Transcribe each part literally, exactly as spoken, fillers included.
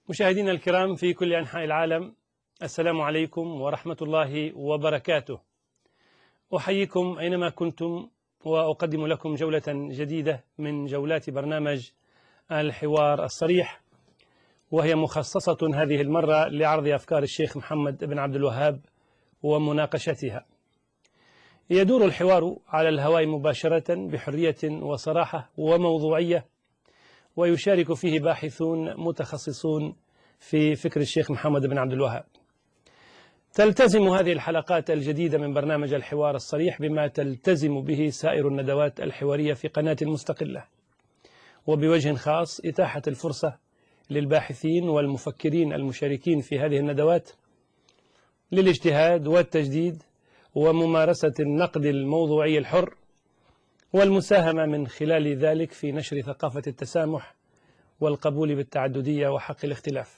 مشاهدينا الكرام في كل أنحاء العالم، السلام عليكم ورحمة الله وبركاته. أحييكم أينما كنتم وأقدم لكم جولة جديدة من جولات برنامج الحوار الصريح، وهي مخصصة هذه المرة لعرض أفكار الشيخ محمد بن عبد الوهاب ومناقشتها. يدور الحوار على الهواء مباشرة بحرية وصراحة وموضوعية، ويشارك فيه باحثون متخصصون في فكر الشيخ محمد بن عبد الوهاب. تلتزم هذه الحلقات الجديدة من برنامج الحوار الصريح بما تلتزم به سائر الندوات الحوارية في قناة مستقلة، وبوجه خاص إتاحة الفرصة للباحثين والمفكرين المشاركين في هذه الندوات للاجتهاد والتجديد وممارسة النقد الموضوعي الحر، والمساهمة من خلال ذلك في نشر ثقافة التسامح والقبول بالتعددية وحق الاختلاف.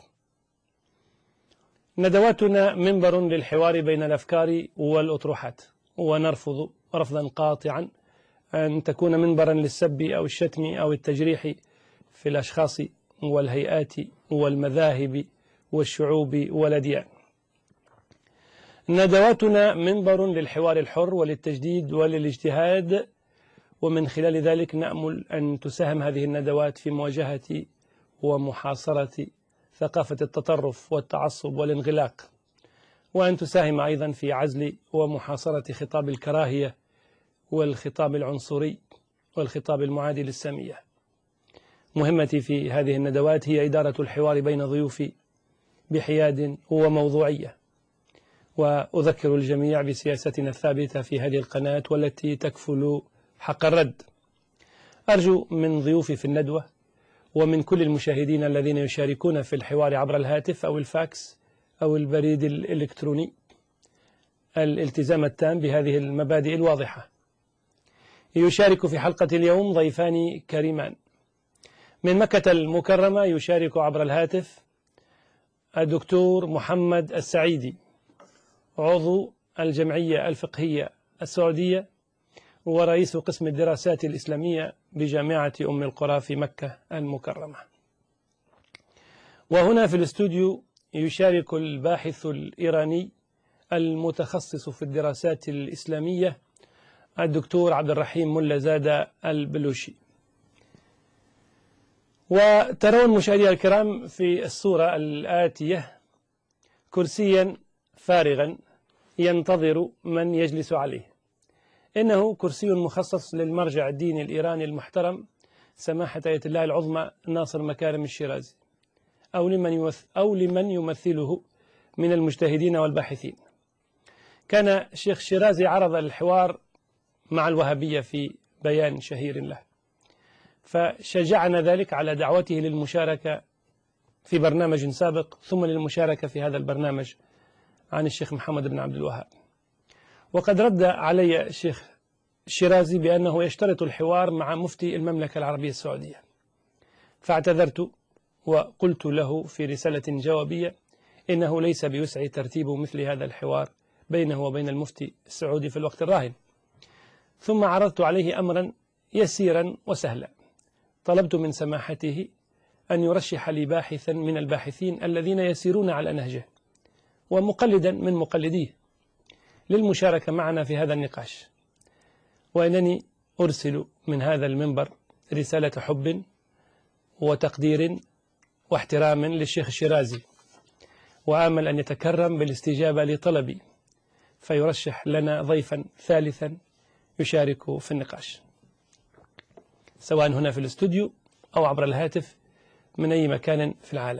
ندواتنا منبر للحوار بين الأفكار والأطروحات، ونرفض رفضا قاطعا أن تكون منبرا للسب أو الشتم أو التجريح في الأشخاص والهيئات والمذاهب والشعوب والأديان. ندواتنا منبر للحوار الحر وللتجديد وللاجتهاد، ومن خلال ذلك نأمل أن تساهم هذه الندوات في مواجهة ومحاصرة ثقافة التطرف والتعصب والانغلاق، وأن تساهم أيضا في عزل ومحاصرة خطاب الكراهية والخطاب العنصري والخطاب المعادي للسامية. مهمتي في هذه الندوات هي إدارة الحوار بين ضيوفي بحياد وموضوعية، وأذكر الجميع بسياستنا الثابتة في هذه القناة والتي تكفل حق الرد. أرجو من ضيوفي في الندوة ومن كل المشاهدين الذين يشاركون في الحوار عبر الهاتف أو الفاكس أو البريد الإلكتروني الالتزام التام بهذه المبادئ الواضحة. يشارك في حلقة اليوم ضيفان كريمان. من مكة المكرمة يشارك عبر الهاتف الدكتور محمد السعيدي، عضو الجمعية الفقهية السعودية ورئيس قسم الدراسات الإسلامية بجامعة أم القرى في مكة المكرمة. وهنا في الاستوديو يشارك الباحث الإيراني المتخصص في الدراسات الإسلامية الدكتور عبد الرحيم ملا زادة البلوشي. وترون مشاهدينا الكرام في الصورة الآتية كرسيا فارغا ينتظر من يجلس عليه. إنه كرسي مخصص للمرجع الديني الإيراني المحترم سماحة آية الله العظمى ناصر مكارم الشيرازي، أو لمن أو لمن يمثله من المجتهدين والباحثين. كان الشيخ الشيرازي عرض الحوار مع الوهابية في بيان شهير له، فشجعنا ذلك على دعوته للمشاركة في برنامج سابق ثم للمشاركة في هذا البرنامج عن الشيخ محمد بن عبد الوهاب. وقد رد علي الشيخ الشيرازي بأنه يشترط الحوار مع مفتي المملكة العربية السعودية، فاعتذرت وقلت له في رسالة جوابية إنه ليس بيسعي ترتيب مثل هذا الحوار بينه وبين المفتي السعودي في الوقت الراهن. ثم عرضت عليه أمرا يسيرا وسهلا، طلبت من سماحته أن يرشح لي باحثا من الباحثين الذين يسيرون على نهجه ومقلدا من مقلديه للمشاركة معنا في هذا النقاش. وأنني أرسل من هذا المنبر رسالة حب وتقدير واحترام للشيخ الشيرازي، وآمل أن يتكرم بالاستجابة لطلبي فيرشح لنا ضيفا ثالثا يشارك في النقاش، سواء هنا في الاستوديو أو عبر الهاتف من أي مكان في العالم.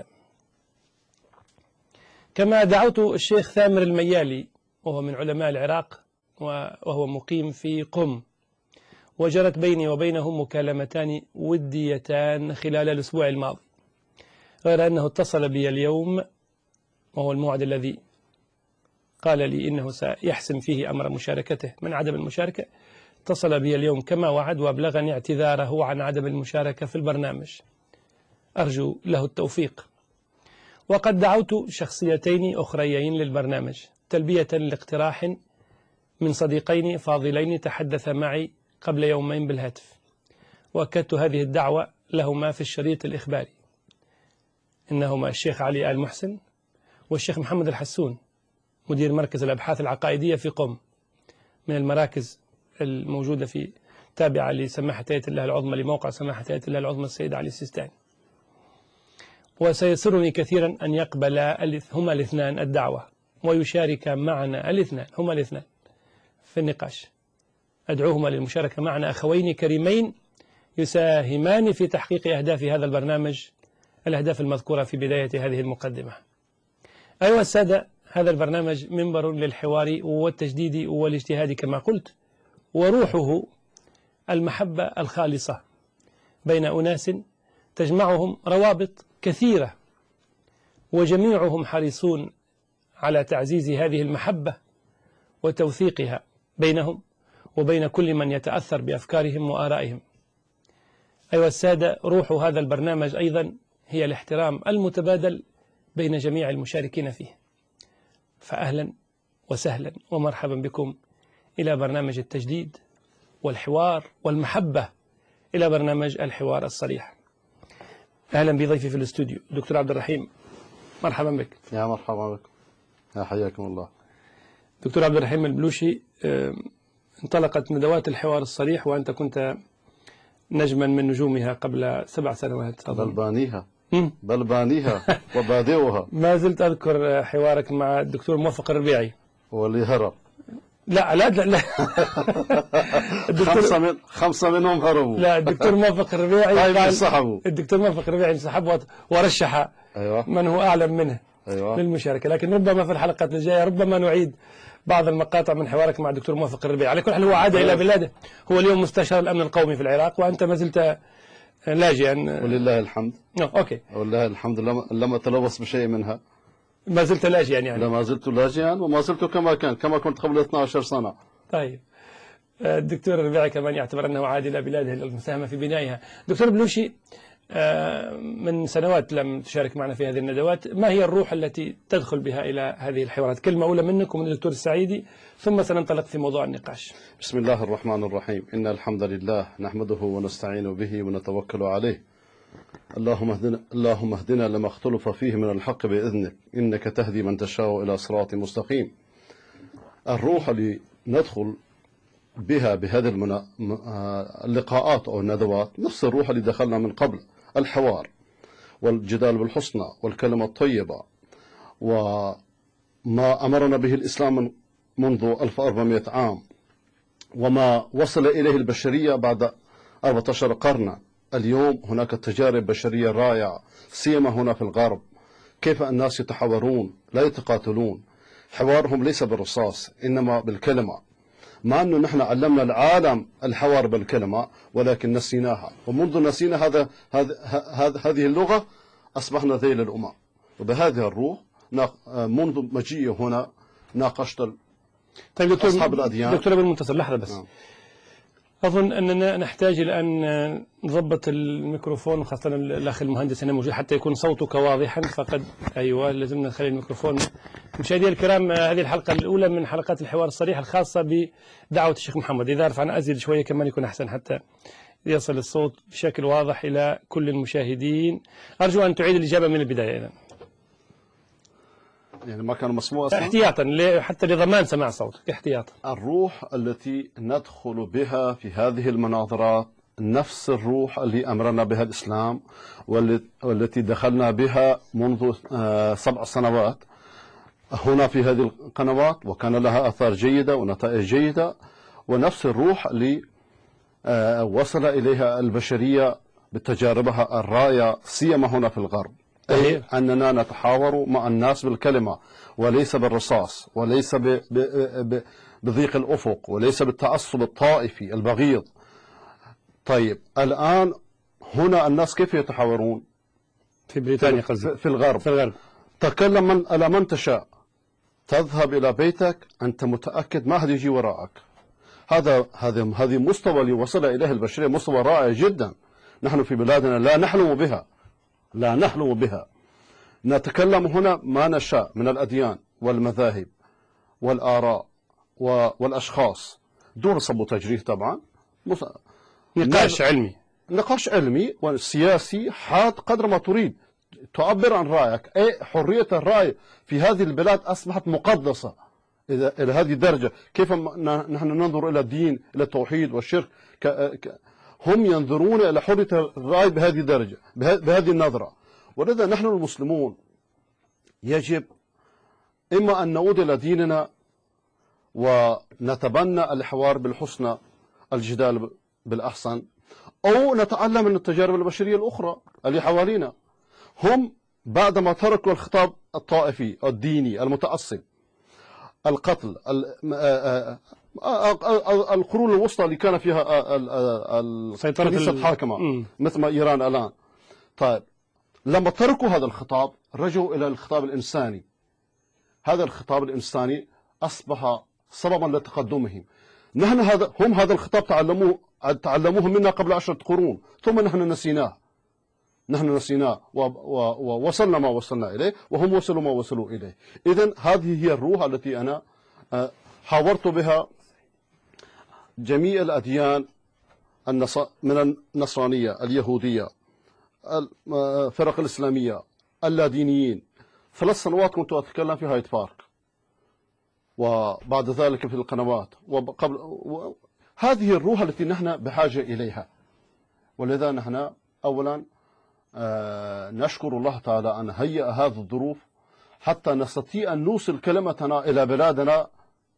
كما دعوت الشيخ ثامر الميالي، وهو من علماء العراق وهو مقيم في قم، وجرت بيني وبينه مكالمتان وديتان خلال الأسبوع الماضي، غير أنه اتصل بي اليوم وهو الموعد الذي قال لي إنه سيحسم فيه أمر مشاركته من عدم المشاركة. اتصل بي اليوم كما وعد وأبلغني اعتذاره عن عدم المشاركة في البرنامج، أرجو له التوفيق. وقد دعوت شخصيتين أخريين للبرنامج تلبية لاقتراح من صديقين فاضلين تحدث معي قبل يومين بالهاتف، وأكدت هذه الدعوة لهما في الشريط الإخباري. إنهما الشيخ علي آل محسن والشيخ محمد الحسون مدير مركز الأبحاث العقائدية في قم، من المراكز الموجودة في تابعة لسماحة هيئة الله العظمى لموقع سماحة هيئة الله العظمى السيد علي السيستاني. وسيسرني كثيرا أن يقبل هما الاثنان الدعوة ويشارك معنا الاثنان هما الاثنان في النقاش. أدعوهما للمشاركة معنا، أخوين كريمين يساهمان في تحقيق أهداف هذا البرنامج، الأهداف المذكورة في بداية هذه المقدمة. أيها السادة، هذا البرنامج منبر للحوار والتجديد والاجتهاد كما قلت، وروحه المحبة الخالصة بين أناس تجمعهم روابط كثيرة، وجميعهم حريصون على تعزيز هذه المحبة وتوثيقها بينهم وبين كل من يتأثر بأفكارهم وآرائهم. أيها السادة، روح هذا البرنامج أيضا هي الاحترام المتبادل بين جميع المشاركين فيه. فأهلا وسهلا ومرحبا بكم إلى برنامج التجديد والحوار والمحبة، إلى برنامج الحوار الصريح. أهلا بضيفي في الاستوديو دكتور عبد الرحيم، مرحبا بك. يا مرحبا بكم، يا حياكم الله. دكتور عبد الرحيم البلوشي، انطلقت ندوات الحوار الصريح وأنت كنت نجما من نجومها قبل سبع سنوات. بل بانيها بل بانيها وبادئها. ما زلت أذكر حوارك مع الدكتور موفق الربيعي واللي هرب. لا لا لا, لا. خمسة من خمسة منهم هربوا. لا، الدكتور موفق الربيعي قال انسحبوا. الدكتور موفق الربيعي انسحب ورشح أيوة. من هو أعلم منه أيوة. للمشاركة، لكن ربما في الحلقات الجاية ربما نعيد بعض المقاطع من حوارك مع الدكتور موفق الربيعي. على كل حال هو عاد إلى بلاده، هو اليوم مستشار الأمن القومي في العراق، وأنت ما زلت لاجئا. ولله الحمد. أوكي. ولله الحمد، لم لم أتلوث بشيء منها. ما زلت لاجئا يعني؟ لا، ما زلت لاجئا وما زلت كما كان كما كنت قبل اثنتي عشرة سنة. طيب، الدكتور الربيعي كمان يعتبر أنه عاد إلى بلاده للمساهمة في بنائها. دكتور بلوشي، من سنوات لم تشارك معنا في هذه الندوات، ما هي الروح التي تدخل بها إلى هذه الحوارات؟ كلمة أولى منك ومن الدكتور السعيدي، ثم سننطلق في موضوع النقاش. بسم الله الرحمن الرحيم. إن الحمد لله نحمده ونستعين به ونتوكل عليه. اللهم اهدنا اللهم اهدنا لما اختلف فيه من الحق بإذنك، إنك تهدي من تشاء إلى صراط مستقيم. الروح اللي ندخل بها بهذه المنا... اللقاءات أو الندوات نفس الروح اللي دخلنا من قبل، الحوار والجدال بالحسنى والكلمة الطيبة، وما أمرنا به الإسلام من منذ ألف وأربعمائة عام، وما وصل إليه البشرية بعد أربعة عشر قرنا. اليوم هناك تجارب بشرية رائعة، سيما هنا في الغرب، كيف الناس يتحاورون لا يتقاتلون. حوارهم ليس بالرصاص إنما بالكلمة، مع أنه نحن علمنا العالم الحوار بالكلمة ولكن نسيناها، ومنذ نسينا هذا هذا هذه اللغة أصبحنا ذيل الأمم. وبهذه الروح منذ مجيئي هنا ناقشت طيب دكتور أصحاب الأديان. دكتور أبو المنتصر، لحظة بس. نعم. أظن أننا نحتاج الآن نضبط الميكروفون، خاصة الأخ المهندس هنا موجود حتى يكون صوتك واضحا. فقد أيوة لازم نخلي الميكروفون. مشاهدينا الكرام، هذه الحلقة الأولى من حلقات الحوار الصريح الخاصة بدعوة الشيخ محمد. إذا رفعنا أزيد شوية كمان يكون أحسن حتى يصل الصوت بشكل واضح إلى كل المشاهدين. أرجو أن تعيد الإجابة من البداية إذن. يعني ما كان مسموع أصلا؟ احتياطا حتى لضمان سماع صوتك، احتياطا. الروح التي ندخل بها في هذه المناظرات نفس الروح اللي أمرنا بها الإسلام، والتي دخلنا بها منذ سبع سنوات هنا في هذه القنوات، وكان لها آثار جيدة ونتائج جيدة. ونفس الروح اللي وصل إليها البشرية بتجاربها الرائعة سيما هنا في الغرب، أي أننا نتحاور مع الناس بالكلمة وليس بالرصاص، وليس ب ب ب بضيق الأفق، وليس بالتعصب الطائفي البغيض. طيب الآن هنا الناس كيف يتحاورون؟ في بريطانيا في, في الغرب. في الغرب تكلم من على من تشاء، تذهب إلى بيتك أنت متأكد ما حد يجي وراءك. هذا هذا هذه مستوى اللي وصل إليه البشرية، مستوى رائع جدا. نحن في بلادنا لا نحلم بها، لا نحلم بها. نتكلم هنا ما نشاء من الأديان والمذاهب والآراء والأشخاص دون صب وتجريح طبعا. نقاش علمي، نقاش علمي وسياسي حاد قدر ما تريد. تعبر عن رأيك. أي حرية الرأي في هذه البلاد أصبحت مقدسة إلى إلى هذه الدرجة. كيف نحن ننظر إلى الدين، إلى التوحيد والشرك، هم ينظرون إلى حرية الرأي بهذه الدرجة، بهذه النظرة. ولذا نحن المسلمون يجب إما أن نعود إلى ديننا ونتبنى الحوار بالحسنى، الجدال بالأحسن، أو نتعلم من التجارب البشرية الأخرى اللي حوالينا. هم بعدما تركوا الخطاب الطائفي الديني المتعصب، القتل، القرون الوسطى اللي كان فيها الكنيسة الحاكمة مثل ما إيران الآن. طيب لما تركوا هذا الخطاب رجعوا إلى الخطاب الإنساني. هذا الخطاب الإنساني أصبح سببا لتقدمهم. نحن هذا هم هذا الخطاب تعلموه تعلموه منا قبل عشرة قرون، ثم نحن نسيناه. نحن نسيناه ووصلنا ما وصلنا إليه، وهم وصلوا ما وصلوا إليه. إذن هذه هي الروح التي أنا حاورت بها جميع الأديان من النصرانية، اليهودية، الفرق الإسلامية، اللادينيين. ثلاث سنوات كنت أتكلم في هايد بارك، وبعد ذلك في القنوات وقبل و... هذه الروح التي نحن بحاجة إليها. ولذا نحن أولا آه نشكر الله تعالى أن هيأ هذه الظروف حتى نستطيع أن نوصل كلمتنا إلى بلادنا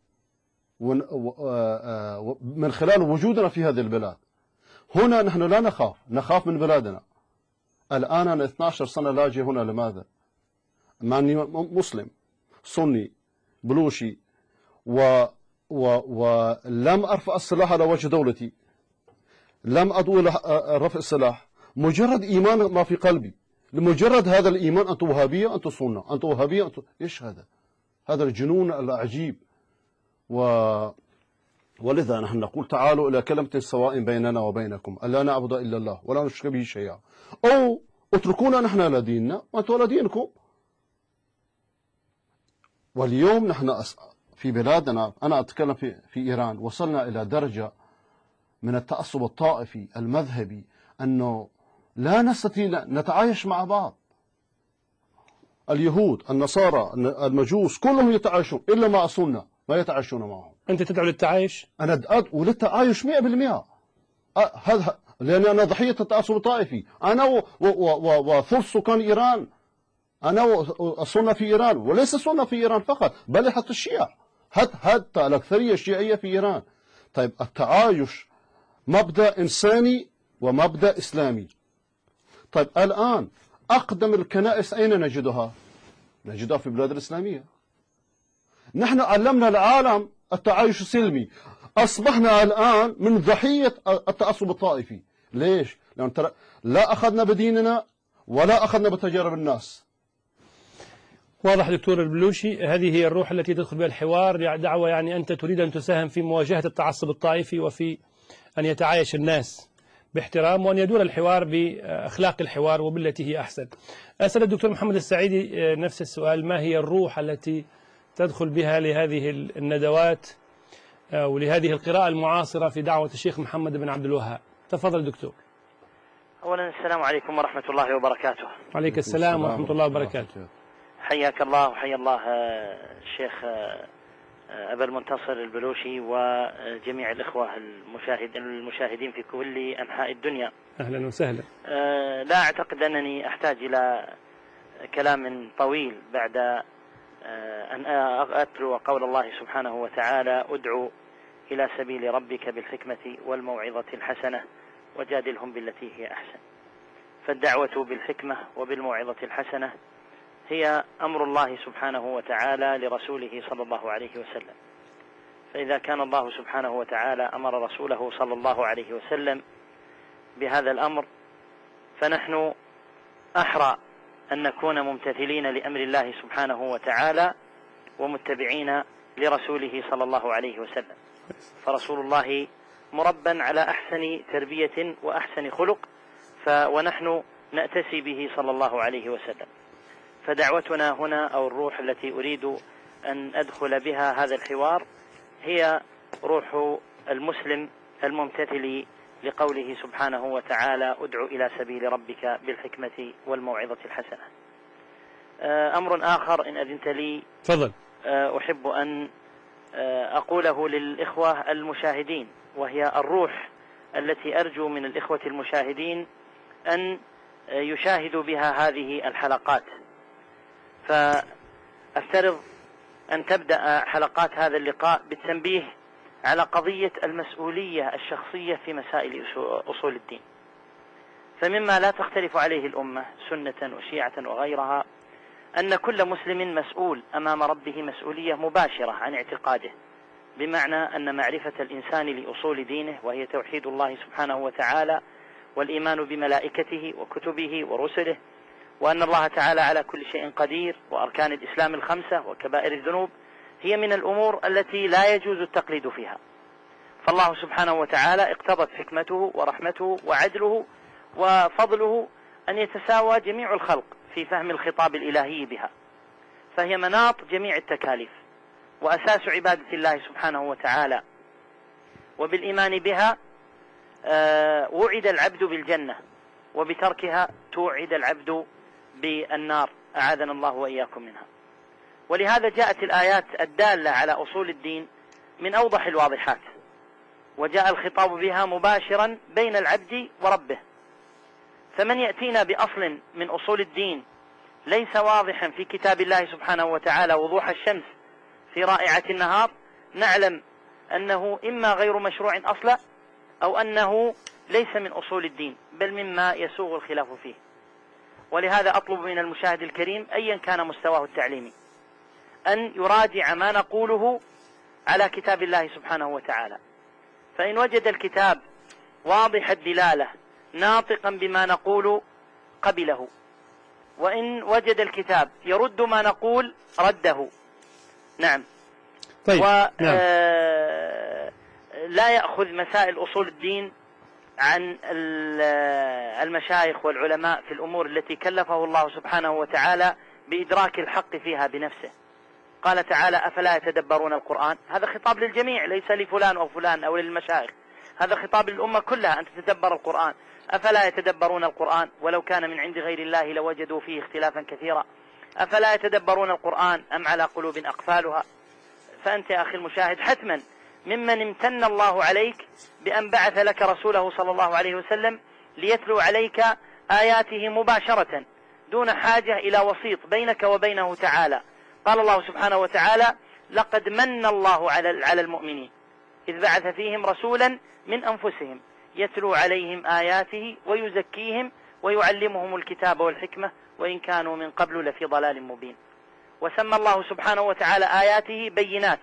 من خلال وجودنا في هذه البلاد. هنا نحن لا نخاف، نخاف من بلادنا. الآن أنا اثنتي عشرة سنة لاجئ هنا. لماذا؟ مع أني مسلم سني بلوشي و و ولم أرفع السلاح على وجه دولتي، لم أدعو إلى رفع السلاح، مجرد إيمان ما في قلبي. لمجرد هذا الإيمان أنت وهابية، أنت سنة، أنت وهابية، أنت إيش هذا؟ هذا الجنون العجيب. و ولذا نحن نقول تعالوا إلى كلمة سواء بيننا وبينكم ألا نعبد إلا الله ولا نشرك به شيئا، أو اتركونا نحن على ديننا وأنتم على دينكم. واليوم نحن في بلادنا، أنا أتكلم في, في إيران، وصلنا إلى درجة من التعصب الطائفي المذهبي أنه لا نستطيع نتعايش مع بعض. اليهود، النصارى، المجوس كلهم يتعايشون إلا مع السنة ما يتعايشون معهم. أنت تدعو للتعايش؟ أنا أدعو للتعايش مئة بالمئة. هذا لأني أنا ضحية التعصب الطائفي. أنا وثلث سكان إيران، أنا السنة في إيران، وليس السنة في إيران فقط بل حتى الشيعة، حتى حتى الأكثرية الشيعية في إيران. طيب التعايش مبدأ إنساني ومبدأ إسلامي. طيب الآن أقدم الكنائس أين نجدها؟ نجدها في البلاد الإسلامية. نحن علمنا العالم التعايش السلمي، أصبحنا الآن من ضحية التعصب الطائفي. ليش؟ لأن ترى لا أخذنا بديننا ولا أخذنا بتجارب الناس. واضح دكتور البلوشي، هذه هي الروح التي تدخل بها الحوار، دعوة يعني أنت تريد أن تساهم في مواجهة التعصب الطائفي وفي أن يتعايش الناس باحترام، وأن يدور الحوار بأخلاق الحوار وبالتي هي أحسن. أسأل الدكتور محمد السعيدي نفس السؤال، ما هي الروح التي تدخل بها لهذه الندوات ولهذه القراءة المعاصرة في دعوة الشيخ محمد بن عبد الوهاب؟ تفضل دكتور. أولا السلام عليكم ورحمة الله وبركاته. وعليك السلام ورحمة الله وبركاته. حياك الله وحيا الله الشيخ أبا المنتصر البلوشي وجميع الإخوة المشاهد المشاهدين في كل أنحاء الدنيا. أهلا وسهلا. لا أعتقد أنني أحتاج إلى كلام طويل بعد أن أتلو قول الله سبحانه وتعالى: ادعو إلى سبيل ربك بالحكمة والموعظة الحسنة وجادلهم بالتي هي أحسن. فالدعوة بالحكمة وبالموعظة الحسنة هي أمر الله سبحانه وتعالى لرسوله صلى الله عليه وسلم. فإذا كان الله سبحانه وتعالى أمر رسوله صلى الله عليه وسلم بهذا الأمر، فنحن أحرى أن نكون ممتثلين لأمر الله سبحانه وتعالى ومتبعين لرسوله صلى الله عليه وسلم. فرسول الله مربى على أحسن تربية وأحسن خلق، ونحن نأتسي به صلى الله عليه وسلم. فدعوتنا هنا أو الروح التي أريد أن أدخل بها هذا الحوار هي روح المسلم الممتثل لقوله سبحانه وتعالى ادع إلى سبيل ربك بالحكمة والموعظة الحسنة. أمر آخر إن أذنت لي تفضل. أحب أن أقوله للإخوة المشاهدين، وهي الروح التي أرجو من الإخوة المشاهدين أن يشاهدوا بها هذه الحلقات. فأفترض أن تبدأ حلقات هذا اللقاء بالتنبيه على قضية المسؤولية الشخصية في مسائل أصول الدين. فمما لا تختلف عليه الأمة سنة وشيعة وغيرها أن كل مسلم مسؤول أمام ربه مسؤولية مباشرة عن اعتقاده، بمعنى أن معرفة الإنسان لأصول دينه وهي توحيد الله سبحانه وتعالى والإيمان بملائكته وكتبه ورسله، وأن الله تعالى على كل شيء قدير، وأركان الإسلام الخمسة وكبائر الذنوب، هي من الأمور التي لا يجوز التقليد فيها. فالله سبحانه وتعالى اقتضت حكمته ورحمته وعدله وفضله أن يتساوى جميع الخلق في فهم الخطاب الإلهي بها، فهي مناط جميع التكاليف وأساس عبادة الله سبحانه وتعالى. وبالإيمان بها وعد العبد بالجنة، وبتركها توعد العبد بالنار، أعاذنا الله وإياكم منها. ولهذا جاءت الآيات الدالة على أصول الدين من أوضح الواضحات، وجاء الخطاب بها مباشرا بين العبد وربه. فمن يأتينا بأصل من أصول الدين ليس واضحا في كتاب الله سبحانه وتعالى وضوح الشمس في رائعة النهار، نعلم أنه إما غير مشروع أصلا، أو أنه ليس من أصول الدين بل مما يسوغ الخلاف فيه. ولهذا أطلب من المشاهد الكريم أيا كان مستواه التعليمي أن يراجع ما نقوله على كتاب الله سبحانه وتعالى، فإن وجد الكتاب واضح الدلالة ناطقا بما نقول قبله، وإن وجد الكتاب يرد ما نقول رده. نعم. طيب. ولا نعم. يأخذ مسائل أصول الدين عن المشايخ والعلماء في الأمور التي كلفه الله سبحانه وتعالى بإدراك الحق فيها بنفسه. قال تعالى أفلا يتدبرون القرآن، هذا خطاب للجميع ليس لفلان أو فلان أو للمشايخ، هذا خطاب للأمة كلها أن تتدبر القرآن. أفلا يتدبرون القرآن ولو كان من عند غير الله لوجدوا فيه اختلافا كثيرا. أفلا يتدبرون القرآن أم على قلوب أقفالها. فأنت يا أخي المشاهد حتما ممن امتن الله عليك بأن بعث لك رسوله صلى الله عليه وسلم ليتلو عليك آياته مباشرة دون حاجة إلى وسيط بينك وبينه تعالى. قال الله سبحانه وتعالى لقد من الله على المؤمنين إذ بعث فيهم رسولا من أنفسهم يتلو عليهم آياته ويزكيهم ويعلمهم الكتاب والحكمة وإن كانوا من قبل لفي ضلال مبين. وسمى الله سبحانه وتعالى آياته بينات،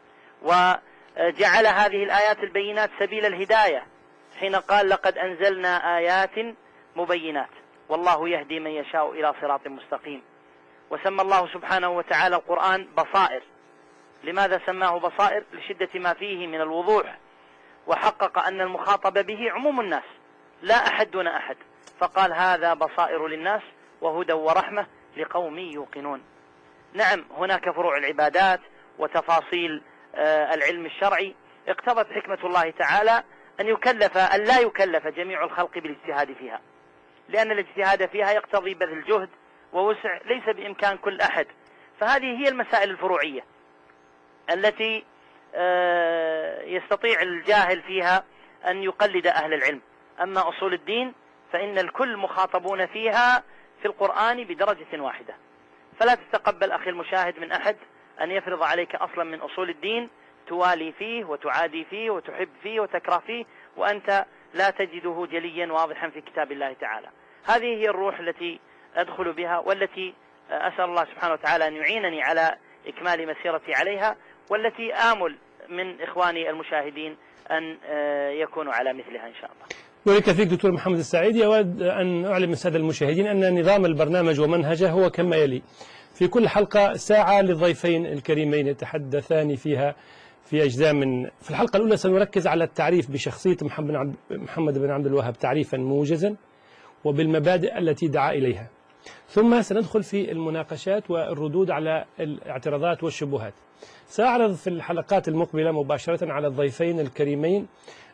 وجعل هذه الآيات البينات سبيل الهداية حين قال لقد أنزلنا آيات مبينات والله يهدي من يشاء إلى صراط مستقيم. وسمى الله سبحانه وتعالى القرآن بصائر. لماذا سماه بصائر؟ لشدة ما فيه من الوضوح، وحقق أن المخاطب به عموم الناس لا أحد دون أحد، فقال هذا بصائر للناس وهدى ورحمة لقوم يوقنون. نعم، هناك فروع العبادات وتفاصيل العلم الشرعي اقتضت حكمة الله تعالى أن يكلف أن لا يكلف جميع الخلق بالاجتهاد فيها، لأن الاجتهاد فيها يقتضي بذل جهد ووسع ليس بإمكان كل أحد. فهذه هي المسائل الفروعية التي يستطيع الجاهل فيها أن يقلد أهل العلم. أما أصول الدين فإن الكل مخاطبون فيها في القرآن بدرجة واحدة. فلا تتقبل أخي المشاهد من أحد أن يفرض عليك أصلا من أصول الدين توالي فيه وتعادي فيه وتحب فيه وتكره فيه وأنت لا تجده جليا واضحا في كتاب الله تعالى. هذه هي الروح التي أدخل بها، والتي أسأل الله سبحانه وتعالى أن يعينني على إكمال مسيرتي عليها، والتي آمل من إخواني المشاهدين أن يكونوا على مثلها إن شاء الله. ولك فيك دكتور محمد السعيدي. أود أن أعلم السادة المشاهدين أن نظام البرنامج ومنهجه هو كما يلي: في كل حلقة ساعة للضيفين الكريمين يتحدثان فيها في أجزاء من. في الحلقة الأولى سنركز على التعريف بشخصية محمد بن عبد الوهاب تعريفا موجزا وبالمبادئ التي دعا إليها، ثم سندخل في المناقشات والردود على الاعتراضات والشبهات. سأعرض في الحلقات المقبلة مباشرة على الضيفين الكريمين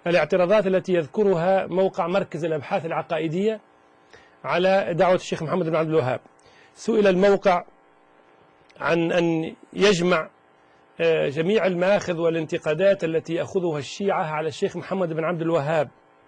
الاعتراضات التي يذكرها موقع مركز الأبحاث العقائدية على دعوة الشيخ محمد بن عبد الوهاب. سئل الموقع عن أن يجمع جميع المآخذ والانتقادات التي يأخذها الشيعة على الشيخ محمد بن عبد الوهاب،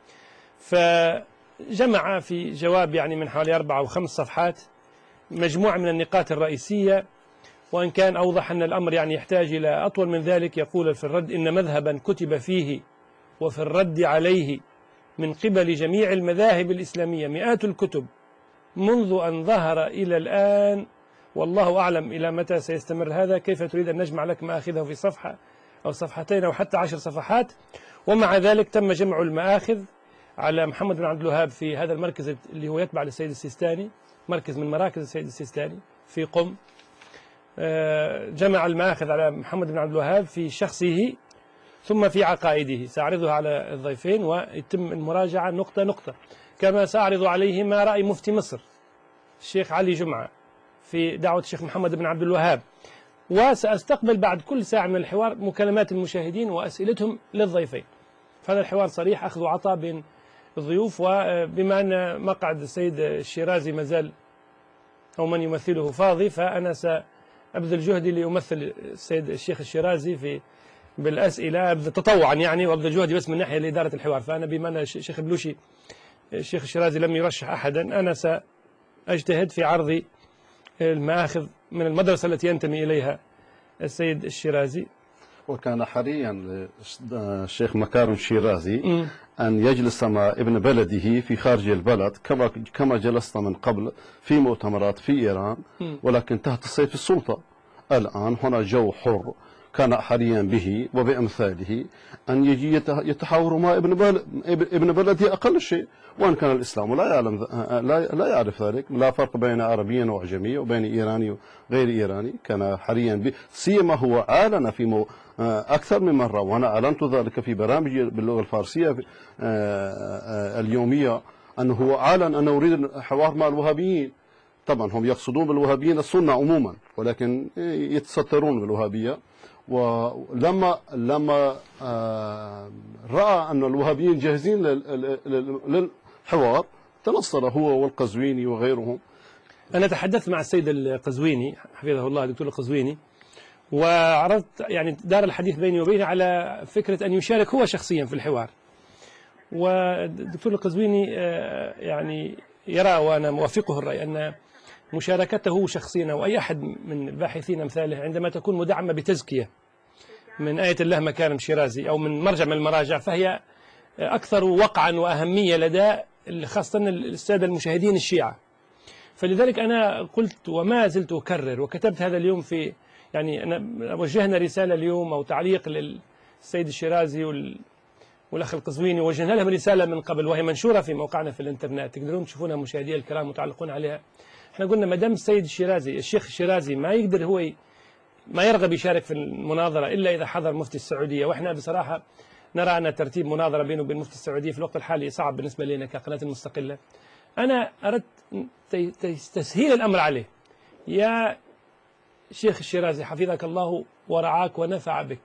فجمع في جواب يعني من حوالي أربع أو خمس صفحات مجموعة من النقاط الرئيسية، وإن كان أوضح أن الأمر يعني يحتاج إلى أطول من ذلك. يقول في الرد: إن مذهبا كتب فيه وفي الرد عليه من قبل جميع المذاهب الإسلامية مئات الكتب منذ أن ظهر إلى الآن، والله أعلم إلى متى سيستمر هذا. كيف تريد أن نجمع لك مآخذه في صفحة أو صفحتين أو حتى عشر صفحات؟ ومع ذلك تم جمع المآخذ على محمد بن عبد الوهاب في هذا المركز اللي هو يتبع للسيد السيستاني، مركز من مراكز السيد السيستاني في قم. جمع المآخذ على محمد بن عبد الوهاب في شخصه ثم في عقائده. سأعرضها على الضيفين ويتم المراجعة نقطة نقطة، كما سأعرض عليهما رأي مفتي مصر الشيخ علي جمعة في دعوة الشيخ محمد بن عبد الوهاب. وسأستقبل بعد كل ساعة من الحوار مكالمات المشاهدين وأسئلتهم للضيفين. فهذا الحوار صريح، أخذ وعطاء بين الضيوف. وبما أن مقعد السيد الشيرازي مازال أو من يمثله فاضي، فأنا سأبذل جهدي لأمثل السيد الشيخ الشيرازي في بالأسئلة تطوعا يعني، وأبذل جهدي بس من ناحية لإدارة الحوار. فأنا بما أن الشيخ بلوشي الشيخ الشيرازي لم يرشح أحدا، أنا سأجتهد في عرض المآخذ من المدرسة التي ينتمي إليها السيد الشيرازي. وكان حريا للشيخ مكارم الشيرازي م. أن يجلس مع ابن بلده في خارج البلد كما كما جلسنا من قبل في مؤتمرات في إيران، م. ولكن تحت سيف السلطة. الآن هنا جو حر، كان حريا به وبأمثاله أن يجي يتحاور مع ابن بلد ابن بلده أقل شيء، وأن كان الإسلام لا يعلم لا لا يعرف ذلك، لا فرق بين عربي وأعجمي وبين إيراني وغير إيراني. كان حريا به، سيما هو أعلن في مو أكثر من مرة، وأنا أعلنت ذلك في برامج باللغة الفارسية اليومية، أنه هو أعلن أنه يريد الحوار مع الوهابيين. طبعا هم يقصدون بالوهابيين السنة عموما، ولكن يتسترون بالوهابية. ولما لما رأى أن الوهابيين جاهزين للحوار تنصر هو والقزويني وغيرهم. أنا تحدثت مع السيد القزويني حفظه الله، الدكتور القزويني، وعرضت يعني دار الحديث بيني وبينه على فكرة أن يشارك هو شخصيا في الحوار. والدكتور القزويني يعني يرى، وأنا موافقه الرأي، أن مشاركته شخصيا أو أي أحد من الباحثين أمثاله عندما تكون مدعمة بتزكية من آية الله مكارم شيرازي أو من مرجع من المراجع، فهي أكثر وقعا وأهمية لدى خاصة السادة المشاهدين الشيعة. فلذلك أنا قلت وما زلت أكرر، وكتبت هذا اليوم في يعني أنا وجهنا رسالة اليوم أو تعليق للسيد الشيرازي والأخ القزويني، وجهنا لهم رسالة من قبل وهي منشورة في موقعنا في الإنترنت، تقدرون تشوفونها مشاهدي الكرام وتعلقون عليها. احنا قلنا ما دام السيد الشيرازي الشيخ الشيرازي ما يقدر هو ما يرغب يشارك في المناظرة إلا إذا حضر مفتي السعودية، وإحنا بصراحة نرى أن ترتيب مناظرة بينه وبين مفتي السعودية في الوقت الحالي صعب بالنسبة لنا كقناة مستقلة. أنا أردت تسهيل الأمر عليه. يا شيخ الشيرازي حفظك الله ورعاك ونفع بك،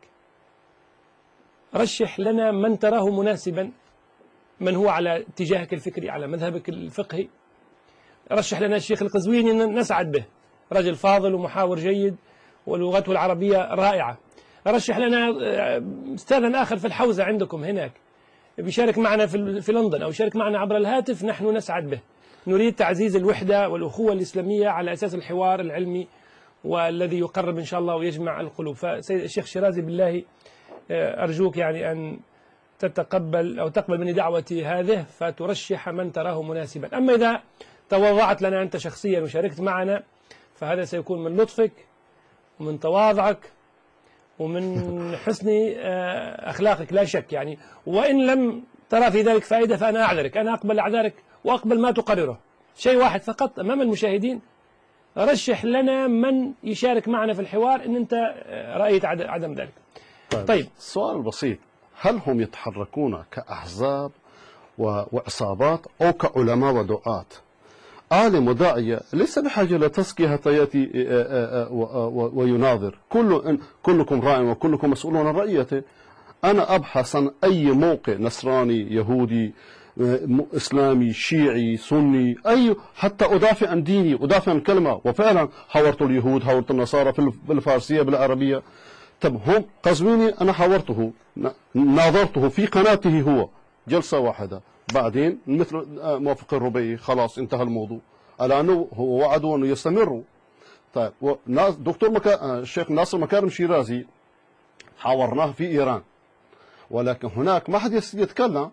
رشح لنا من تراه مناسبا، من هو على اتجاهك الفكري على مذهبك الفقهي. رشح لنا الشيخ القزويني نسعد به، رجل فاضل ومحاور جيد ولغته العربية رائعة. رشح لنا أستاذا آخر في الحوزة عندكم هناك بيشارك معنا في في لندن أو يشارك معنا عبر الهاتف، نحن نسعد به. نريد تعزيز الوحدة والأخوة الإسلامية على أساس الحوار العلمي والذي يقرب إن شاء الله ويجمع القلوب. فسيد الشيخ شيرازي بالله أرجوك يعني أن تتقبل أو تقبل مني دعوتي هذه، فترشح من تراه مناسبا. أما إذا تواضعت لنا أنت شخصيا وشاركت معنا فهذا سيكون من لطفك ومن تواضعك ومن حسن أخلاقك لا شك يعني. وإن لم ترى في ذلك فائدة فأنا أعذرك، أنا أقبل أعذارك وأقبل ما تقرره. شيء واحد فقط أمام المشاهدين، رشح لنا من يشارك معنا في الحوار إن أنت رأيت عدم ذلك. طيب, طيب. السؤال بسيط، هل هم يتحركون كأحزاب وعصابات أو كعلماء ودعاة؟ عالم وداعية ليس بحاجة لتزكية حتى يأتي ويناظر. كل كلكم راع وكلكم مسؤول عن رأيته. أنا أبحث عن أي موقع نصراني يهودي إسلامي شيعي سني أي، حتى أدافع عن ديني، أدافع عن كلمة. وفعلا حاورت اليهود، حاورت النصارى بالفارسية بالعربية. طب هم قزويني أنا حاورته، ناظرته في قناته هو جلسة واحدة، بعدين مثل موافق الربيعي خلاص انتهى الموضوع. الآن هو وعدوا أنه يستمروا. طيب دكتور مكا... الشيخ ناصر مكارم شيرازي حاورناه في إيران، ولكن هناك ما حد يتكلم.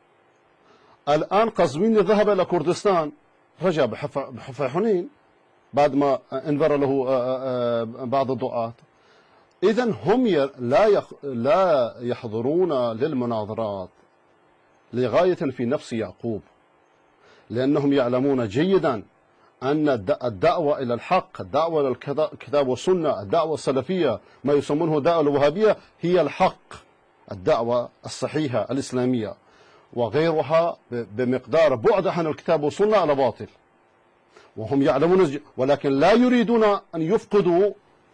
الآن قزويني ذهب إلى كردستان، رجع بحفا حنين بعد ما انبر له بعض الدعاة. إذن هم لا يخ... لا يحضرون للمناظرات لغاية في نفس يعقوب، لأنهم يعلمون جيدا أن الدعوة إلى الحق، الدعوة إلى الكتاب والسنة، الدعوة السلفية، ما يسمونه دعوة الوهابية، هي الحق، الدعوة الصحيحة الإسلامية، وغيرها بمقدار بعد عن الكتاب والسنة على باطل. وهم يعلمون، ولكن لا يريدون أن يفقدوا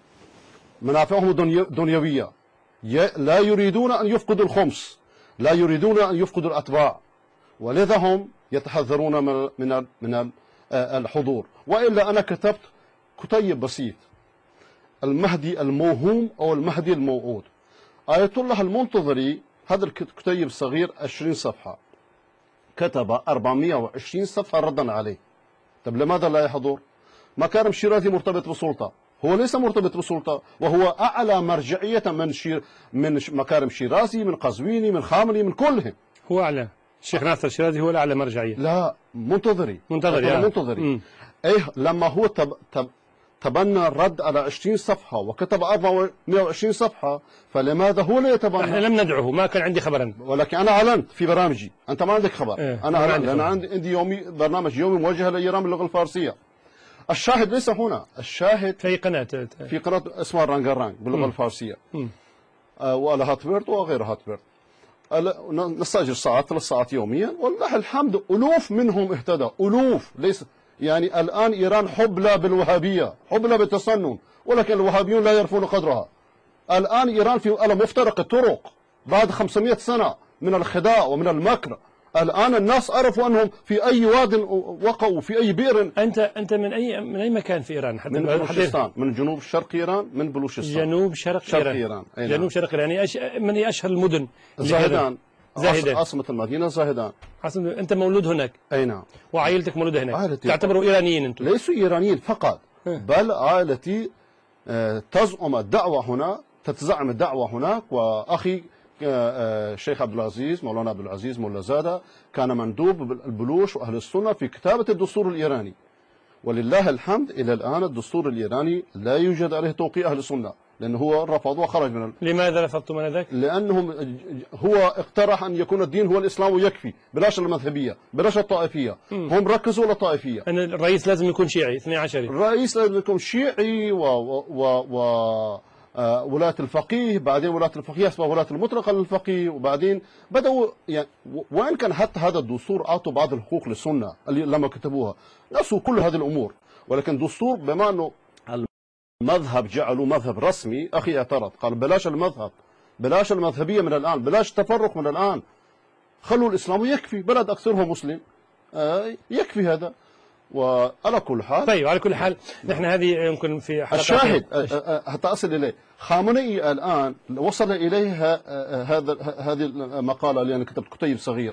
منافعهم الدنيوية، لا يريدون أن يفقدوا الخمس، لا يريدون أن يفقدوا الأتباع، ولذا هم يتحذرون من من من الحضور. وإلا أنا كتبت كتيب بسيط، المهدي الموهوم أو المهدي الموعود. آية الله المنتظري هذا الكتيب الصغير عشرين صفحة، كتب أربعمائة وعشرين صفحة ردا عليه. طب لماذا لا يحضر؟ مكارم شيرازي مرتبط بالسلطة، هو ليس مرتبط بالسلطة، وهو أعلى مرجعية من شير من مكارم شيرازي، من قزويني، من خامنئي، من كلهم. هو أعلى. الشيخ ناصر الشيرازي هو الأعلى مرجعية. لا، منتظري منتظري يعني. منتظري إيه، لما هو تب تب تبنى الرد على عشرين صفحة وكتب أربعمائة وعشرين صفحة، فلماذا هو لا يتبنى؟ احنا لم ندعوه، ما كان عندي خبرا، ولكن أنا أعلنت في برامجي. أنت ما عندك خبر. إيه. أنا أعلنت، أنا عندي عندي يومي برنامج يومي موجه لإيران باللغة الفارسية. الشاهد ليس هنا، الشاهد في قناة في قناة اسمها رانجرانج باللغة م. الفارسية، آه وعلى هاتبرت وغير هاتبرت. نستأجر ساعات، ثلاث ساعات يوميا، والله الحمد ألوف منهم اهتدى، ألوف. ليس يعني الآن إيران حبلى بالوهابية، حبلى بالتسنن، ولكن الوهابيون لا يعرفون قدرها. الآن إيران في على مفترق الطرق بعد خمسمائة سنة من الخداع ومن المكر. الآن الناس عرفوا أنهم في أي واد وقعوا، في أي بئر. أنت أنت من أي من أي مكان في إيران؟ حتى من بلوشستان، من جنوب شرق إيران، من بلوشستان. جنوب شرق, شرق إيران, إيران. أينا. جنوب شرق إيران. يعني أش... من أي أشهر المدن؟ زاهدان. زاهدان عاصمة المدينة زاهدان. عاصمة. أنت مولود هناك؟ أي نعم. وعائلتك مولودة هناك؟ عائلتي تعتبروا إيرانيين أنتم؟ ليسوا إيرانيين فقط، بل عائلتي تزعم الدعوة هنا، تتزعم الدعوة هناك. وأخي الشيخ عبد العزيز، مولانا عبد العزيز مولا زادة، كان مندوب البلوش وأهل السنة في كتابة الدستور الإيراني. ولله الحمد إلى الآن الدستور الإيراني لا يوجد عليه توقيع أهل السنة، لأنه هو رفض وخرج من ال... لماذا رفضتم من ذلك؟ لأنهم هو اقترح أن يكون الدين هو الإسلام ويكفي، بلاش المذهبية، بلاش الطائفية. م. هم ركزوا على الطائفية. أن الرئيس لازم يكون شيعي اثني عشر. الرئيس لازم يكون شيعي و, و... و... و... آه ولاة الفقيه، بعدين ولاة الفقيه اسمها ولاة المطلقة للفقيه، وبعدين بدأوا يعني وإن كان حتى هذا الدستور أعطوا بعض الحقوق للسنة اللي لما كتبوها، نسوا كل هذه الأمور. ولكن دستور بما أنه المذهب جعلوا مذهب رسمي، أخي اعترض قال بلاش المذهب، بلاش المذهبية من الآن، بلاش التفرق من الآن، خلوا الإسلام يكفي، بلد أكثره مسلم، آه يكفي هذا. وعلى كل حال، طيب على كل حال نحن هذه يمكن في حلقة الشاهد حتى أصل إليه. خامنئي الآن وصل إليه هذا هذه المقالة اللي أنا كتبت كتيب صغير،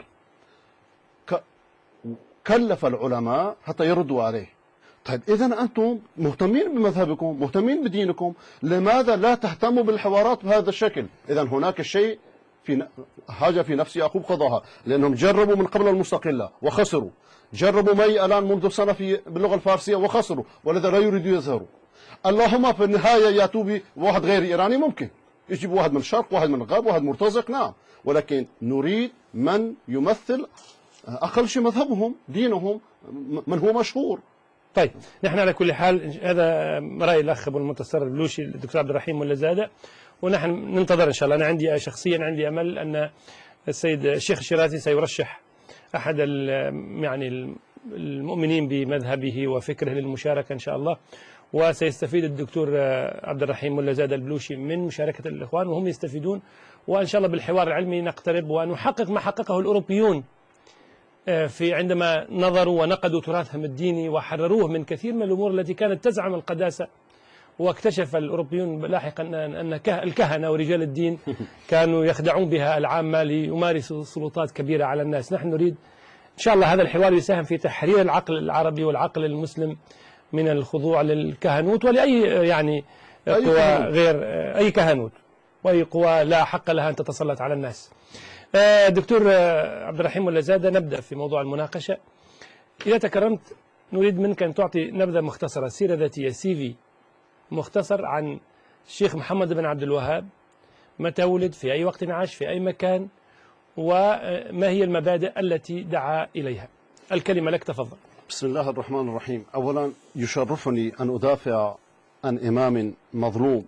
كلف العلماء حتى يردوا عليه. طيب إذا أنتم مهتمين بمذهبكم، مهتمين بدينكم، لماذا لا تهتموا بالحوارات بهذا الشكل؟ إذا هناك شيء في حاجة في نفس يعقوب قضاها، لأنهم جربوا من قبل المستقلة وخسروا، جربوا معي الآن منذ سنة في باللغة الفارسية وخسروا، ولذا لا يريدوا يظهروا. اللهم في النهاية يأتوا بواحد غير إيراني، ممكن يجيب واحد من الشرق، واحد من الغرب، واحد مرتزق، نعم، ولكن نريد من يمثل أقل شيء مذهبهم، دينهم، من هو مشهور. طيب نحن على كل حال هذا رأي الأخ أبو المنتصر البلوشي الدكتور عبد الرحيم مولا زادة، ونحن ننتظر إن شاء الله. أنا عندي شخصيا عندي أمل أن السيد الشيخ الشيرازي سيرشح أحد يعني المؤمنين بمذهبه وفكره للمشاركة إن شاء الله، وسيستفيد الدكتور عبد الرحيم ملا زاد البلوشي من مشاركة الإخوان وهم يستفيدون، وإن شاء الله بالحوار العلمي نقترب ونحقق ما حققه الأوروبيون في عندما نظروا ونقدوا تراثهم الديني وحرروه من كثير من الأمور التي كانت تزعم القداسة. واكتشف الأوروبيون لاحقا أن الكهنة ورجال الدين كانوا يخدعون بها العامة ليمارسوا سلطات كبيرة على الناس. نحن نريد إن شاء الله هذا الحوار يساهم في تحرير العقل العربي والعقل المسلم من الخضوع للكهنوت ولأي يعني قوى غير أي كهنوت وأي قوى لا حق لها أن تتسلط على الناس. دكتور عبد الرحيم ملا زاد، نبدأ في موضوع المناقشة. إذا تكرمت نريد منك أن تعطي نبذة مختصرة، سيرة ذاتية، سي في مختصر عن الشيخ محمد بن عبد الوهاب، متى ولد، في أي وقت عاش، في أي مكان، وما هي المبادئ التي دعا إليها. الكلمة لك، تفضل. بسم الله الرحمن الرحيم. أولا يشرفني أن أدافع عن إمام مظلوم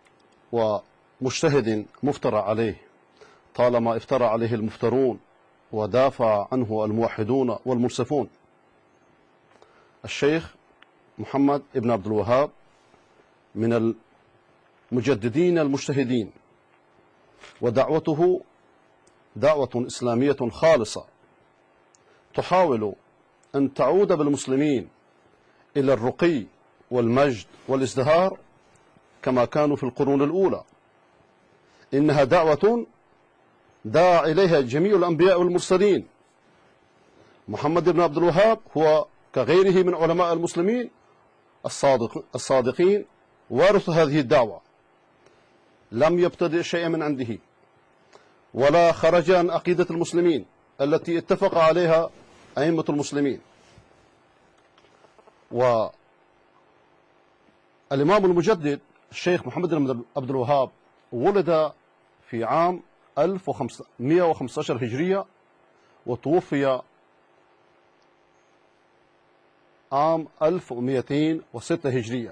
ومجتهد مفترى عليه طالما افترى عليه المفترون ودافع عنه الموحدون والمنصفون. الشيخ محمد بن عبد الوهاب من المجددين المجتهدين، ودعوته دعوة إسلامية خالصة تحاول أن تعود بالمسلمين إلى الرقي والمجد والازدهار كما كانوا في القرون الأولى. إنها دعوة دعا إليها جميع الأنبياء والمرسلين. محمد بن عبد الوهاب هو كغيره من علماء المسلمين الصادق الصادقين وارث هذه الدعوة، لم يبتدئ شيئا من عنده ولا خرج عن عقيدة المسلمين التي اتفق عليها أئمة المسلمين. والإمام المجدد الشيخ محمد بن عبد الوهاب ولد في عام ألف ومئة وخمسة عشر هجرية وتوفي عام ألف ومئتين وستة هجرية،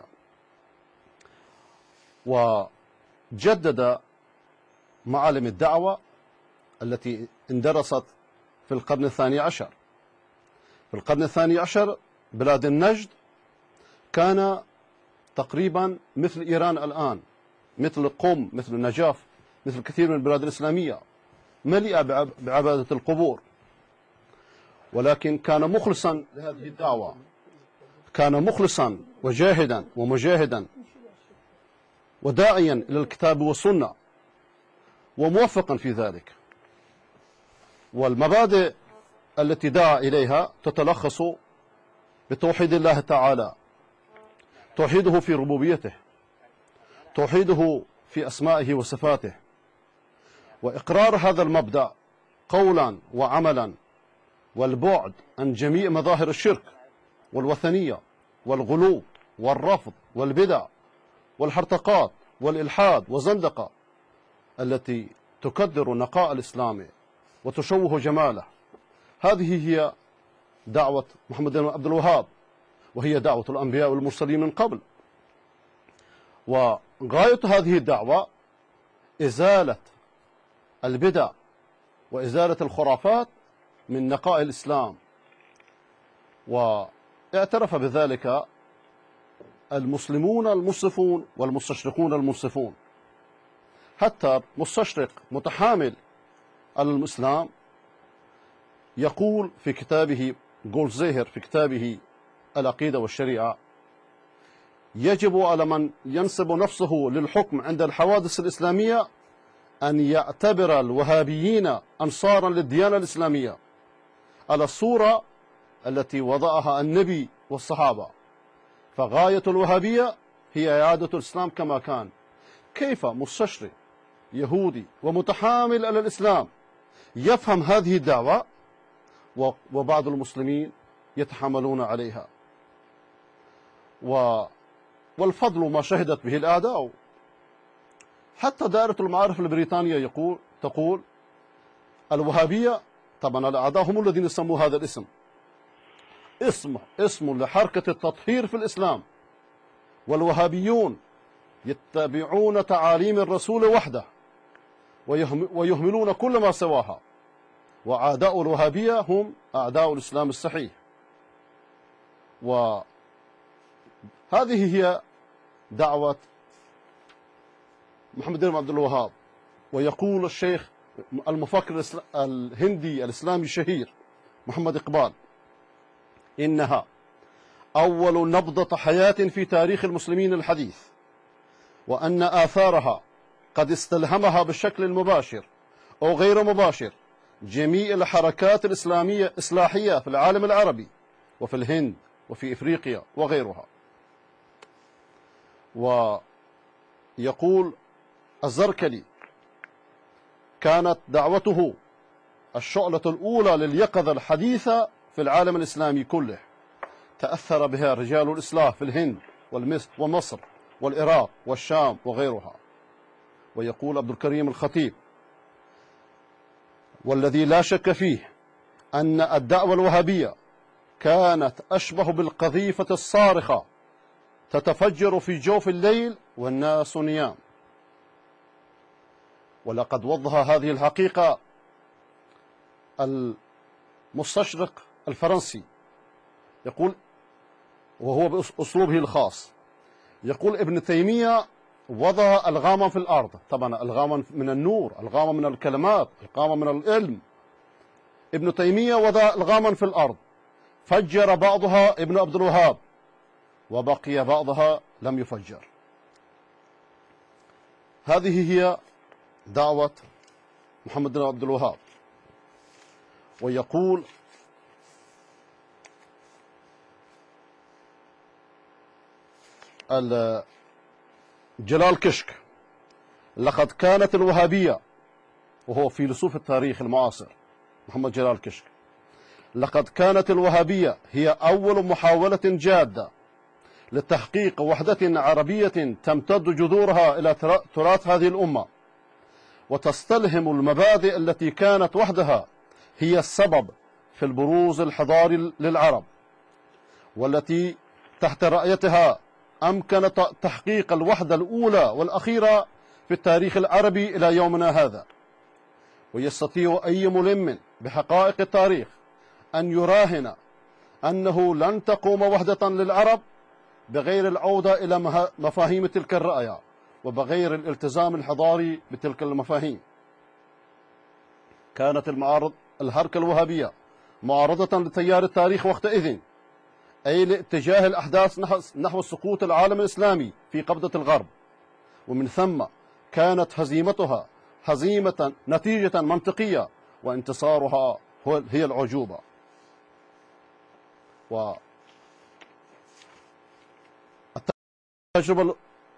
وجدد معالم الدعوة التي اندرست في القرن الثاني عشر. في القرن الثاني عشر بلاد النجد كان تقريبا مثل إيران الآن، مثل قم، مثل النجاف، مثل كثير من البلاد الإسلامية، مليئة بعبادة القبور. ولكن كان مخلصا لهذه الدعوة، كان مخلصا وجاهدا ومجاهدا وداعيا إلى الكتاب والسنة وموفقا في ذلك. والمبادئ التي دعا إليها تتلخص بتوحيد الله تعالى، توحيده في ربوبيته، توحيده في أسمائه وصفاته، وإقرار هذا المبدأ قولا وعملا، والبعد عن جميع مظاهر الشرك والوثنية والغلو والرفض والبدع والحرطقات والإلحاد والزندقة التي تكدر نقاء الإسلام وتشوه جماله. هذه هي دعوة محمد بن عبد الوهاب، وهي دعوة الأنبياء والمرسلين من قبل. وغاية هذه الدعوة إزالة البدع وإزالة الخرافات من نقاء الإسلام، واعترف بذلك المسلمون المنصفون والمستشرقون المنصفون. حتى مستشرق متحامل على الإسلام يقول في كتابه جولزيهر في كتابه العقيدة والشريعة: يجب على من ينسب نفسه للحكم عند الحوادث الإسلامية أن يعتبر الوهابيين أنصارا للديانة الإسلامية على الصورة التي وضعها النبي والصحابة، فغاية الوهابية هي إعادة الإسلام كما كان. كيف مستشرق يهودي ومتحامل على الإسلام يفهم هذه الدعوة وبعض المسلمين يتحملون عليها؟ و والفضل ما شهدت به الأعداء. حتى دائرة المعارف البريطانية يقول تقول الوهابية، طبعا الأعداء هم الذين سموا هذا الاسم، اسم اسم لحركة التطهير في الإسلام، والوهابيون يتبعون تعاليم الرسول وحده ويهملون كل ما سواها، وأعداء الوهابية هم أعداء الإسلام الصحيح. هذه هي دعوة محمد بن عبد الوهاب. ويقول الشيخ المفكر الهندي الإسلامي الشهير محمد إقبال: إنها أول نبضة حياة في تاريخ المسلمين الحديث، وأن آثارها قد استلهمها بالشكل المباشر أو غير مباشر جميع الحركات الإسلامية الإصلاحية في العالم العربي وفي الهند وفي إفريقيا وغيرها. ويقول الزركلي: كانت دعوته الشعلة الأولى لليقظة الحديثة في العالم الإسلامي كله، تأثر بها رجال الإصلاح في الهند ومصر والعراق والشام وغيرها. ويقول عبد الكريم الخطيب: والذي لا شك فيه أن الدعوة الوهابية كانت أشبه بالقذيفة الصارخة تتفجر في جوف الليل والناس نيام. ولقد وضح هذه الحقيقة المستشرق الفرنسي، يقول وهو بأسلوبه الخاص، يقول: ابن تيمية وضع ألغاما في الأرض، طبعا ألغاما من النور، ألغاما من الكلمات، ألغاما من العلم. ابن تيمية وضع ألغاما في الأرض، فجر بعضها ابن عبد الوهاب وبقي بعضها لم يفجر. هذه هي دعوة محمد بن عبد الوهاب. ويقول: جلال كشك: لقد كانت الوهابية، وهو فيلسوف التاريخ المعاصر محمد جلال كشك، لقد كانت الوهابية هي أول محاولة جادة لتحقيق وحدة عربية تمتد جذورها إلى تراث هذه الأمة، وتستلهم المبادئ التي كانت وحدها هي السبب في البروز الحضاري للعرب، والتي تحت رأيتها أمكن تحقيق الوحدة الأولى والأخيرة في التاريخ العربي إلى يومنا هذا. ويستطيع أي ملم بحقائق التاريخ أن يراهن أنه لن تقوم وحدة للعرب بغير العودة إلى مفاهيم تلك الرأية وبغير الالتزام الحضاري بتلك المفاهيم. كانت المعارض الحركة الوهابية معارضة لتيار التاريخ وقتئذ، أي لاتجاه الأحداث نحو سقوط العالم الإسلامي في قبضة الغرب، ومن ثم كانت هزيمتها هزيمة نتيجة منطقية، وانتصارها هي العجوبة. والتجربة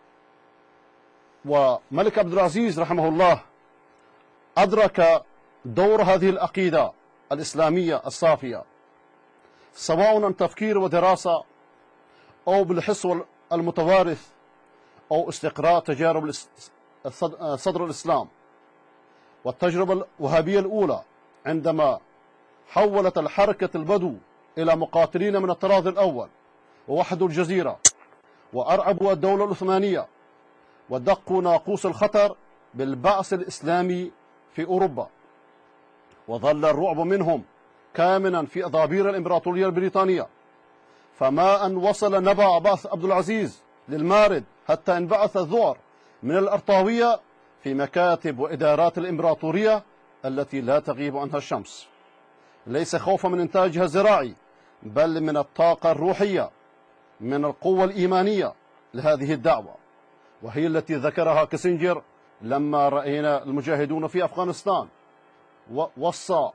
وملك عبد العزيز رحمه الله أدرك دور هذه العقيدة الإسلامية الصافية، سواء عن تفكير ودراسة أو بالحس المتوارث أو استقراء تجارب صدر الإسلام. والتجربة الوهابية الأولى عندما حولت الحركة البدو إلى مقاتلين من الطراز الأول ووحدوا الجزيرة وأرعبوا الدولة العثمانية ودقوا ناقوس الخطر بالبعث الإسلامي في أوروبا، وظل الرعب منهم كامنا في أضابير الإمبراطورية البريطانية، فما أن وصل نبع بعث عبد العزيز للمارد حتى انبعث الذعر من الأرطاوية في مكاتب وإدارات الإمبراطورية التي لا تغيب عنها الشمس، ليس خوفا من إنتاجها الزراعي، بل من الطاقة الروحية، من القوة الإيمانية لهذه الدعوة، وهي التي ذكرها كيسنجر لما رأينا المجاهدون في أفغانستان ووصى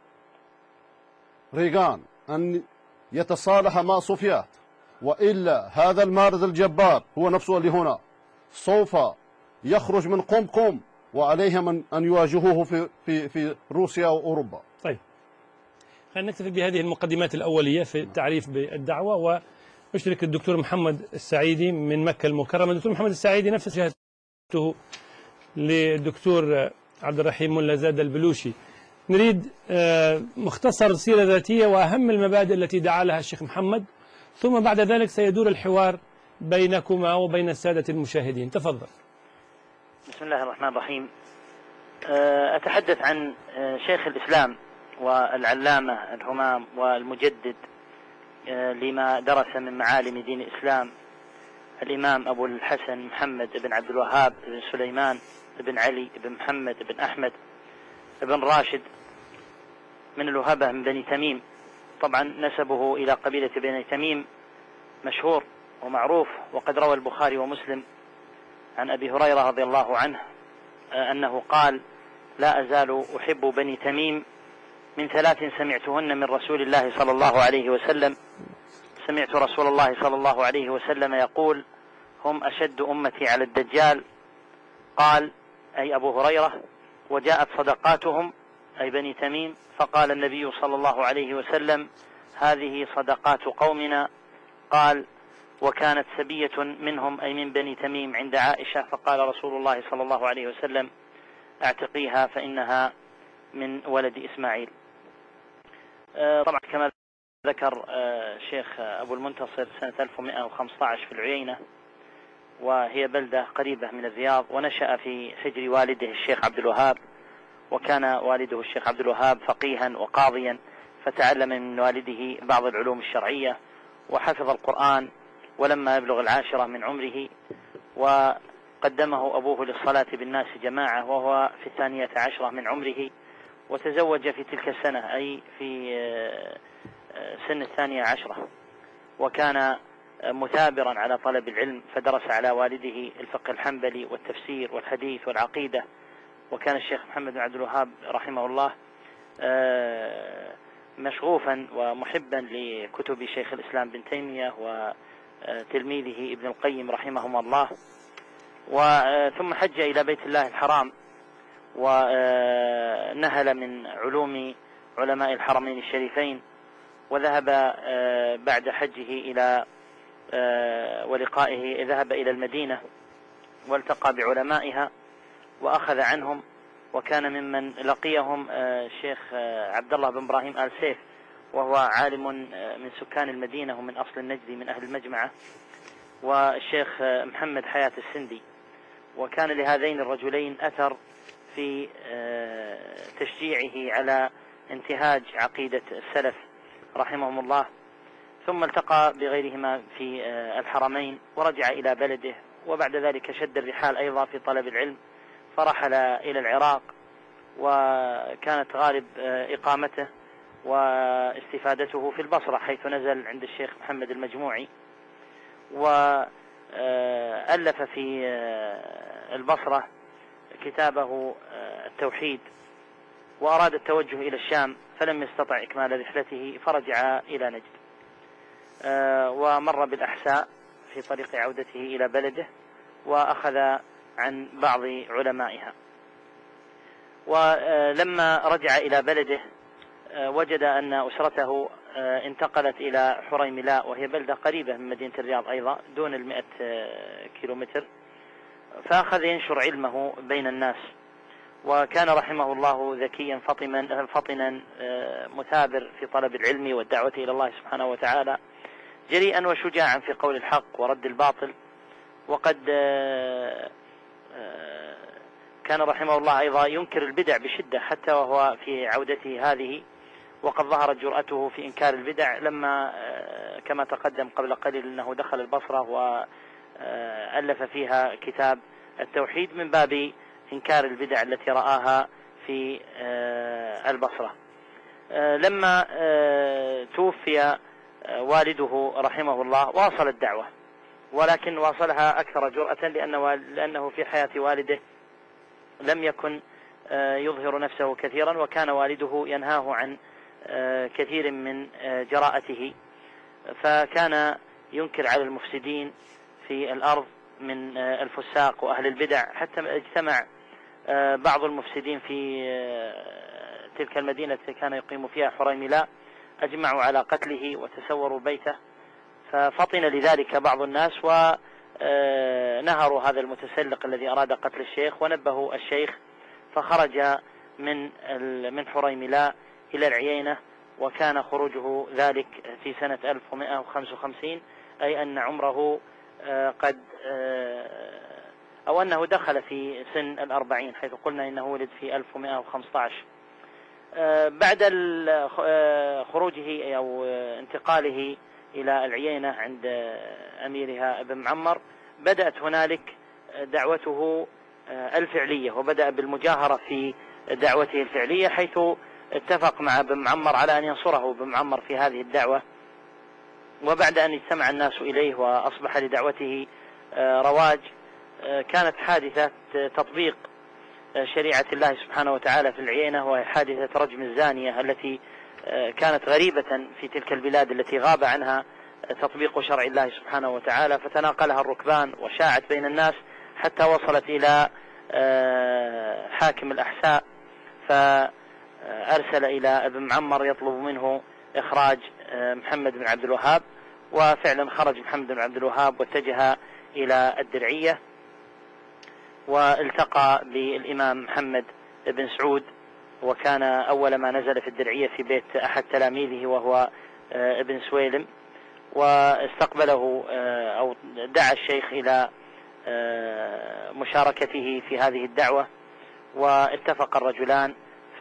ريغان أن يتصالح مع صوفيات، وإلا هذا المارد الجبار هو نفسه اللي هنا سوف يخرج من قم قم، وعليهم أن يواجهوه في في في روسيا وأوروبا. طيب، خلينا نكتفي بهذه المقدمات الأولية في التعريف بالدعوة، وأشرك الدكتور محمد السعيدي من مكة المكرمة. الدكتور محمد السعيدي نفس شهادته للدكتور عبد الرحيم ملا زاد البلوشي. نريد مختصر سيرة ذاتية وأهم المبادئ التي دعا لها الشيخ محمد، ثم بعد ذلك سيدور الحوار بينكما وبين السادة المشاهدين. تفضل. بسم الله الرحمن الرحيم. أتحدث عن شيخ الإسلام والعلامة الهمام والمجدد لما درس من معالم دين الإسلام الإمام أبو الحسن محمد بن عبد الوهاب بن سليمان بن علي بن محمد بن أحمد بن راشد من الوهبة من بني تميم. طبعا نسبه إلى قبيلة بني تميم مشهور ومعروف، وقد روى البخاري ومسلم عن أبي هريرة رضي الله عنه أنه قال: لا أزال أحب بني تميم من ثلاث سمعتهن من رسول الله صلى الله عليه وسلم. سمعت رسول الله صلى الله عليه وسلم يقول: هم أشد أمتي على الدجال. قال أي أبو هريرة: وجاءت صدقاتهم أي بني تميم، فقال النبي صلى الله عليه وسلم: هذه صدقات قومنا. قال: وكانت سبية منهم أي من بني تميم عند عائشة، فقال رسول الله صلى الله عليه وسلم: اعتقيها فإنها من ولد إسماعيل. طبعا كما ذكر الشيخ أبو المنتصر سنة ألف ومئة وخمسة عشر في العيينة، وهي بلدة قريبة من الرياض، ونشأ في حجر والده الشيخ عبد الوهاب، وكان والده الشيخ عبد الوهاب فقيها وقاضيا، فتعلم من والده بعض العلوم الشرعية وحفظ القرآن. ولما يبلغ العاشرة من عمره وقدمه أبوه للصلاة بالناس جماعة وهو في الثانية عشرة من عمره، وتزوج في تلك السنة أي في سن الثانية عشرة، وكان مثابرا على طلب العلم، فدرس على والده الفقه الحنبلي والتفسير والحديث والعقيدة. وكان الشيخ محمد بن عبد الوهاب رحمه الله مشغوفا ومحبا لكتب شيخ الإسلام بن تيمية وتلميذه ابن القيم رحمهما الله. وثم حج إلى بيت الله الحرام، ونهل من علوم علماء الحرمين الشريفين، وذهب بعد حجه إلى ولقائه ذهب إلى المدينة والتقى بعلمائها وأخذ عنهم، وكان ممن لقيهم الشيخ عبد الله بن إبراهيم آل سيف، وهو عالم من سكان المدينة ومن أصل النجد من أهل المجمعة، والشيخ محمد حياة السندي. وكان لهذين الرجلين أثر في تشجيعه على انتهاج عقيدة السلف رحمهم الله. ثم التقى بغيرهما في الحرمين ورجع إلى بلده، وبعد ذلك شد الرحال أيضا في طلب العلم، فرحل إلى العراق، وكانت غالب إقامته واستفادته في البصرة، حيث نزل عند الشيخ محمد المجموعي، وألف في البصرة كتابه التوحيد، وأراد التوجه إلى الشام فلم يستطع إكمال رحلته فرجع إلى نجد، ومر بالأحساء في طريق عودته إلى بلده، وأخذ عن بعض علمائها. ولما رجع إلى بلده وجد أن أسرته انتقلت إلى حريملاء، وهي بلدة قريبة من مدينة الرياض أيضا دون المئة كيلومتر، فأخذ ينشر علمه بين الناس. وكان رحمه الله ذكيا فطنا فطنا مثابر في طلب العلم والدعوة إلى الله سبحانه وتعالى، جريئا وشجاعا في قول الحق ورد الباطل. وقد كان رحمه الله أيضا ينكر البدع بشدة حتى وهو في عودته هذه، وقد ظهرت جرأته في إنكار البدع لما كما تقدم قبل قليل أنه دخل البصرة وألف فيها كتاب التوحيد من باب إنكار البدع التي رآها في البصرة. لما توفي والده رحمه الله واصل الدعوة، ولكن واصلها أكثر جرأة لأنه, لأنه في حياة والده لم يكن يظهر نفسه كثيرا، وكان والده ينهاه عن كثير من جراءته، فكان ينكر على المفسدين في الأرض من الفساق وأهل البدع، حتى اجتمع بعض المفسدين في تلك المدينة التي كان يقيم فيها حريملاء، أجمعوا على قتله وتسوروا بيته، ففطن لذلك بعض الناس ونهروا هذا المتسلق الذي أراد قتل الشيخ، ونبهوا الشيخ، فخرج من من حريملاء إلى العيينة، وكان خروجه ذلك في سنة ألف ومئة وخمسة وخمسين، أي أن عمره قد أو أنه دخل في سن الأربعين، حيث قلنا إنه ولد في ألف ومئة وخمسة عشر. بعد خروجه أو انتقاله إلى العيينة عند أميرها ابن معمر، بدأت هنالك دعوته الفعلية، وبدأ بالمجاهرة في دعوته الفعلية، حيث اتفق مع ابن معمر على أن ينصره ابن معمر في هذه الدعوة. وبعد أن اجتمع الناس إليه وأصبح لدعوته رواج، كانت حادثة تطبيق شريعة الله سبحانه وتعالى في العيينة، وهي حادثة رجم الزانية التي كانت غريبة في تلك البلاد التي غاب عنها تطبيق شرع الله سبحانه وتعالى، فتناقلها الركبان وشاعت بين الناس حتى وصلت إلى حاكم الأحساء، فأرسل إلى ابن معمر يطلب منه إخراج محمد بن عبد الوهاب، وفعلا خرج محمد بن عبد الوهاب واتجه إلى الدرعية، والتقى بالإمام محمد بن سعود، وكان أول ما نزل في الدرعية في بيت أحد تلاميذه وهو ابن سويلم، واستقبله أو دعا الشيخ إلى مشاركته في هذه الدعوة، واتفق الرجلان،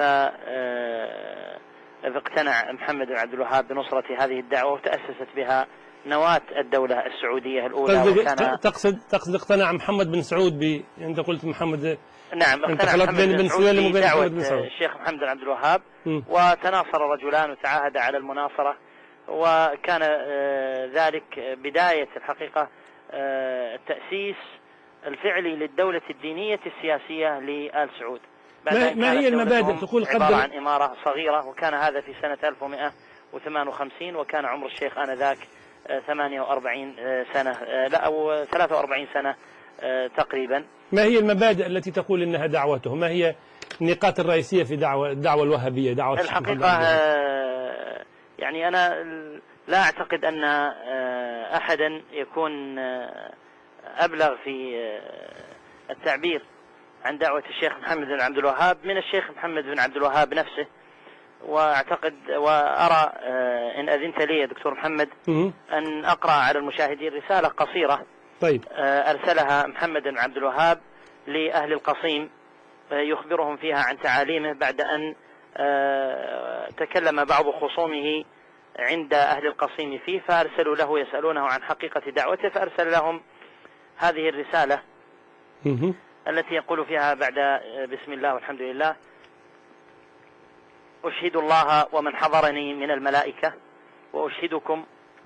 فاقتنع محمد بن عبد الوهاب بنصرة هذه الدعوة، وتأسست بها نواة الدولة السعودية الأولى. وكان تقصد تقصد اقتنع محمد بن سعود ب أنت قلت محمد، نعم، اقتنع محمد بن سعود بدعوة الشيخ محمد بن عبد الوهاب، وتناصر الرجلان وتعاهد على المناصرة، وكان ذلك بداية الحقيقة التأسيس الفعلي للدولة الدينية السياسية لآل سعود. ما, ما هي المبادئ؟ تقول عبارة عن إمارة صغيرة، وكان هذا في سنة ألف ومئة وثمانية وخمسين، وكان عمر الشيخ آنذاك ثمانية وأربعين سنة، لا أو ثلاثة وأربعين سنة تقريبا. ما هي المبادئ التي تقول إنها دعوته؟ ما هي النقاط الرئيسية في دعوة الدعوة الوهابية؟ دعوة الحقيقة يعني أنا لا أعتقد أن أحدا يكون أبلغ في التعبير عن دعوة الشيخ محمد بن عبد الوهاب من الشيخ محمد بن عبد الوهاب نفسه. وأعتقد وأرى إن أذنت لي يا دكتور محمد أن أقرأ على المشاهدين رسالة قصيرة طيب أرسلها محمد بن عبد الوهاب لأهل القصيم، يخبرهم فيها عن تعاليمه بعد أن تكلم بعض خصومه عند أهل القصيم فيه، فأرسلوا له يسألونه عن حقيقة دعوته، فأرسل لهم هذه الرسالة التي يقول فيها بعد بسم الله والحمد لله: أشهد الله ومن حضرني من الملائكة وأشهدكم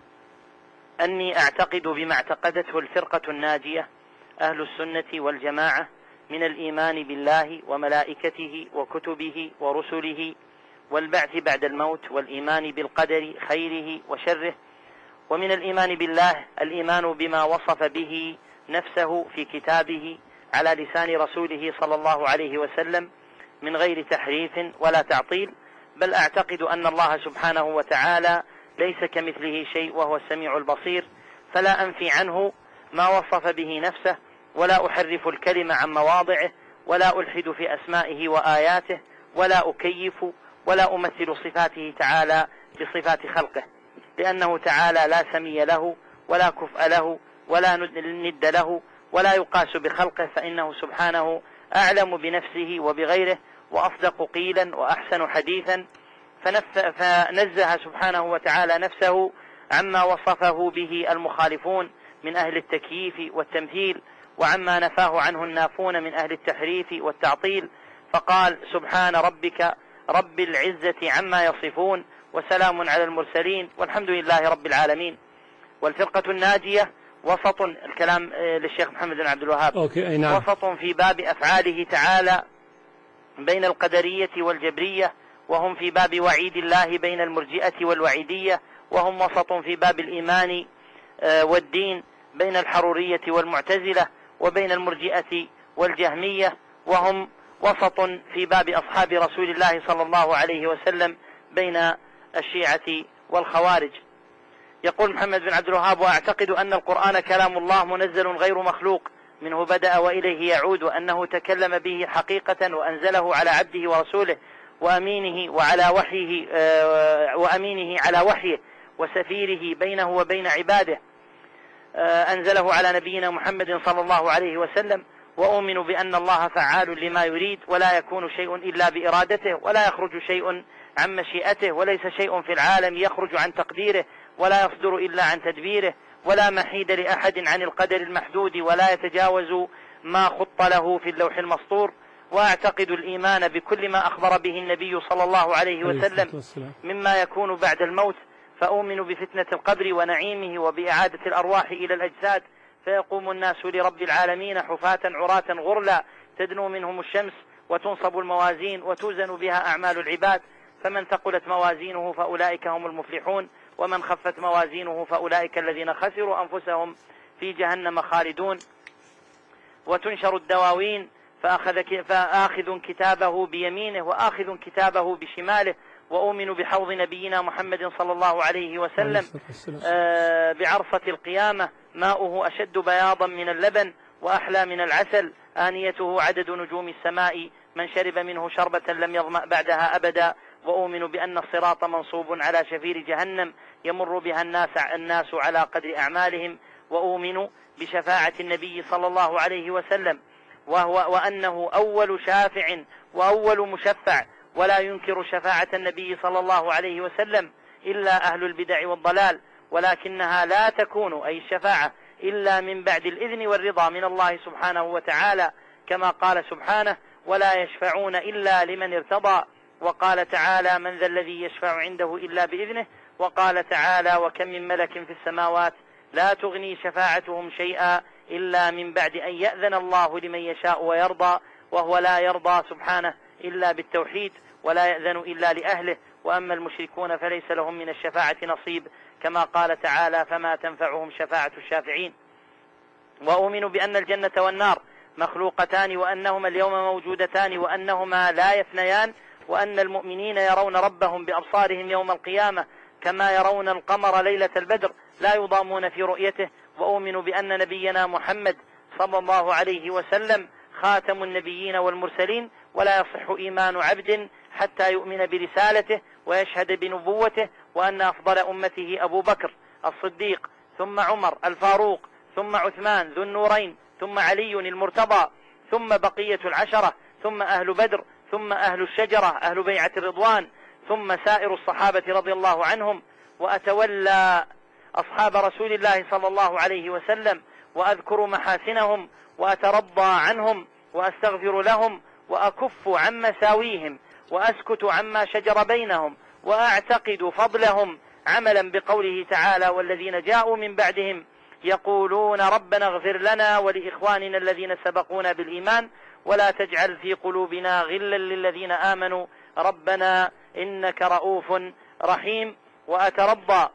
أني أعتقد بما اعتقدته الفرقة الناجية أهل السنة والجماعة من الإيمان بالله وملائكته وكتبه ورسله والبعث بعد الموت، والإيمان بالقدر خيره وشره، ومن الإيمان بالله الإيمان بما وصف به نفسه في كتابه على لسان رسوله صلى الله عليه وسلم من غير تحريف ولا تعطيل، بل أعتقد أن الله سبحانه وتعالى ليس كمثله شيء وهو السميع البصير، فلا أنفي عنه ما وصف به نفسه، ولا أحرف الكلمة عن مواضعه، ولا ألحد في أسمائه وآياته، ولا أكيف ولا أمثل صفاته تعالى بصفات خلقه، لأنه تعالى لا سمي له ولا كفء له ولا ند له ولا يقاس بخلقه، فإنه سبحانه أعلم بنفسه وبغيره وأصدق قيلا وأحسن حديثا، فنزه سبحانه وتعالى نفسه عما وصفه به المخالفون من أهل التكييف والتمثيل، وعما نفاه عنه النافون من أهل التحريف والتعطيل، فقال: سبحان ربك رب العزة عما يصفون وسلام على المرسلين والحمد لله رب العالمين. والفرقة الناجية وسط، الكلام للشيخ محمد بن عبد الوهاب، أوكي، نعم. وسط في باب أفعاله تعالى بين القدرية والجبرية، وهم في باب وعيد الله بين المرجئة والوعيدية، وهم وسط في باب الإيمان والدين بين الحرورية والمعتزلة وبين المرجئة والجهمية، وهم وسط في باب أصحاب رسول الله صلى الله عليه وسلم بين الشيعة والخوارج. يقول محمد بن عبد الوهاب: وأعتقد أن القرآن كلام الله منزل غير مخلوق، منه بدأ وإليه يعود، وأنه تكلم به حقيقة وأنزله على عبده ورسوله وأمينه وعلى وحيه وأمينه على وحيه وسفيره بينه وبين عباده، أنزله على نبينا محمد صلى الله عليه وسلم. وأؤمن بأن الله فعال لما يريد، ولا يكون شيء إلا بإرادته، ولا يخرج شيء عن مشيئته، وليس شيء في العالم يخرج عن تقديره، ولا يصدر إلا عن تدبيره، ولا محيد لأحد عن القدر المحدود، ولا يتجاوز ما خط له في اللوح المسطور. وأعتقد الإيمان بكل ما أخبر به النبي صلى الله عليه وسلم مما يكون بعد الموت، فأؤمن بفتنة القبر ونعيمه وبإعادة الأرواح إلى الأجساد، فيقوم الناس لرب العالمين حفاة عراة غرلا تدنو منهم الشمس، وتنصب الموازين وتوزن بها أعمال العباد، فمن ثقلت موازينه فأولئك هم المفلحون، ومن خفت موازينه فأولئك الذين خسروا أنفسهم في جهنم خالدون. وتنشر الدواوين فأخذ, فآخذ كتابه بيمينه وآخذ كتابه بشماله. وأؤمن بحوض نبينا محمد صلى الله عليه وسلم آه بعرصة القيامة، ماؤه أشد بياضا من اللبن وأحلى من العسل، آنيته عدد نجوم السماء، من شرب منه شربة لم يظمأ بعدها أبدا. وأؤمن بأن الصراط منصوب على شفير جهنم يمر بها الناس, الناس على قدر أعمالهم. وأؤمن بشفاعة النبي صلى الله عليه وسلم، وهو وأنه أول شافع وأول مشفع، ولا ينكر شفاعة النبي صلى الله عليه وسلم إلا أهل البدع والضلال، ولكنها لا تكون أي الشفاعة إلا من بعد الإذن والرضا من الله سبحانه وتعالى، كما قال سبحانه: ولا يشفعون إلا لمن ارتضى. وقال تعالى: من ذا الذي يشفع عنده إلا بإذنه. وقال تعالى: وكم من ملك في السماوات لا تغني شفاعتهم شيئا إلا من بعد أن يأذن الله لمن يشاء ويرضى، وهو لا يرضى سبحانه إلا بالتوحيد، ولا يأذن إلا لأهله. وأما المشركون فليس لهم من الشفاعة نصيب، كما قال تعالى: فما تنفعهم شفاعة الشافعين. وأؤمن بأن الجنة والنار مخلوقتان، وأنهما اليوم موجودتان، وأنهما لا يفنيان، وأن المؤمنين يرون ربهم بأبصارهم يوم القيامة كما يرون القمر ليلة البدر لا يضامون في رؤيته. وأؤمن بأن نبينا محمد صلى الله عليه وسلم خاتم النبيين والمرسلين، ولا يصح إيمان عبد حتى يؤمن برسالته ويشهد بنبوته، وأن أفضل أمته أبو بكر الصديق، ثم عمر الفاروق، ثم عثمان ذو النورين، ثم علي المرتضى، ثم بقية العشرة، ثم أهل بدر، ثم أهل الشجرة أهل بيعة الرضوان، ثم سائر الصحابة رضي الله عنهم. وأتولى أصحاب رسول الله صلى الله عليه وسلم، وأذكر محاسنهم، وأترضى عنهم، وأستغفر لهم، وأكف عن مساويهم، وأسكت عما شجر بينهم، وأعتقد فضلهم، عملا بقوله تعالى: والذين جاءوا من بعدهم يقولون ربنا اغفر لنا ولإخواننا الذين سبقونا بالإيمان ولا تجعل في قلوبنا غلا للذين آمنوا ربنا إنك رؤوف رحيم. وأترضى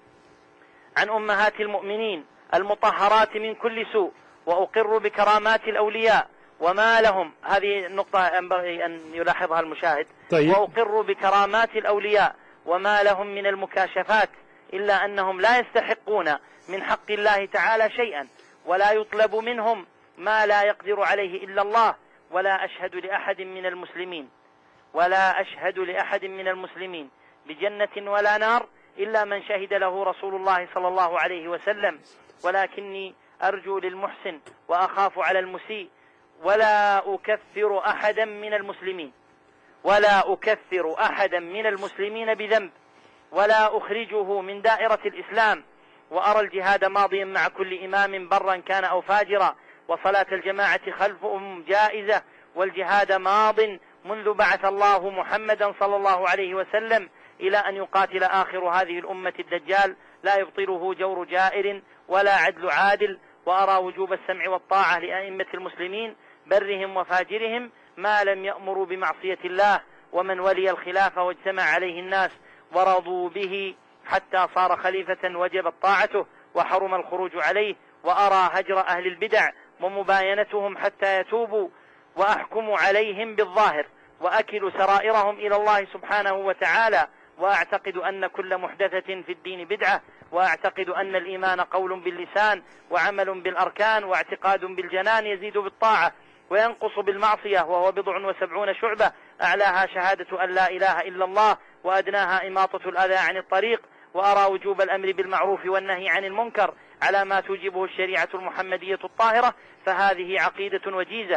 عن أمهات المؤمنين المطهرات من كل سوء، وأقر بكرامات الأولياء وما لهم، هذه النقطة ينبغي أن يلاحظها المشاهد. طيب. وأقر بكرامات الأولياء وما لهم من المكاشفات، إلا أنهم لا يستحقون من حق الله تعالى شيئا، ولا يطلب منهم ما لا يقدر عليه إلا الله. ولا أشهد لأحد من المسلمين ولا أشهد لأحد من المسلمين بجنة ولا نار إلا من شهد له رسول الله صلى الله عليه وسلم، ولكني أرجو للمحسن وأخاف على المسيء. ولا أكفر أحدا من المسلمين ولا أكفر أحدا من المسلمين بذنب، ولا أخرجه من دائرة الإسلام. وأرى الجهاد ماضيا مع كل إمام برا كان أو فاجرا، وصلاة الجماعة خلفهم جائزة، والجهاد ماض منذ بعث الله محمدا صلى الله عليه وسلم إلى أن يقاتل آخر هذه الأمة الدجال، لا يبطله جور جائر ولا عدل عادل. وأرى وجوب السمع والطاعة لأئمة المسلمين برهم وفاجرهم ما لم يأمروا بمعصية الله. ومن ولي الخلافة واجتمع عليه الناس ورضوا به حتى صار خليفة وجبت طاعته وحرم الخروج عليه. وأرى هجر أهل البدع ومباينتهم حتى يتوبوا، وأحكم عليهم بالظاهر، وأكل سرائرهم إلى الله سبحانه وتعالى. وأعتقد أن كل محدثة في الدين بدعة، وأعتقد أن الإيمان قول باللسان وعمل بالأركان واعتقاد بالجنان يزيد بالطاعة وينقص بالمعصية، وهو بضع وسبعون شعبة، أعلاها شهادة أن لا إله إلا الله، وأدناها إماطة الأذى عن الطريق. وأرى وجوب الأمر بالمعروف والنهي عن المنكر على ما توجبه الشريعة المحمدية الطاهرة، فهذه عقيدة وجيزة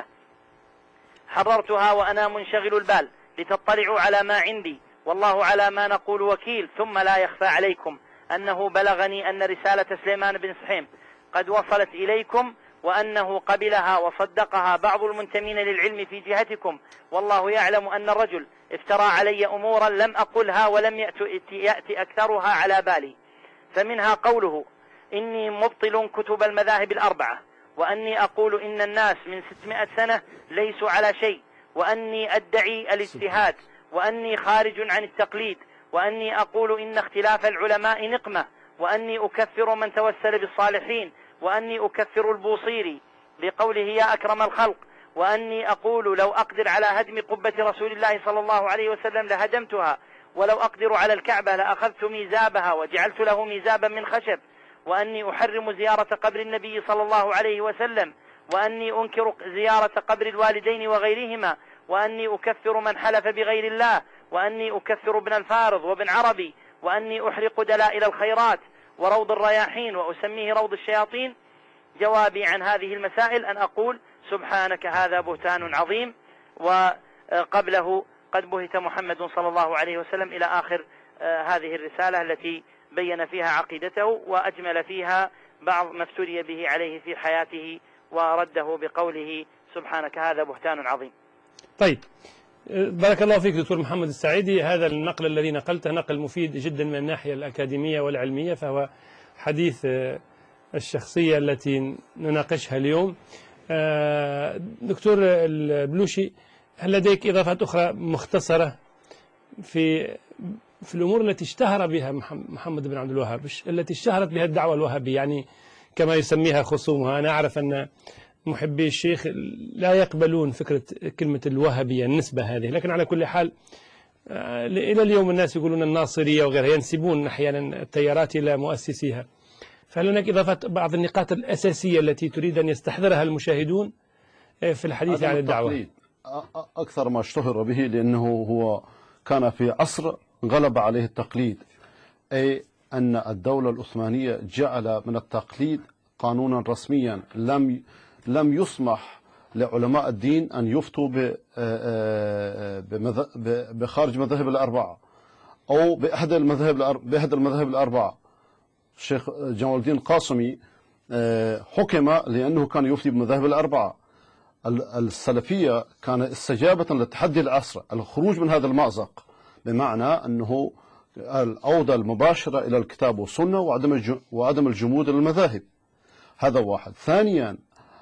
حررتها وأنا منشغل البال لتطلعوا على ما عندي، والله على ما نقول وكيل. ثم لا يخفى عليكم أنه بلغني أن رسالة سليمان بن سحيم قد وصلت إليكم، وأنه قبلها وصدقها بعض المنتمين للعلم في جهتكم، والله يعلم أن الرجل افترى علي أمورا لم أقلها ولم يأتي أكثرها على بالي، فمنها قوله إني مبطل كتب المذاهب الأربعة، وأني أقول إن الناس من ستمائة سنة ليسوا على شيء، وأني أدعي الاجتهاد، وأني خارج عن التقليد، وأني أقول إن اختلاف العلماء نقمة، وأني أكفر من توسل بالصالحين، وأني أكفر البوصيري لقوله يا أكرم الخلق، وأني أقول لو أقدر على هدم قبة رسول الله صلى الله عليه وسلم لهدمتها، ولو أقدر على الكعبة لأخذت ميزابها وجعلت له ميزابا من خشب، وأني أحرم زيارة قبر النبي صلى الله عليه وسلم، وأني أنكر زيارة قبر الوالدين وغيرهما، وأني أكفر من حلف بغير الله، وأني أكفر ابن الفارض وابن عربي، وأني أحرق دلائل الخيرات وروض الرياحين وأسميه روض الشياطين. جوابي عن هذه المسائل أن أقول سبحانك هذا بهتان عظيم، وقبله قد بهت محمد صلى الله عليه وسلم، إلى آخر هذه الرسالة التي بين فيها عقيدته وأجمل فيها بعض ما افتري به عليه في حياته، ورده بقوله سبحانك هذا بهتان عظيم. طيب، بارك الله فيك دكتور محمد السعيدي. هذا النقل الذي نقلته نقل مفيد جدا من الناحية الأكاديمية والعلمية، فهو حديث الشخصية التي نناقشها اليوم. دكتور البلوشي، هل لديك إضافات أخرى مختصرة في في الأمور التي اشتهر بها محمد بن عبد الوهاب، التي اشتهرت بها الدعوة الوهابية، يعني كما يسميها خصومها؟ أنا أعرف أن محبي الشيخ لا يقبلون فكرة كلمة الوهابية النسبة هذه، لكن على كل حال إلى اليوم الناس يقولون الناصرية وغيرها، ينسبون أحيانا التيارات إلى مؤسسيها. فهل هناك إضافة بعض النقاط الأساسية التي تريد أن يستحضرها المشاهدون في الحديث عن الدعوة؟ أكثر ما اشتهر به لأنه هو كان في عصر غلب عليه التقليد، أي أن الدولة العثمانية جعل من التقليد قانونا رسميا، لم لم يسمح لعلماء الدين أن يفتوا بخارج مذاهب الأربعة أو بأحد المذاهب بأحد المذاهب الأربعة. الشيخ جمال الدين القاسمي حكم لأنه كان يفتي بمذاهب الأربعة. السلفية كان استجابة لتحدي العصر، الخروج من هذا المأزق، بمعنى أنه العودة المباشرة إلى الكتاب والسنة وعدم وعدم الجمود للمذاهب. هذا واحد. ثانيا،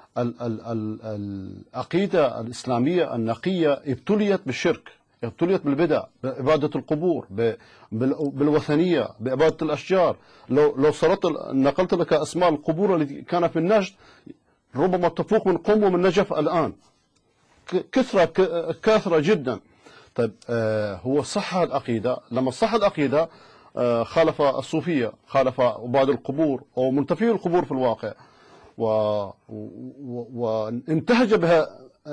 العقيدة الإسلامية النقية ابتليت بالشرك، ابتليت بالبدع، بعبادة القبور، بالوثنية، بعبادة الأشجار. لو لو صرت نقلت لك أسماء القبور التي كانت في النجد ربما تفوق من قم ومن نجف الآن، كثرة كثرة جدا. طيب، آه هو صح العقيدة، لما صح العقيدة آه خالف الصوفية، خالف عباد القبور أو منتفي القبور في الواقع، وانتهج بها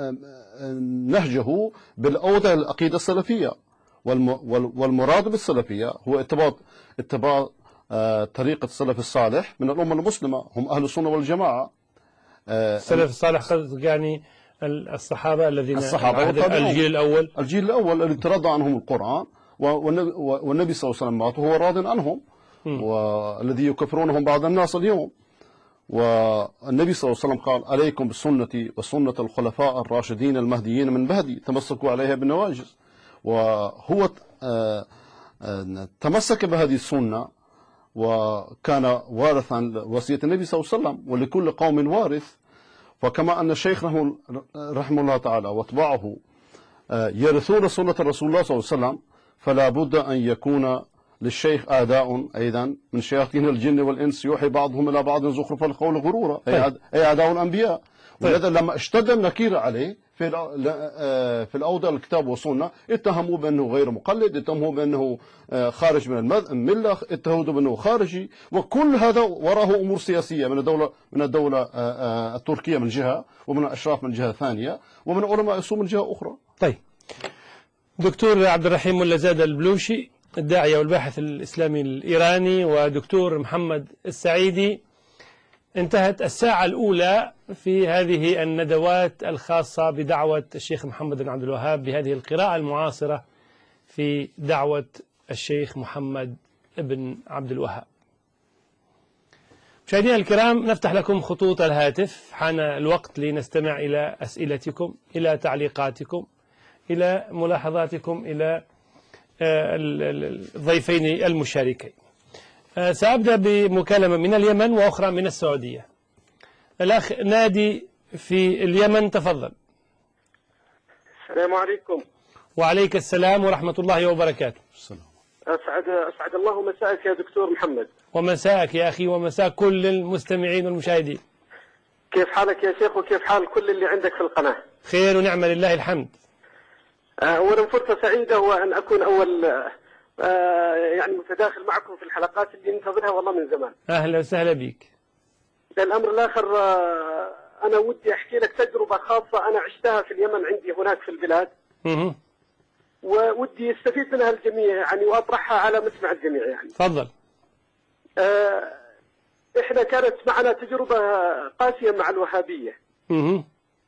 نهجه بالأوضة العقيدة السلفية. والمراد بالسلفية هو اتباع اتباع آه طريقة السلف الصالح من الأمة المسلمة، هم أهل السنة والجماعة. آه السلف الصالح يعني الصحابة الذين الصحابة الجيل الأول الجيل الأول الذي ترضى عنهم القرآن، والنبي صلى الله عليه وسلم مات وهو راض عنهم، والذي يكفرونهم بعض الناس اليوم. والنبي صلى الله عليه وسلم قال عليكم بسنتي وسنة الخلفاء الراشدين المهديين من بعدي تمسكوا عليها بالنواجذ. وهو تمسك بهذه السنة وكان وارثا وصية النبي صلى الله عليه وسلم، ولكل قوم وارث. وكما أن الشيخ رحمه الله تعالى واتباعه يرثون سنة رسول الله صلى الله عليه وسلم، فلا بد أن يكون للشيخ أعداء أيضا من شياطين الجن والإنس يوحي بعضهم إلى بعض زخرف القول غرورا، أي أعداء الأنبياء. ولذا لما اشتد النكير عليه في في الأوضة الكتاب والسنة اتهموا بأنه غير مقلد، اتهموا بأنه خارج من الملة، اتهموا بأنه خارجي. وكل هذا وراه أمور سياسية من الدولة من الدولة التركية من جهة، ومن الأشراف من جهة ثانية، ومن علماء السوء من جهة أخرى. طيب، دكتور عبد الرحيم ملا زاد البلوشي، الداعية والباحث الإسلامي الإيراني، ودكتور محمد السعيدي، انتهت الساعة الأولى في هذه الندوات الخاصة بدعوة الشيخ محمد بن عبد الوهاب، بهذه القراءة المعاصرة في دعوة الشيخ محمد بن عبد الوهاب. مشاهدينا الكرام، نفتح لكم خطوط الهاتف. حان الوقت لنستمع إلى أسئلتكم، إلى تعليقاتكم، إلى ملاحظاتكم، إلى الضيفين المشاركين. سأبدأ بمكالمة من اليمن وأخرى من السعودية. الأخ نادي في اليمن، تفضل. السلام عليكم. وعليك السلام ورحمة الله وبركاته. أسعد أسعد الله مساءك يا دكتور محمد. ومساءك يا أخي، ومساء كل المستمعين والمشاهدين. كيف حالك يا شيخ، وكيف حال كل اللي عندك في القناة؟ خير ونعمة لله الحمد. أولا فرصة سعيدة وأن أكون أول آه يعني متداخل معكم في الحلقات اللي ننتظرها والله من زمان. أهلا وسهلا بك. الأمر الآخر، آه أنا ودي أحكي لك تجربة خاصة أنا عشتها في اليمن عندي هناك في البلاد. اها. وودي يستفيد منها الجميع يعني، وأطرحها على مسمع الجميع يعني. تفضل. آه إحنا كانت معنا تجربة قاسية مع الوهابية. اها.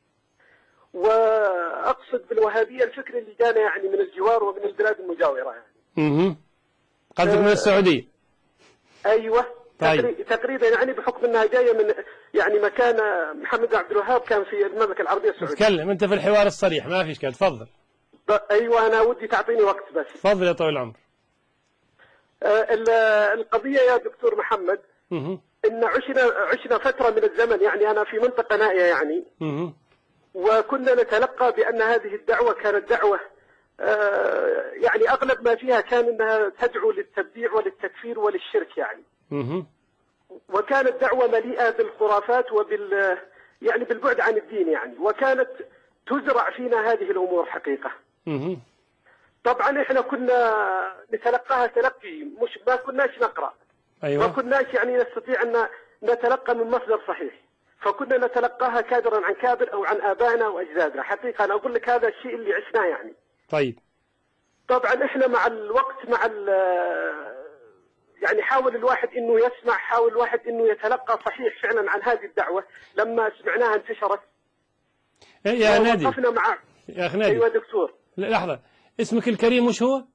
وأقصد بالوهابية الفكر اللي جانا يعني من الجوار ومن البلاد المجاورة يعني. اها. قصدك من السعودية؟ أيوة. طيب. تقريبا يعني بحكم أنها جاية من يعني مكان محمد عبد الوهاب كان في المملكة العربية السعودية. تكلم أنت في الحوار الصريح، ما في إشكال، تفضل. أيوة، أنا ودي تعطيني وقت بس. تفضل يا طويل العمر. آه القضية يا دكتور محمد، اها. إن عشنا عشنا فترة من الزمن يعني، أنا في منطقة نائية يعني. اها. وكنا نتلقى بأن هذه الدعوة كانت دعوة آه يعني أغلب ما فيها كان أنها تدعو للتبديع وللتكفير وللشرك يعني. اها. وكانت دعوة مليئة بالخرافات وبال يعني بالبعد عن الدين يعني، وكانت تزرع فينا هذه الأمور حقيقة. اها. طبعا احنا كنا نتلقاها تلقي، مش ما كناش نقرأ. أيوة. ما كناش يعني نستطيع أن نتلقى من مصدر صحيح، فكنا نتلقاها كادرا عن كابر أو عن آبائنا وأجدادنا. حقيقة أنا أقول لك هذا الشيء اللي عشناه يعني. طيب. طبعا احنا مع الوقت مع يعني حاول الواحد انه يسمع، حاول الواحد انه يتلقى صحيح فعلا عن هذه الدعوة. لما سمعناها انتشرت يا نادي، وقفنا معه. يا أخي نادي. أيوة دكتور. لحظة، اسمك الكريم وش هو؟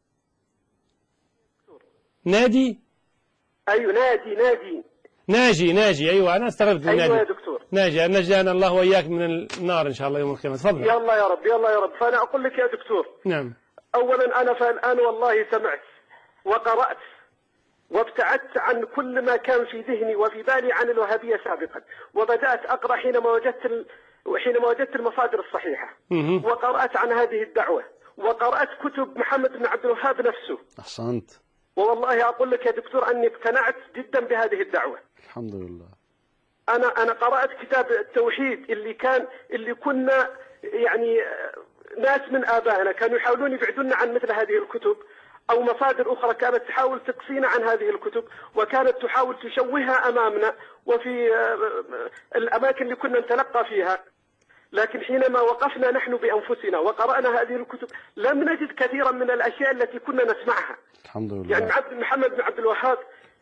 نادي؟ أيوة نادي نادي ناجي ناجي أيوة، أنا استغربت من أيوة نادي. يا دكتور. ناجي، نجانا الله وإياك من النار إن شاء الله يوم القيامة. تفضل. يلا يا رب، يلا يا رب. فأنا أقول لك يا دكتور، نعم. أولا أنا فالآن والله سمعت وقرأت وابتعدت عن كل ما كان في ذهني وفي بالي عن الوهابية سابقا، وبدأت أقرأ حينما وجدت ال... حينما وجدت المصادر الصحيحة. مه. وقرأت عن هذه الدعوة، وقرأت كتب محمد بن عبد الوهاب نفسه. أحسنت. والله أقول لك يا دكتور أني اقتنعت جدا بهذه الدعوة. الحمد لله. أنا أنا قرأت كتاب التوحيد اللي كان اللي كنا يعني ناس من آبائنا كانوا يحاولون يبعدونا عن مثل هذه الكتب، أو مصادر أخرى كانت تحاول تقصينا عن هذه الكتب، وكانت تحاول تشوهها أمامنا وفي الأماكن اللي كنا نتلقى فيها. لكن حينما وقفنا نحن بأنفسنا وقرأنا هذه الكتب لم نجد كثيرا من الأشياء التي كنا نسمعها. الحمد لله. يعني عبد محمد بن عبد الوهاب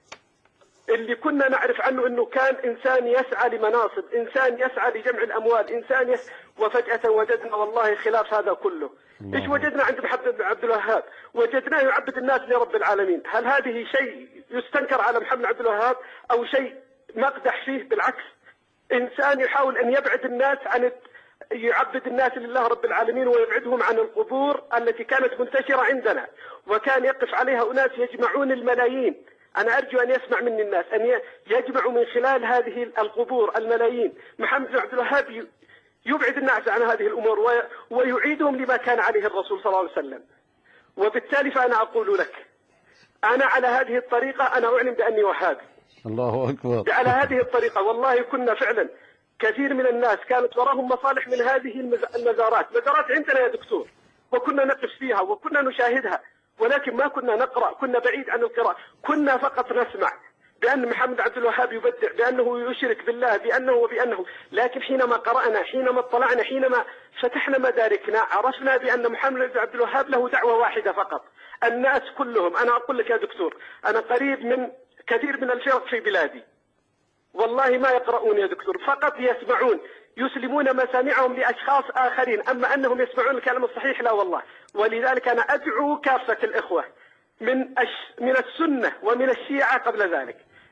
اللي كنا نعرف عنه أنه كان إنسان يسعى لمناصب، إنسان يسعى لجمع الأموال، إنسان يس... وفجأة وجدنا والله خلاف هذا كله. إيش وجدنا عند محمد بن عبد الوهاب؟ وجدناه يعبد الناس لرب العالمين. هل هذه شيء يستنكر على محمد بن عبد الوهاب أو شيء مقدح فيه؟ بالعكس، إنسان يحاول أن يبعد الناس عن يعبد الناس لله رب العالمين ويبعدهم عن القبور التي كانت منتشرة عندنا، وكان يقف عليها أناس يجمعون الملايين. أنا أرجو أن يسمع مني الناس، أن يجمعوا من خلال هذه القبور الملايين. محمد بن عبد الوهاب يبعد الناس عن هذه الأمور ويعيدهم لما كان عليه الرسول صلى الله عليه وسلم. وبالتالي فأنا أقول لك، أنا على هذه الطريقة أنا أعلم بأني وهابي. الله أكبر. على هذه الطريقة والله كنا فعلا كثير من الناس كانت وراهم مصالح من هذه المزارات. مزارات عندنا يا دكتور، وكنا نقف فيها وكنا نشاهدها، ولكن ما كنا نقرأ، كنا بعيد عن القراءة، كنا فقط نسمع بأن محمد عبد الوهاب يبدع، بأنه يشرك بالله، بأنه وبأنه. لكن حينما قرأنا، حينما اطلعنا، حينما فتحنا مداركنا، عرفنا بأن محمد عبد الوهاب له دعوة واحدة فقط. الناس كلهم، أنا أقول لك يا دكتور، أنا قريب من كثير من الفرق في بلادي، والله ما يقرؤون يا دكتور، فقط يسمعون، يسلمون مسامعهم لأشخاص آخرين، أما أنهم يسمعون الكلام الصحيح لا والله. ولذلك أنا أدعو كافة الإخوة من من السنة ومن الشيعة قبل ذلك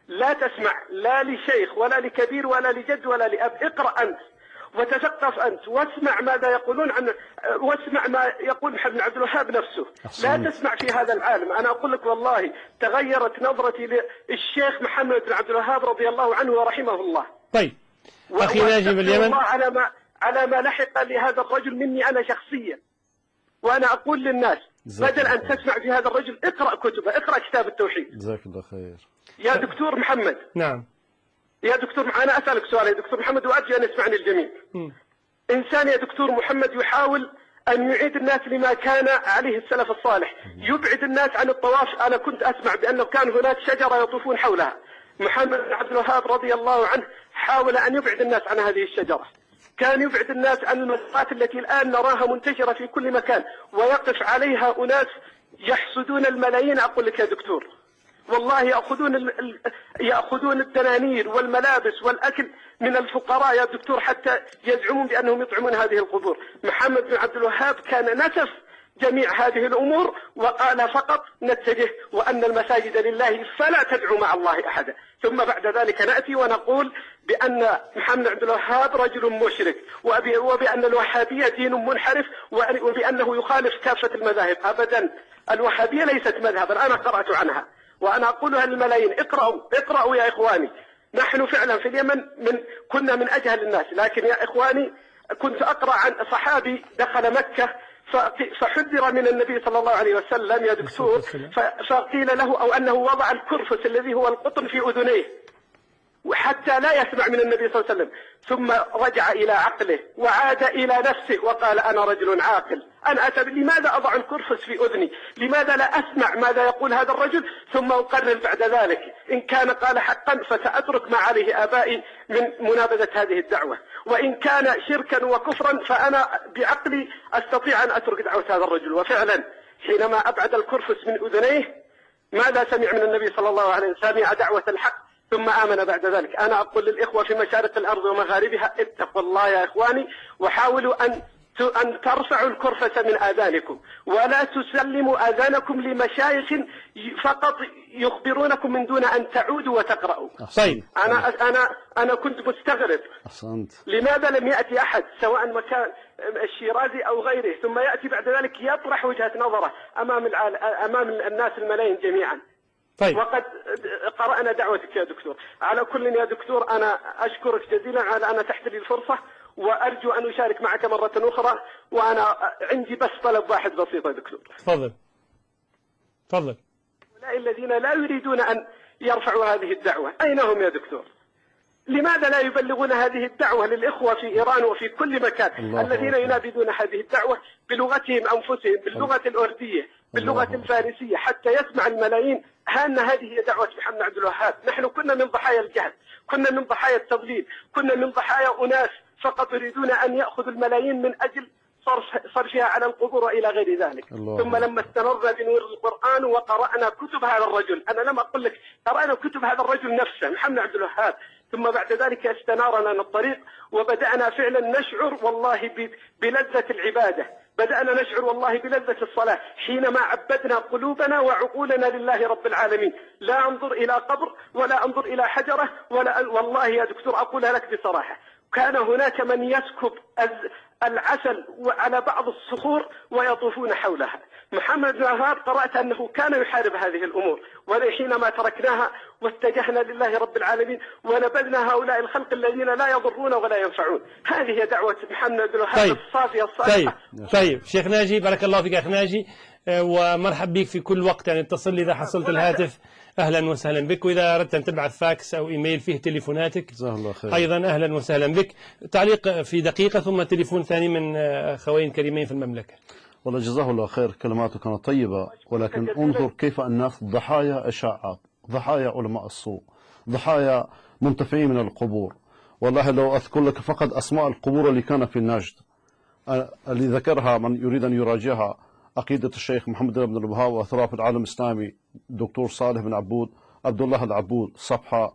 لا تسمع لا لشيخ ولا لكبير ولا لجد ولا لأب. اقرأ أنت وتثقف أنت واسمع ماذا يقولون عن واسمع ما يقول محمد بن عبد الوهاب نفسه. لا تسمع في هذا العالم. أنا أقول لك والله تغيرت نظرتي للشيخ محمد بن عبد الوهاب رضي الله عنه ورحمه الله. طيب أخي ناجي باليمن، على ما على ما لحق لهذا الرجل مني أنا شخصيا. وأنا أقول للناس بدل أن تسمع في هذا الرجل اقرأ كتبه، اقرأ كتاب التوحيد. جزاك الله خير. يا دكتور محمد. نعم. يا دكتور أنا أسألك سؤال يا دكتور محمد وأرجو أن يسمعني الجميع. م. إنسان يا دكتور محمد يحاول أن يعيد الناس لما كان عليه السلف الصالح، يبعد الناس عن الطواف. أنا كنت أسمع بأنه كان هناك شجرة يطوفون حولها. محمد بن عبد الوهاب رضي الله عنه حاول أن يبعد الناس عن هذه الشجرة، كان يبعد الناس عن المسارات التي الآن نراها منتشرة في كل مكان ويقف عليها أناس يحسدون الملايين. أقول لك يا دكتور والله يأخذون ال... يأخذون الدنانير والملابس والأكل من الفقراء يا دكتور حتى يزعمون بأنهم يطعمون هذه القبور. محمد بن عبد الوهاب كان نسف جميع هذه الأمور وقال فقط نتجه وأن المساجد لله فلا تدعوا مع الله أحدا. ثم بعد ذلك نأتي ونقول بأن محمد بن عبد الوهاب رجل مشرك وبأن الوهابية دين منحرف وبأنه يخالف كافة المذاهب. أبدا، الوهابية ليست مذهبا، أنا قرأت عنها وأنا أقولها للملايين. اقرأوا اقرأوا يا إخواني. نحن فعلا في اليمن من كنا من أجهل الناس، لكن يا إخواني كنت أقرأ عن صحابي دخل مكة فحذر من النبي صلى الله عليه وسلم يا دكتور، فقيل له أو أنه وضع الكرفس الذي هو القطن في أذنيه حتى لا يسمع من النبي صلى الله عليه وسلم، ثم رجع إلى عقله وعاد إلى نفسه وقال أنا رجل عاقل، أنا أتى لماذا أضع الكرفس في أذني؟ لماذا لا أسمع ماذا يقول هذا الرجل ثم أقرر بعد ذلك إن كان قال حقا فسأترك ما عليه آبائي من منابذة هذه الدعوة، وإن كان شركا وكفرا فأنا بعقلي أستطيع أن أترك دعوة هذا الرجل. وفعلا حينما أبعد الكرفس من أذنيه ماذا سمع من النبي صلى الله عليه وسلم؟ سمع دعوة الحق ثم آمن بعد ذلك. أنا أقول للإخوة في مشارق الأرض ومغاربها اتقوا الله يا إخواني وحاولوا أن أن ترفعوا الكرفس من آذانكم ولا تسلموا آذانكم لمشايخ فقط يخبرونكم من دون أن تعودوا وتقرأوا. طيب أنا أنا أنا كنت مستغرب أحسنت. لماذا لم يأتي أحد سواء مكان الشيرازي أو غيره ثم يأتي بعد ذلك يطرح وجهة نظره أمام العالم أمام الناس الملايين جميعا. طيب. وقد قرأنا دعوتك يا دكتور. على كل يا دكتور أنا أشكرك جزيلا على أن أتحت لي الفرصة وأرجو أن أشارك معك مرة أخرى، وأنا عندي بس طلب واحد بسيط يا دكتور. تفضل تفضل. هؤلاء الذين لا يريدون أن يرفعوا هذه الدعوة أين هم يا دكتور؟ لماذا لا يبلغون هذه الدعوة للإخوة في إيران وفي كل مكان الذين ينابذون هذه الدعوة بلغتهم أنفسهم، باللغة الأردية، باللغة الفارسية، حتى يسمع الملايين أن هذه هي دعوة محمد عبد الوهاب. نحن كنا من ضحايا الجهل، كنا من ضحايا التضليل، كنا من ضحايا أناس فقط يريدون أن يأخذوا الملايين من أجل صرف صرفها على القبور وإلى غير ذلك. ثم لما استنرنا بنور القرآن وقرأنا كتب هذا الرجل، أنا لم أقول لك قرأنا كتب هذا الرجل نفسه محمد عبد الوهاب، ثم بعد ذلك استنار لنا الطريق وبدأنا فعلا نشعر والله بلذة العبادة، بدأنا نشعر والله بلذة الصلاة حينما عبدنا قلوبنا وعقولنا لله رب العالمين، لا أنظر إلى قبر ولا أنظر إلى حجرة ولا. والله يا دكتور أقول لك بصراحة كان هناك من يسكب العسل على بعض الصخور ويطوفون حولها. محمد بن وهاب قرأت أنه كان يحارب هذه الأمور، وحينما تركناها واتجهنا لله رب العالمين ونبذنا هؤلاء الخلق الذين لا يضرون ولا ينفعون. هذه هي دعوة محمد بن وهاب. طيب. الصافية الصالحة. طيب طيب شيخ ناجي بارك الله فيك أخ ناجي، ومرحب بك في كل وقت، يعني اتصل لي إذا حصلت الهاتف أهلا وسهلا بك، وإذا أردت أن تبعث فاكس أو إيميل فيه تليفوناتك الله خير. أيضا أهلا وسهلا بك. تعليق في دقيقة ثم تليفون ثاني من أخوين كريمين في المملكة. والله جزاه الله خير، كلماته كانت طيبة، ولكن انظر كيف الناس ضحايا إشاعات، ضحايا علماء السوء، ضحايا منتفعين من القبور. والله لو أذكر لك فقط أسماء القبور اللي كان في النجد اللي ذكرها من يريد أن يراجعها، عقيدة الشيخ محمد بن الوهاب وأثرها في العالم الإسلامي دكتور صالح بن عبود عبد الله العبود، صفحة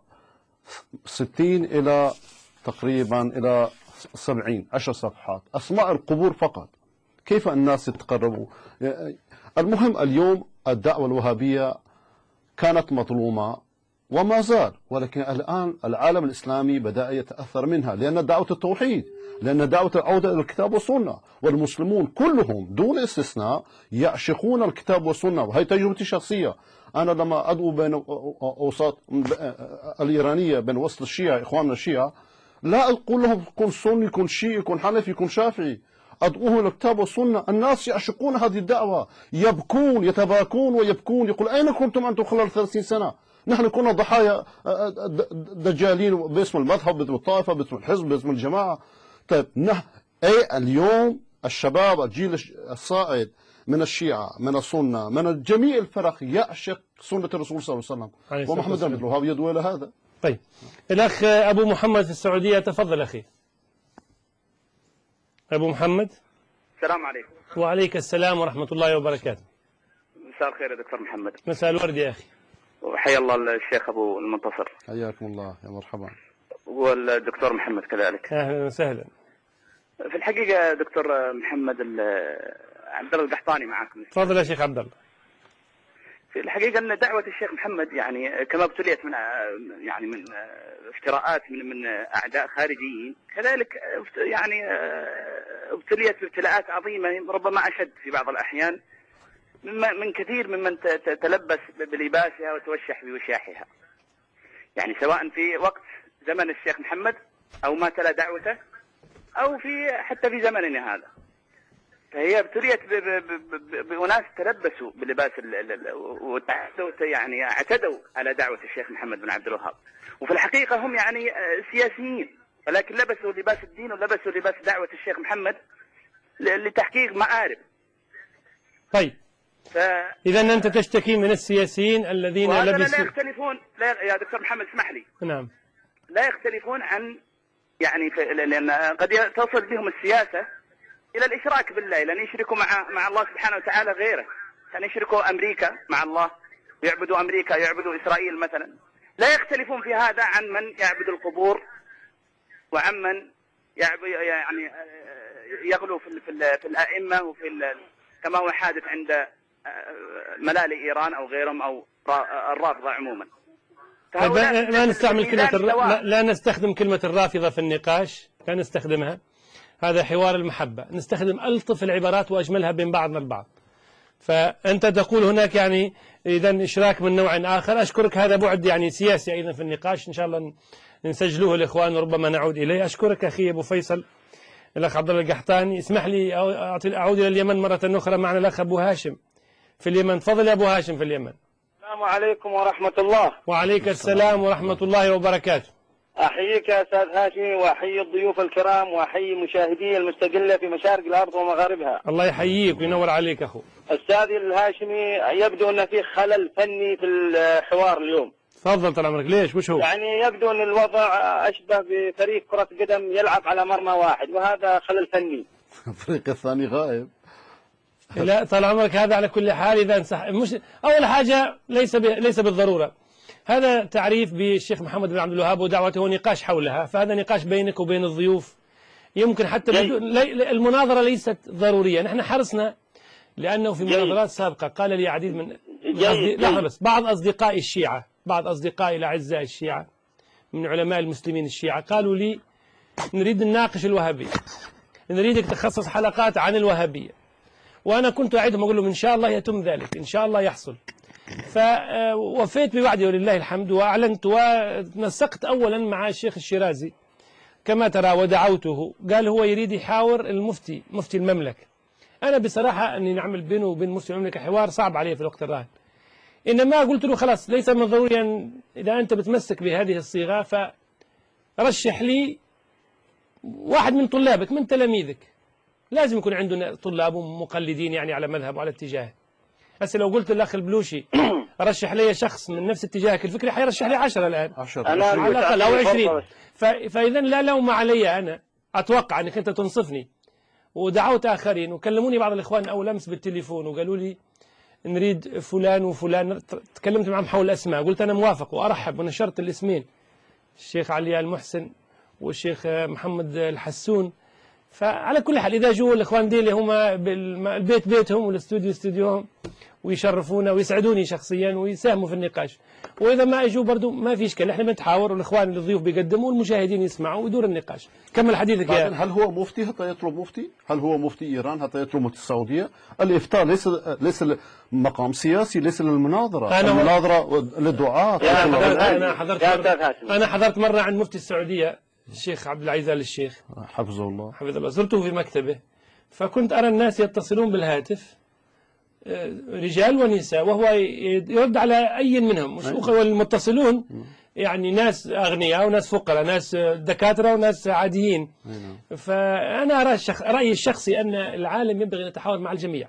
ستين إلى تقريبا إلى سبعين، عشر صفحات أسماء القبور فقط. كيف الناس يتقربوا؟ المهم اليوم الدعوة الوهابية كانت مظلومة وما زال، ولكن الآن العالم الإسلامي بدأ يتأثر منها، لأن دعوة التوحيد، لأن دعوة العودة إلى الكتاب والسنة، والمسلمون كلهم دون استثناء يعشقون الكتاب والسنة. وهي تجربتي الشخصية. أنا لما أدعو بين أوساط الإيرانية، بين وسط الشيعة إخواننا الشيعة، لا أقول لهم كن سني كن شيعي كن حنفي كن شافعي، أدعوهم إلى الكتاب والسنة. الناس يعشقون هذه الدعوة، يبكون يتباكون ويبكون، يقول أين كنتم أنتم خلال ثلاثين سنة؟ نحن كنا ضحايا دجالين باسم المذهب، باسم الطائفة، باسم الحزب، باسم الجماعة. طيب نحن أي اليوم الشباب الجيل الصاعد من الشيعة من السنة من جميع الفرق يعشق سنة الرسول صلى الله عليه وسلم، ومحمد بن عبد الوهاب يدعو إلى هذا. طيب الأخ أبو محمد في السعودية، تفضل أخي أبو محمد. السلام عليكم. وعليك السلام ورحمة الله وبركاته. مساء الخير يا دكتور محمد. مساء الورد يا أخي. وحيا الله الشيخ أبو المنتصر. حياكم الله، يا مرحبا. والدكتور محمد كذلك. أهلا وسهلا. في الحقيقة دكتور محمد، عبد الله القحطاني معاكم. تفضل يا شيخ عبد الله. في الحقيقة أن دعوة الشيخ محمد يعني كما ابتليت من يعني من افتراءات من من أعداء خارجيين، كذلك يعني ابتليت بابتلاءات عظيمة ربما أشد في بعض الأحيان من كثير ممن تلبس بلباسها وتوشح بوشاحها، يعني سواء في وقت زمن الشيخ محمد أو ما تلا دعوته أو في حتى في زمننا هذا. فهي ابتليت بأناس تلبسوا بلباس وتعدوا يعني اعتدوا على دعوة الشيخ محمد بن عبد الوهاب، وفي الحقيقة هم يعني سياسيين، ولكن لبسوا لباس الدين ولبسوا لباس دعوة الشيخ محمد لتحقيق مآرب. طيب ف... إذا أنت تشتكي من السياسيين الذين لبسوا، لا يختلفون. لا يا دكتور محمد اسمح لي. نعم. لا يختلفون عن يعني لأن قد تصل بهم السياسة إلى الإشراك بالله، لأن يشركوا مع مع الله سبحانه وتعالى غيره، يعني يشركوا أمريكا مع الله، يعبدوا أمريكا، يعبدوا إسرائيل مثلا. لا يختلفون في هذا عن من يعبد القبور، وعن من يعبد يعني يغلو في في, في الأئمة، وفي كما هو حادث عند ملالي إيران أو غيرهم أو الرافضة عموما. ما نستعمل كلمة الر... لا نستخدم كلمة الرافضة في النقاش، لا نستخدمها، هذا حوار المحبة. نستخدم ألطف العبارات وأجملها بين بعضنا البعض. فأنت تقول هناك يعني إذا إشراك من نوع آخر. أشكرك، هذا بعد يعني سياسي أيضا في النقاش، إن شاء الله نسجلوه الإخوان وربما نعود إليه. أشكرك أخي أبو فيصل. الأخ عبد الله القحطاني. اسمح لي أعود إلى اليمن مرة أخرى، معنا الأخ أبو هاشم في اليمن. تفضل يا أبو هاشم في اليمن. السلام عليكم ورحمة الله. وعليك السلام ورحمة الله وبركاته. أحييك يا أستاذ هاشمي، وأحيي الضيوف الكرام، وأحيي مشاهدي المستقلة في مشارق الأرض ومغاربها. الله يحييك وينور عليك أخو. أستاذي الهاشمي، يبدو أن في خلل فني في الحوار اليوم. تفضل طال عمرك. ليش؟ وش هو؟ يعني يبدو أن الوضع أشبه بفريق كرة قدم يلعب على مرمى واحد، وهذا خلل فني. الفريق الثاني غائب. لا طال عمرك، هذا على كل حال إذا انسح... مش أول حاجة ليس ب... ليس بالضرورة. هذا تعريف بالشيخ محمد بن عبد الوهاب ودعوته نقاش حولها، فهذا نقاش بينك وبين الضيوف، يمكن حتى بدون... لي... المناظرة ليست ضرورية. نحن حرصنا لأنه في مناظرات سابقة قال لي عديد من, من أصدق... لحظة بس، بعض أصدقائي الشيعة، بعض أصدقائي الأعزاء الشيعة من علماء المسلمين الشيعة قالوا لي نريد نناقش الوهابية، نريدك تخصص حلقات عن الوهابية. وأنا كنت أعدهم أقول لهم إن شاء الله يتم ذلك، إن شاء الله يحصل. فوفيت بوعدي ولله الحمد، وأعلنت ونسقت أولا مع الشيخ الشيرازي كما ترى ودعوته. قال هو يريد يحاور المفتي، مفتي المملكة. أنا بصراحة أني نعمل بينه وبين مفتي المملكة حوار صعب عليه في الوقت الراهن، إنما قلت له خلاص ليس من ضروري أن إذا أنت بتمسك بهذه الصيغة فرشح لي واحد من طلابك من تلاميذك، لازم يكون عندنا طلاب مقلدين يعني على مذهب وعلى اتجاه. هسه لو قلت الأخ البلوشي رشح لي شخص من نفس اتجاهك الفكري حيرشح لي عشرة الآن عشرة على الأقل أو عشرين. فإذا لا لوم علي، أنا أتوقع أنك أنت تنصفني. ودعوت آخرين وكلموني بعض الإخوان أول أمس بالتليفون وقالوا لي نريد فلان وفلان، تكلمت معهم حول الأسماء، قلت أنا موافق وأرحب، ونشرت الاسمين الشيخ علي المحسن والشيخ محمد الحسون. فعلى كل حال إذا جو الإخوان دي اللي هم البيت بيتهم والاستوديو استوديوهم ويشرفونا ويسعدوني شخصيا ويساهموا في النقاش، وإذا ما اجوا برضو ما في إشكال، احنا بنتحاور والإخوان الضيوف بيقدموا والمشاهدين يسمعوا ويدور النقاش. كمل حديثك يا. هل هو مفتي حتى يطلب مفتي؟ هل هو مفتي إيران حتى يطلب مفتي السعودية؟ الإفتاء ليس ليس مقام سياسي، ليس للمناظرة، أنا المناظرة للدعاة. أنا حضرت أنا حضرت مرة عند مفتي السعودية الشيخ عبد العزيز آل الشيخ حفظه الله حفظه الله، زرته في مكتبه، فكنت أرى الناس يتصلون بالهاتف رجال ونساء وهو يرد على أي منهم، والمتصلون يعني ناس أغنياء وناس فقراء، ناس دكاترة وناس عاديين. فأنا أرى الشخ... رأيي الشخصي أن العالم ينبغي أن يتحاور مع الجميع.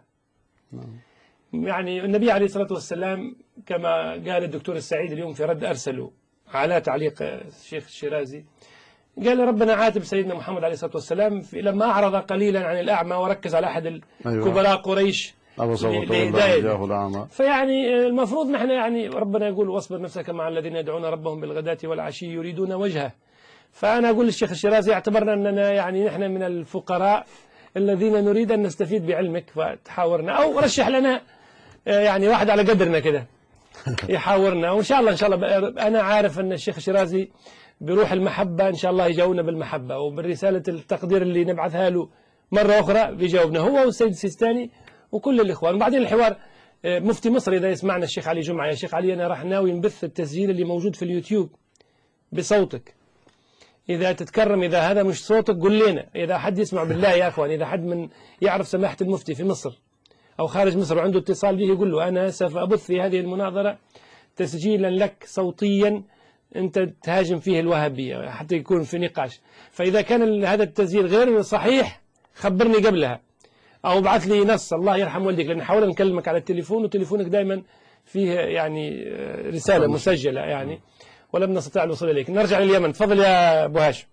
يعني النبي عليه الصلاة والسلام كما قال الدكتور السعيد اليوم في رد أرسله على تعليق الشيخ الشيرازي، قال ربنا عاتب سيدنا محمد عليه الصلاة والسلام لما أعرض قليلا عن الأعمى وركز على أحد الكبراء قريش لهدايته. فيعني المفروض نحن يعني ربنا يقول واصبر نفسك مع الذين يدعون ربهم بالغداة والعشي يريدون وجهه. فأنا أقول للشيخ الشيرازي اعتبرنا أننا يعني نحن من الفقراء الذين نريد أن نستفيد بعلمك فتحاورنا، أو رشح لنا يعني واحد على قدرنا كده يحاورنا، وإن شاء الله إن شاء الله أنا عارف أن الشيخ الشيرازي بروح المحبة إن شاء الله يجاوبنا بالمحبة، وبالرسالة التقدير اللي نبعثها له مرة أخرى بيجاوبنا هو والسيد السيستاني وكل الإخوان. وبعدين الحوار مفتي مصر إذا يسمعنا الشيخ علي جمعة، يا شيخ علي أنا راح ناوي نبث التسجيل اللي موجود في اليوتيوب بصوتك، إذا تتكرم إذا هذا مش صوتك قل لنا، إذا حد يسمع بالله يا أخوان، إذا حد من يعرف سماحة المفتي في مصر أو خارج مصر وعنده اتصال به يقول له أنا سوف أبث في هذه المناظرة تسجيلا لك صوتيا أنت تهاجم فيه الوهابية حتى يكون في نقاش. فإذا كان هذا التسجيل غير صحيح خبرني قبلها أو ابعث لي نص الله يرحم والديك، لأن حاول نكلمك على التليفون وتليفونك دائما فيه يعني رسالة مسجلة يعني ولم نستطع الوصول إليك. نرجع لليمن، تفضل يا أبو هاشم.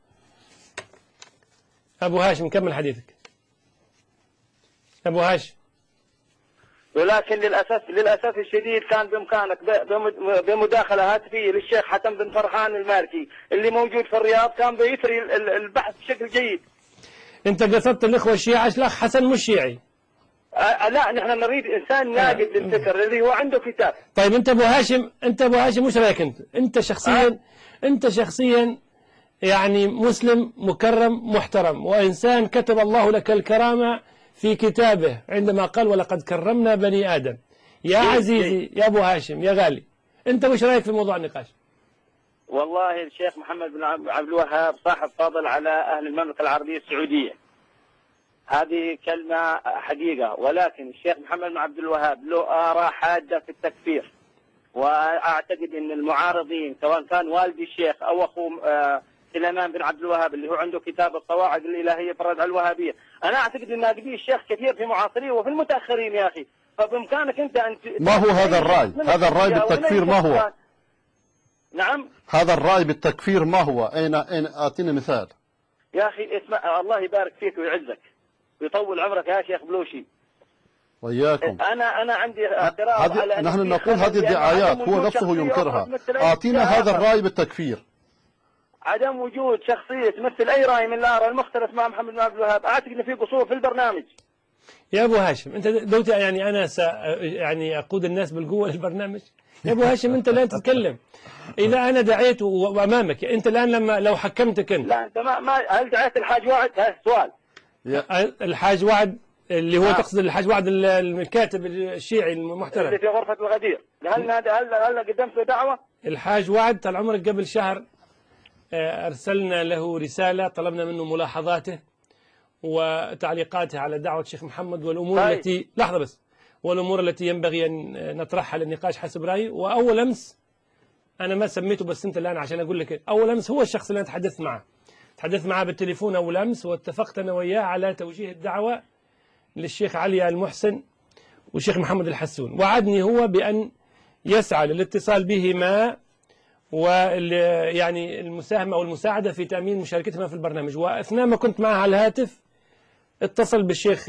أبو هاشم كمل حديثك. أبو هاشم. ولكن للأسف للأسف الشديد كان بإمكانك بمداخلة هاتفية للشيخ حسن بن فرحان المالكي اللي موجود في الرياض كان بيثري البحث بشكل جيد. أنت قصدت الإخوة الشيعة، الأخ حسن مش شيعي. أه لا نحن نريد إنسان ناقد آه. للفكر اللي هو عنده كتاب. طيب أنت أبو هاشم، أنت أبو هاشم وش رأيك أنت؟ أنت شخصيا آه. أنت شخصيا يعني مسلم مكرم محترم وإنسان كتب الله لك الكرامة في كتابه عندما قال ولقد كرمنا بني آدم. يا عزيزي يا أبو هاشم يا غالي، أنت وش رأيك في موضوع النقاش؟ والله الشيخ محمد بن عبد الوهاب صاحب فضل على أهل المملكة العربية السعودية، هذه كلمة حقيقة، ولكن الشيخ محمد بن عبد الوهاب له آراء حادة في التكفير، وأعتقد أن المعارضين سواء كان والدي الشيخ أو أخوه سليمان بن عبد الوهاب اللي هو عنده كتاب الصواعق الإلهية في الرد على الوهابية، أنا أعتقد أن ناقدي الشيخ كثير في معاصرين وفي المتأخرين يا أخي، فبإمكانك أنت أن ما هو هذا الرأي؟ هذا الرأي بالتكفير ما هو؟ نعم؟ هذا الرأي بالتكفير ما هو؟ أين أين أعطيني مثال. يا أخي اسمع، الله يبارك فيك ويعزك ويطول عمرك يا شيخ بلوشي. وياكم. أنا أنا عندي اعتراض على نحن نقول هذه الدعايات هو نفسه ينكرها. أعطينا هذا الرأي بالتكفير. عدم وجود شخصية تمثل أي رأي من الآراء المختلف مع محمد بن عبد الوهاب، أعتقد أن في قصور في البرنامج. يا أبو هاشم أنت دوتي يعني أنا س يعني أقود الناس بالقوة للبرنامج. يا أبو هاشم أنت لا تتكلم. إذا أنا دعيت وأمامك أنت الآن لما لو حكمتك أنت. لا أنت ما ما هل دعيت الحاج وعد؟ هذا سؤال. الحاج وعد اللي هو آه. تقصد الحاج وعد الكاتب الشيعي المحترم اللي في غرفة الغدير، هل هذا هل هل قدمت له دعوة؟ الحاج وعد طال عمرك قبل شهر أرسلنا له رسالة طلبنا منه ملاحظاته وتعليقاته على دعوة الشيخ محمد والأمور هاي. التي لحظة بس والأمور التي ينبغي أن نطرحها للنقاش حسب رأيي. وأول أمس أنا ما سميته بس أنت الآن عشان أقول لك أول أمس هو الشخص اللي أنا تحدثت معه تحدثت معه بالتليفون أول أمس، واتفقت أنا وياه على توجيه الدعوة للشيخ علي المحسن والشيخ محمد الحسون. وعدني هو بأن يسعى للاتصال بهما ويعني المساهمة أو المساعدة في تأمين مشاركتهما في البرنامج. وأثناء ما كنت معه على الهاتف اتصل بالشيخ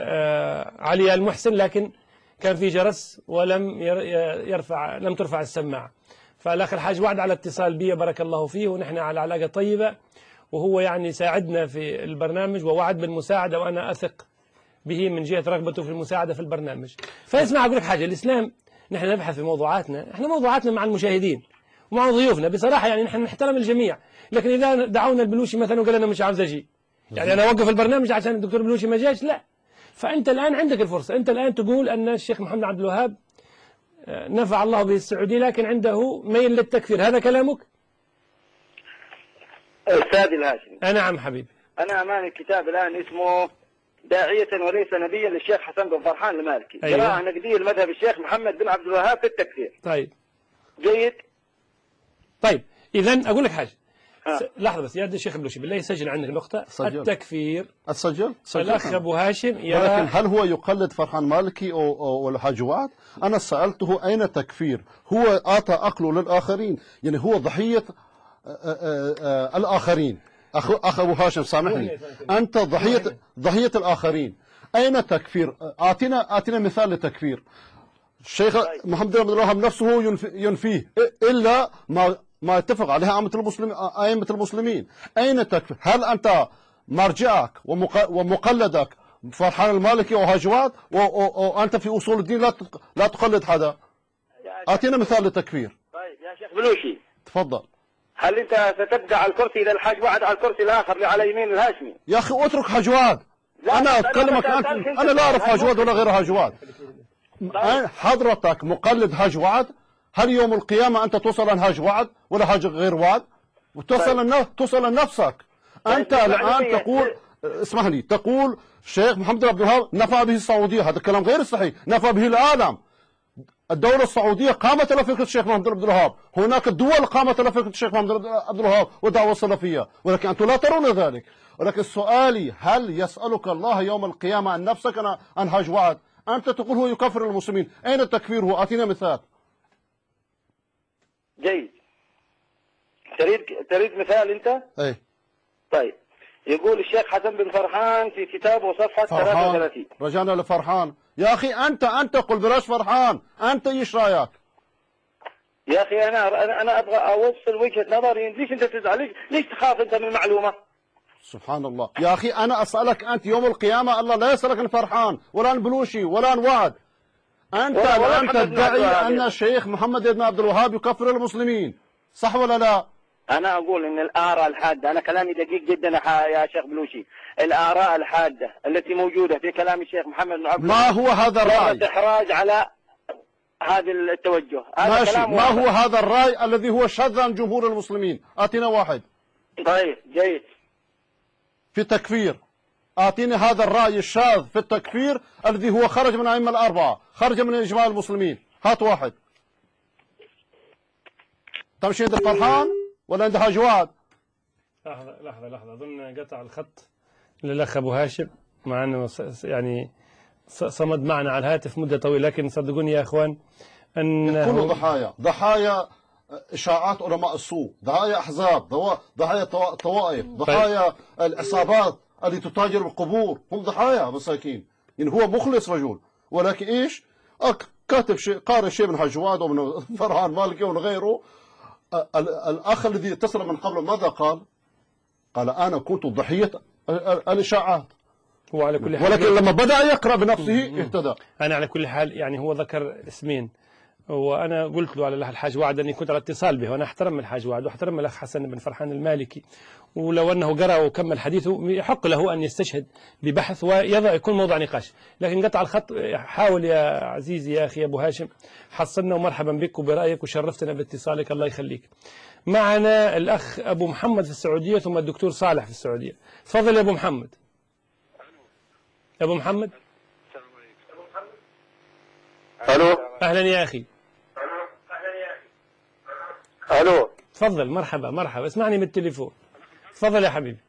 علي المحسن لكن كان في جرس ولم يرفع لم ترفع السماعة. فالأخ الحاج وعد على اتصال بي بارك الله فيه ونحن على علاقة طيبة وهو يعني ساعدنا في البرنامج ووعد بالمساعدة، وأنا أثق به من جهة رغبته في المساعدة في البرنامج. فاسمع أقول لك حاجة، الإسلام نحن نبحث في موضوعاتنا، احنا موضوعاتنا مع المشاهدين ومع ضيوفنا بصراحة، يعني نحن نحترم الجميع، لكن إذا دعونا البلوشي مثلا وقال أنا مش عاوز أجي، يعني أنا أوقف البرنامج عشان الدكتور البلوشي ما جاش؟ لا. فأنت الآن عندك الفرصة، أنت الآن تقول أن الشيخ محمد عبد الوهاب نفع الله به السعودية لكن عنده ميل للتكفير، هذا كلامك؟ أستاذ الهاشمي، نعم حبيبي. أنا أمامي كتاب الآن اسمه داعية وليس نبيا للشيخ حسن بن فرحان المالكي، أيوة. قراءة نقدية لمذهب الشيخ محمد بن عبد الوهاب في التكفير. طيب جيد. طيب إذا أقول لك حاجة، ها. س... لحظة بس يا الشيخ البلوشي بالله سجل عندك نقطة. سجل. التكفير أسجل؟ الأخ أبو هاشم يرى. ولكن هل هو يقلد فرحان مالكي أو, أو الحاج وعد؟ أنا سألته أين التكفير؟ هو آتى أقله للآخرين، يعني هو ضحية آآ آآ الآخرين. أخ, أخ أبو هاشم سامحني، أنت ضحية ضحية الآخرين، أين التكفير؟ آتنا آتنا مثال للتكفير. الشيخ محمد بن عبد الوهاب نفسه ينفيه إلا ما ما اتفق عليها أئمة المسلمين أئمة المسلمين. أين التكفير؟ هل أنت مرجعك ومقلدك فرحان المالكي وهاجوات وأنت في أصول الدين لا لا تقلد حدا؟ أعطينا مثال للتكفير. طيب يا شيخ بلوشي تفضل. هل أنت ستبقى على الكرسي إذا الحاج وعد على الكرسي الآخر اللي على يمين الهاشمي؟ يا أخي اترك هاجوات، أنا أتكلمك أنت، أنا لا أعرف هاجوات ولا غير هاجوات. حضرتك مقلد هاج وعد؟ هل يوم القيامة أنت توصل عن هاج وعد ولا هاج غير وعد؟ وتصل النفس توصل لنفسك. أنت الآن تقول، اسمح لي، تقول الشيخ محمد بن عبد الوهاب نفع به السعودية، هذا الكلام غير صحيح، نفع به العالم. الدولة السعودية قامت على فكرة الشيخ محمد بن عبد الوهاب، هناك دول قامت على فكرة الشيخ محمد بن عبد الوهاب والدعوة السلفية، ولكن أنتم لا ترون ذلك. ولكن سؤالي، هل يسألك الله يوم القيامة عن نفسك عن هاج وعد؟ أنت تقول هو يكفر المسلمين، أين التكفير هو؟ أعطينا مثال. جيد. تريد تريد مثال أنت؟ أي. طيب. يقول الشيخ حسن بن فرحان في كتابه صفحة ثلاثة وثلاثين. رجعنا لفرحان. يا أخي أنت أنت قل بلاش فرحان، أنت إيش رأيك؟ يا أخي أنا أنا أنا أبغى أوصل وجهة نظري، ليش أنت تزعل؟ ليش ليش تخاف أنت من المعلومة؟ سبحان الله. يا أخي أنا أسألك أنت يوم القيامة الله لا يسألك عن فرحان ولا عن بلوشي ولا عن وعد. أنت الآن تدعي أن الشيخ محمد بن عبد الوهاب يكفر المسلمين، صح ولا لا؟ أنا أقول إن الآراء الحادة، أنا كلامي دقيق جدا يا شيخ بلوشي، الآراء الحادة التي موجودة في كلام الشيخ محمد بن عبد الوهاب ما هو هذا الرأي؟ إحراج على هذا التوجه. هذا ماشي، كلام ما هو هذا الرأي الذي هو شاذ عن جمهور المسلمين؟ آتنا واحد. طيب جيد. في التكفير أعطيني هذا الرأي الشاذ في التكفير الذي هو خرج من الأئمة الأربعة، خرج من إجماع المسلمين، هات واحد. تمشي عند فرحان ولا عند هاج وعد؟ لحظة لحظة لحظة، أظن قطع الخط للأخ أبو هاشم، مع أنه يعني صمد معنا على الهاتف مدة طويلة، لكن صدقوني يا أخوان أن يكونوا ضحايا، ضحايا إشاعات علماء السوء، ضحايا أحزاب، ضحايا طوائف، ضحايا العصابات اللي تتاجر بالقبور، هم ضحايا مساكين. يعني هو مخلص رجل، ولكن إيش؟ كاتب شيء، قارئ شيء من هجواد ومن فرحان مالكي ومن غيره. الأخ الذي اتصل من قبل ماذا قال؟ قال أنا كنت ضحية الإشاعات. هو على كل حال، ولكن لما بدأ يقرأ بنفسه اهتدى. أنا على كل حال يعني هو ذكر اسمين، وأنا قلت له على الحاج وعد أني كنت على اتصال به، وأنا أحترم الحاج وعد وأحترم الأخ حسن بن فرحان المالكي، ولو أنه قرأ وكمل حديثه يحق له أن يستشهد ببحث ويضع يكون موضوع نقاش. لكن قطع الخط، حاول يا عزيزي يا أخي أبو هاشم، حصلنا ومرحبا بك وبرأيك وشرفتنا باتصالك، الله يخليك. معنا الأخ أبو محمد في السعودية ثم الدكتور صالح في السعودية. تفضل يا أبو محمد. أبو محمد. ألو. أهلا يا أخي. ألو. تفضل. مرحبا مرحبا، اسمعني من التليفون. تفضل يا حبيبي.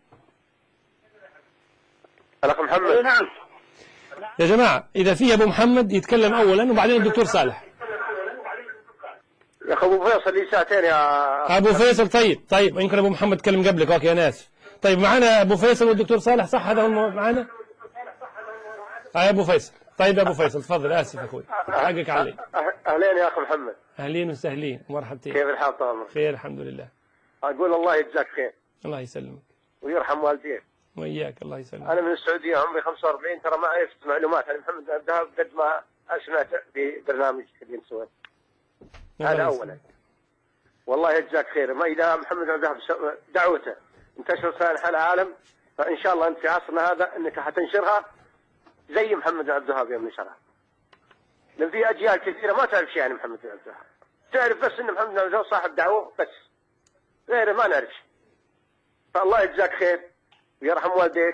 الأخ محمد. نعم. يا جماعة إذا في أبو محمد يتكلم أولا وبعدين الدكتور صالح. يا أخي أبو فيصل لي ساعتين يا أبو فيصل. طيب طيب يمكن أبو محمد تكلم قبلك. أوكي أنا آسف. طيب معنا أبو فيصل والدكتور صالح، صح؟ هذا هو معنا. آه أبو فيصل. طيب يا أبو فيصل تفضل. آسف أخوي، حقك علي. أهلين يا أخي محمد. أهلين وسهلين ومرحبتين. كيف الحال طال؟ خير الحمد لله. أقول الله يجزاك خير. الله يسلمك. ويرحم والديك. وإياك الله يسلمك. أنا من السعودية عمري خمسة وأربعين، ترى ما عرفت معلومات عن محمد بن عبد الوهاب قد ما أسمعت في برنامج حدين سويد. هذا أولا. والله يجزاك خير. ما إذا محمد بن عبد الوهاب دعوته انتشر في أنحاء العالم، فإن شاء الله أنت في عصرنا هذا أنك حتنشرها زي محمد بن عبد الوهاب يوم نشرها. لأن في أجيال كثيرة ما تعرف شيء عن محمد بن عبد الوهاب، تعرف بس أن محمد بن عبد الوهاب صاحب دعوة بس، غيره ما نعرف شيء. فالله يجزاك خير ويرحم والديك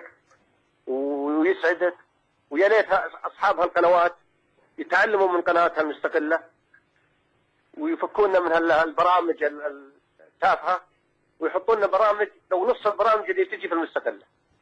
ويسعدك، ويا ليت أصحاب هالقنوات يتعلموا من قناتها المستقلة ويفكونا من هالبرامج التافهة ويحطوا لنا برامج لو نص البرامج اللي تجي في المستقلة.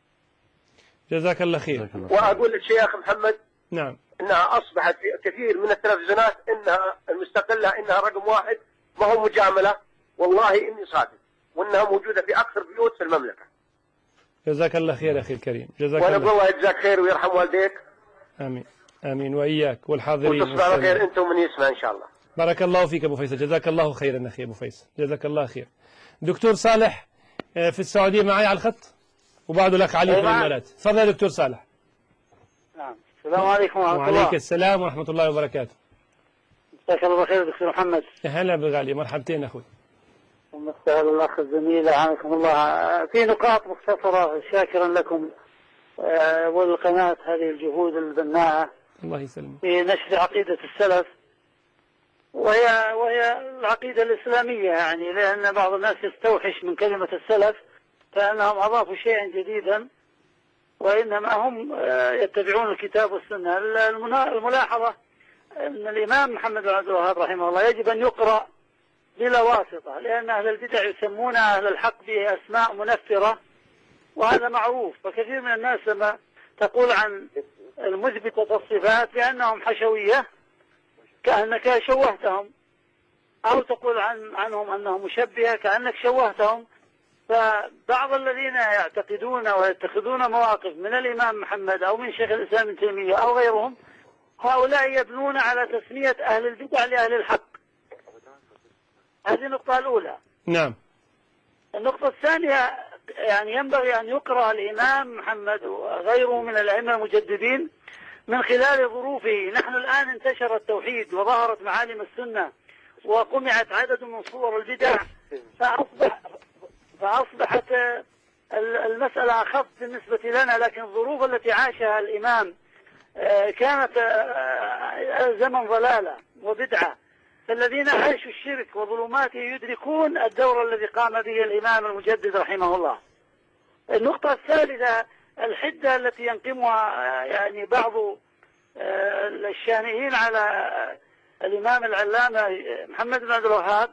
جزاك الله خير. وأقول للشيخ محمد نعم إنها أصبحت في كثير من التلفزيونات إنها المستقلة إنها رقم واحد، ما هو مجاملة، والله إني صادق، وإنها موجودة في أكثر بيوت في المملكة. جزاك الله خير أخي الكريم. جزاك وأنا الله. الله يجزاك خير ويرحم والديك. آمين آمين وإياك والحاضرين. وتصبح على خير أنت ومن يسمع إن شاء الله. بارك الله فيك أبو فيصل، جزاك الله خيرا أخي أبو فيصل، جزاك الله خير. دكتور صالح في السعودية معي على الخط وبعده لك علي في الإمارات. تفضل يا دكتور صالح. نعم. السلام عليكم ورحمة الله. وعليك السلام ورحمة الله وبركاته. مساك الله بالخير دكتور محمد. هلا بالغالي، مرحبتين أخوي. ومساء الأخ الزميل أعانكم الله. في نقاط مختصرة شاكرا لكم والقناة هذه الجهود البناءة الله يسلمك في نشر عقيدة السلف، وهي وهي العقيدة الإسلامية، يعني لأن بعض الناس يستوحش من كلمة السلف فأنهم أضافوا شيئا جديدا، وإنما هم يتبعون الكتاب والسنة. الملاحظة أن الإمام محمد بن عبد الوهاب رحمه الله يجب أن يقرأ بلا واسطة، لأن أهل البدع يسمون أهل الحق بأسماء منفرة وهذا معروف. فكثير من الناس لما تقول عن المثبتة الصفات بأنهم حشوية كأنك شوهتهم، أو تقول عن عنهم أنهم مشبهة كأنك شوهتهم. فبعض الذين يعتقدون ويتخذون مواقف من الإمام محمد أو من شيخ الإسلام ابن تيمية أو غيرهم، هؤلاء يبنون على تسمية أهل البدع لأهل الحق. هذه النقطة الأولى. نعم. النقطة الثانية، يعني ينبغي أن يقرأ الإمام محمد وغيره من الأئمة المجددين من خلال ظروفه. نحن الآن انتشر التوحيد وظهرت معالم السنة وقمعت عدد من صور البدع، فأصبح فأصبحت المسألة أخف بالنسبة لنا، لكن الظروف التي عاشها الإمام كانت زمن ضلالة وبدعة، فالذين عاشوا الشرك وظلماته يدركون الدور الذي قام به الإمام المجدد رحمه الله. النقطة الثالثة، الحدة التي ينقمها يعني بعض الشانئين على الإمام العلامة محمد بن عبد الوهاب.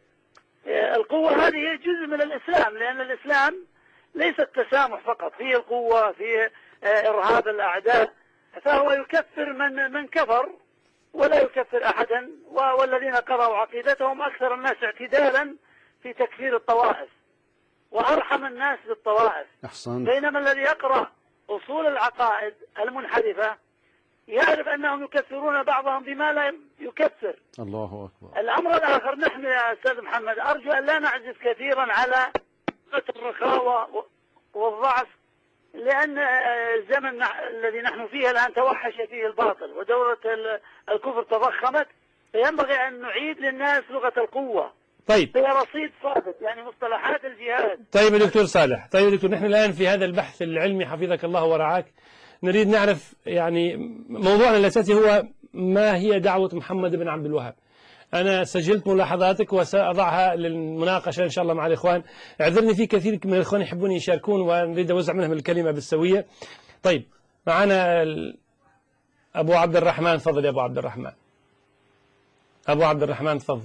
القوة هذه هي جزء من الإسلام، لأن الإسلام ليس التسامح فقط، فيه القوة، فيه إرهاب الأعداء، فهو يكفر من من كفر ولا يكفر أحدا، والذين قرأوا عقيدتهم أكثر الناس اعتدالا في تكفير الطوائف وأرحم الناس بالطوائف. أحسن. بينما الذي يقرأ أصول العقائد المنحرفة يعرف أنهم يكفرون بعضهم بما لا يكفر. الله أكبر. الأمر الآخر، نحن يا أستاذ محمد أرجو أن لا نعزف كثيرا على الرخاوة والضعف، لأن الزمن الذي نحن فيه الآن توحش فيه الباطل ودورة الكفر تضخمت، فينبغي أن نعيد للناس لغة القوة. طيب. هي رصيد ثابت، يعني مصطلحات الجهاد. طيب يا دكتور صالح، طيب يا دكتور، نحن الآن في هذا البحث العلمي حفظك الله ورعاك نريد نعرف، يعني موضوعنا الأساسي هو ما هي دعوة محمد بن عبد الوهاب. أنا سجلت ملاحظاتك وسأضعها للمناقشة إن شاء الله مع الإخوان. اعذرني، في كثير من الإخوان يحبون يشاركون ونريد أوزع منهم الكلمة بالسوية. طيب، معنا أبو عبد الرحمن. تفضل يا أبو عبد الرحمن. أبو عبد الرحمن تفضل.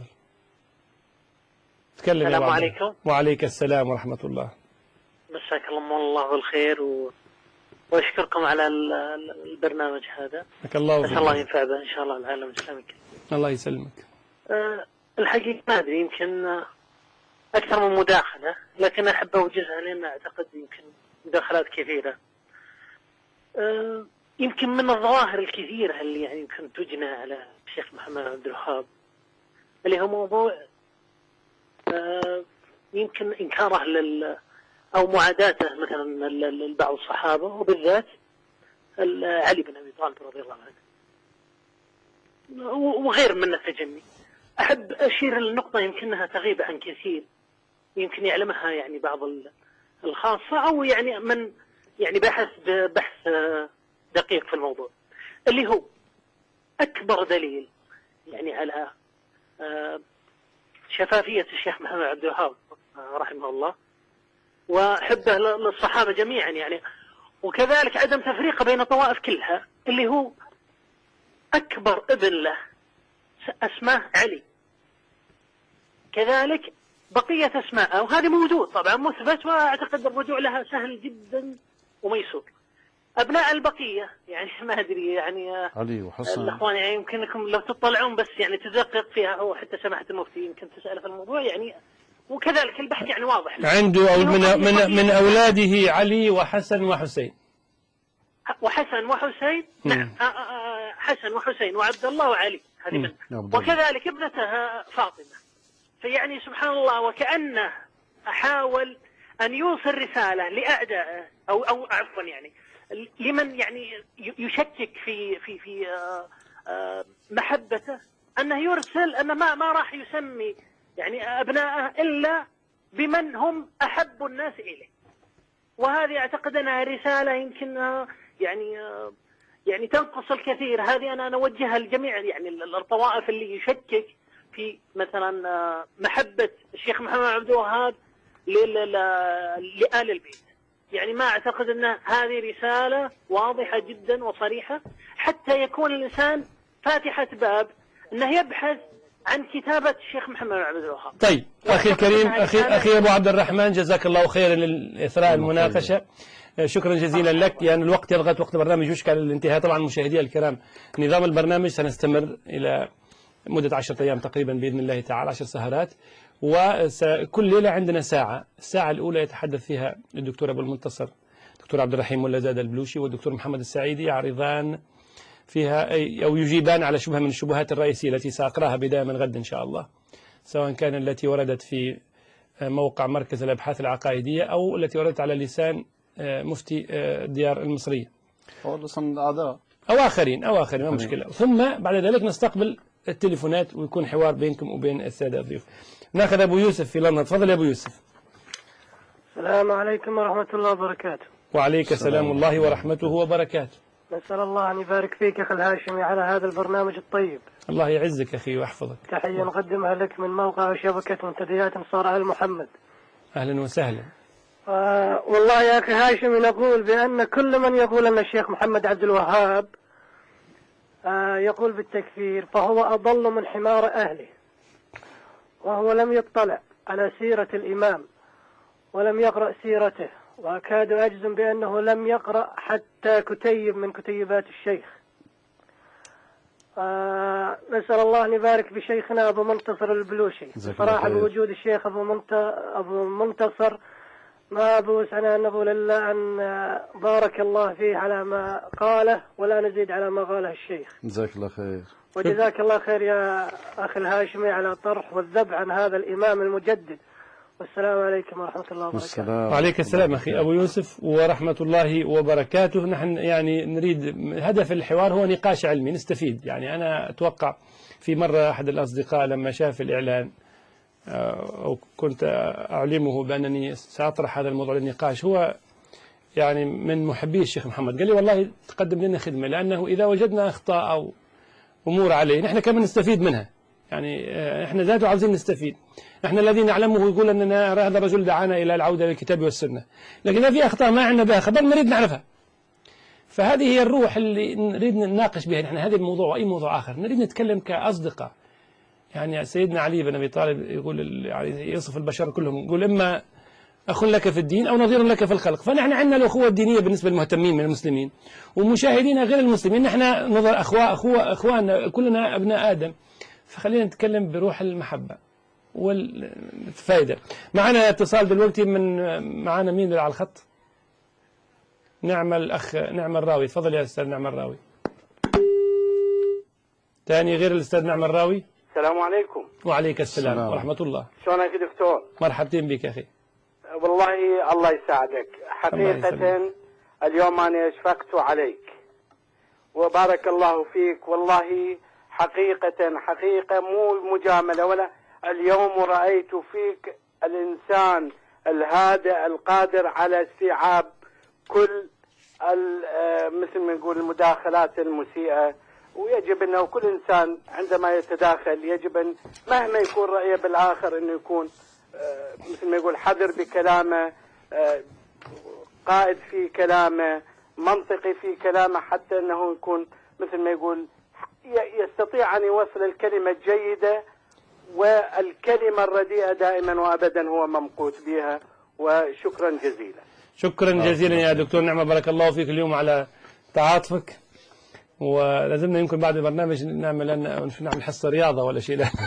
تكلم. السلام عليكم. وعليك السلام ورحمة الله. مساك الله بالخير و... وأشكركم على البرنامج هذا. مساك الله بس الله ينفع به إن شاء الله العالم الإسلامي. الله يسلمك. أه الحقيقة ما أدري، يمكن أكثر من مداخلة، لكن أحب أوجهها لأن أعتقد يمكن مداخلات كثيرة. أه يمكن من الظواهر الكثيرة اللي يعني يمكن تجنى على الشيخ محمد عبد الوهاب اللي هو موضوع أه يمكن إنكاره لل أو معاداته مثلا لبعض الصحابة وبالذات علي بن أبي طالب رضي الله عنه وغير من التجني. أحب أشير للنقطة يمكنها تغيب عن كثير، يمكن يعلمها يعني بعض الخاصة أو يعني من يعني بحث بحث دقيق في الموضوع، اللي هو أكبر دليل يعني على شفافية الشيخ محمد عبد الوهاب رحمه الله وحبه للصحابة جميعا يعني، وكذلك عدم تفريقه بين طوائف كلها، اللي هو أكبر ابن له اسمه علي، كذلك بقية اسماء وهذه موجود طبعا مثبت، واعتقد الرجوع لها سهل جدا وميسور. ابناء البقية يعني ما ادري يعني علي وحسن الاخوان يعني يمكنكم لو تطلعون بس يعني تدقق فيها، او حتى سماحة المفتي يمكن تسأل في الموضوع يعني، وكذلك البحث يعني واضح عنده أو من من من اولاده علي وحسن وحسين وحسن وحسين نعم حسن وحسين وعبد الله وعلي هذه منه، وكذلك ابنتها فاطمة. فيعني سبحان الله وكأنه أحاول أن يوصل رسالة لأعدائه أو أو عفوا يعني لمن يعني يشكك في في في محبته، أنه يرسل أنه ما ما راح يسمي يعني أبنائه إلا بمن هم أحب الناس إليه. وهذه أعتقد أنها رسالة يمكن يعني يعني تنقص الكثير. هذه أنا أوجهها للجميع يعني الطوائف اللي يشكك في مثلا محبة الشيخ محمد عبد الوهاب لآل البيت. يعني ما أعتقد أن هذه رسالة واضحة جدا وصريحة حتى يكون الإنسان فاتحة باب أنه يبحث عن كتابة الشيخ محمد عبد الوهاب. طيب أخي الكريم، أخي أخي أبو عبد الرحمن، جزاك الله خيرا لإثراء المناقشة، شكرا جزيلا لك. يعني الوقت يضغط، وقت البرنامج يشكل على الانتهاء. طبعا مشاهدي الكرام، نظام البرنامج سنستمر إلى مدة عشرة أيام تقريبا بإذن الله تعالى، عشر سهرات، وكل ليلة عندنا ساعة. الساعة الأولى يتحدث فيها الدكتور أبو المنتصر، الدكتور عبد الرحيم ولا زاد البلوشي والدكتور محمد السعيدي، يعرضان فيها أو يجيبان على شبهة من الشبهات الرئيسية التي سأقرأها بداية من غد إن شاء الله، سواء كان التي وردت في موقع مركز الأبحاث العقائدية أو التي وردت على لسان مفتي الديار المصرية أو لسان الأعداء أو آخرين أو آخرين ما مشكلة. ثم بعد ذلك نستقبل التليفونات ويكون حوار بينكم وبين السادة الضيوف. ناخذ أبو يوسف في لندن. تفضل يا أبو يوسف. السلام عليكم ورحمة الله وبركاته. وعليك السلام الله ورحمته وبركاته. نسأل الله أن يبارك فيك أخي الهاشمي على هذا البرنامج الطيب. الله يعزك أخي ويحفظك. تحية نقدمها لك من موقع وشبكة منتديات انصار آل محمد. أهلا وسهلا. آه والله يا أخي هاشمي نقول بأن كل من يقول أن الشيخ محمد عبد الوهاب آه يقول بالتكفير فهو أضل من حمار أهله، وهو لم يطلع على سيرة الإمام ولم يقرأ سيرته، وأكاد أجزم بأنه لم يقرأ حتى كتيب من كتيبات الشيخ. آه نسأل الله أن يبارك بشيخنا أبو منتصر البلوشي. صراحة بوجود الشيخ أبو, منت... أبو منتصر ما أبوس أنا أن نقول إلا أن بارك الله فيه على ما قاله ولا نزيد على ما قاله الشيخ. جزاك الله خير. وجزاك الله خير يا أخي الهاشمي على طرح والذب عن هذا الإمام المجدد. والسلام عليكم ورحمة الله وبركاته. وعليك السلام أخي أبو يوسف ورحمة الله وبركاته. نحن يعني نريد، هدف الحوار هو نقاش علمي نستفيد. يعني أنا أتوقع في مرة أحد الأصدقاء لما شاف الإعلان أو كنت أعلمه بأنني سأطرح هذا الموضوع للنقاش، هو يعني من محبي الشيخ محمد، قال لي والله تقدم لنا خدمة، لأنه إذا وجدنا أخطاء أو أمور عليه نحن كمان نستفيد منها. يعني احنا ذاته عاوزين نستفيد. احنا الذي نعلمه يقول اننا هذا الرجل دعانا الى العوده للكتاب والسنه، لكن اذا في اخطاء ما عندنا بها خبر نريد نعرفها. فهذه هي الروح اللي نريد نناقش بها نحن هذا الموضوع واي موضوع اخر، نريد نتكلم كاصدقاء. يعني سيدنا علي بن ابي طالب يقول يعني يصف البشر كلهم، يقول اما اخ لك في الدين او نظير لك في الخلق. فنحن عندنا الاخوه الدينيه بالنسبه للمهتمين من المسلمين ومشاهدينا غير المسلمين، نحن نظر اخوه اخوه اخواننا كلنا ابناء ادم. فخلينا نتكلم بروح المحبة والفائدة. معنا اتصال دلوقتي من معنا مين على الخط؟ نعم الأخ نعم الراوي. تفضل يا أستاذ نعم الراوي. تاني غير الأستاذ نعم الراوي. السلام عليكم. وعليك السلام ورحمة الله. شلونك يا دكتور؟ مرحبتين بك أخي. والله الله يساعدك. حقيقة اليوم أنا أشفقت عليك وبارك الله فيك، والله حقيقة حقيقة مو مجاملة ولا. اليوم رأيت فيك الإنسان الهادئ القادر على استيعاب كل مثل ما نقول المداخلات المسيئة، ويجب أنه كل إنسان عندما يتداخل يجب أن مهما يكون رأيه بالآخر أنه يكون مثل ما يقول حذر بكلامه، قائد في كلامه، منطقي في كلامه، حتى أنه يكون مثل ما يقول يستطيع أن يوصل الكلمة الجيدة، والكلمة الرديئة دائما وأبدا هو ممقوت بها. وشكرا جزيلا. شكرا جزيلا يا دكتور نعمة، بارك الله فيك اليوم على تعاطفك. ولازمنا يمكن بعد البرنامج نعمل نعمل حصة رياضة ولا شيء. لا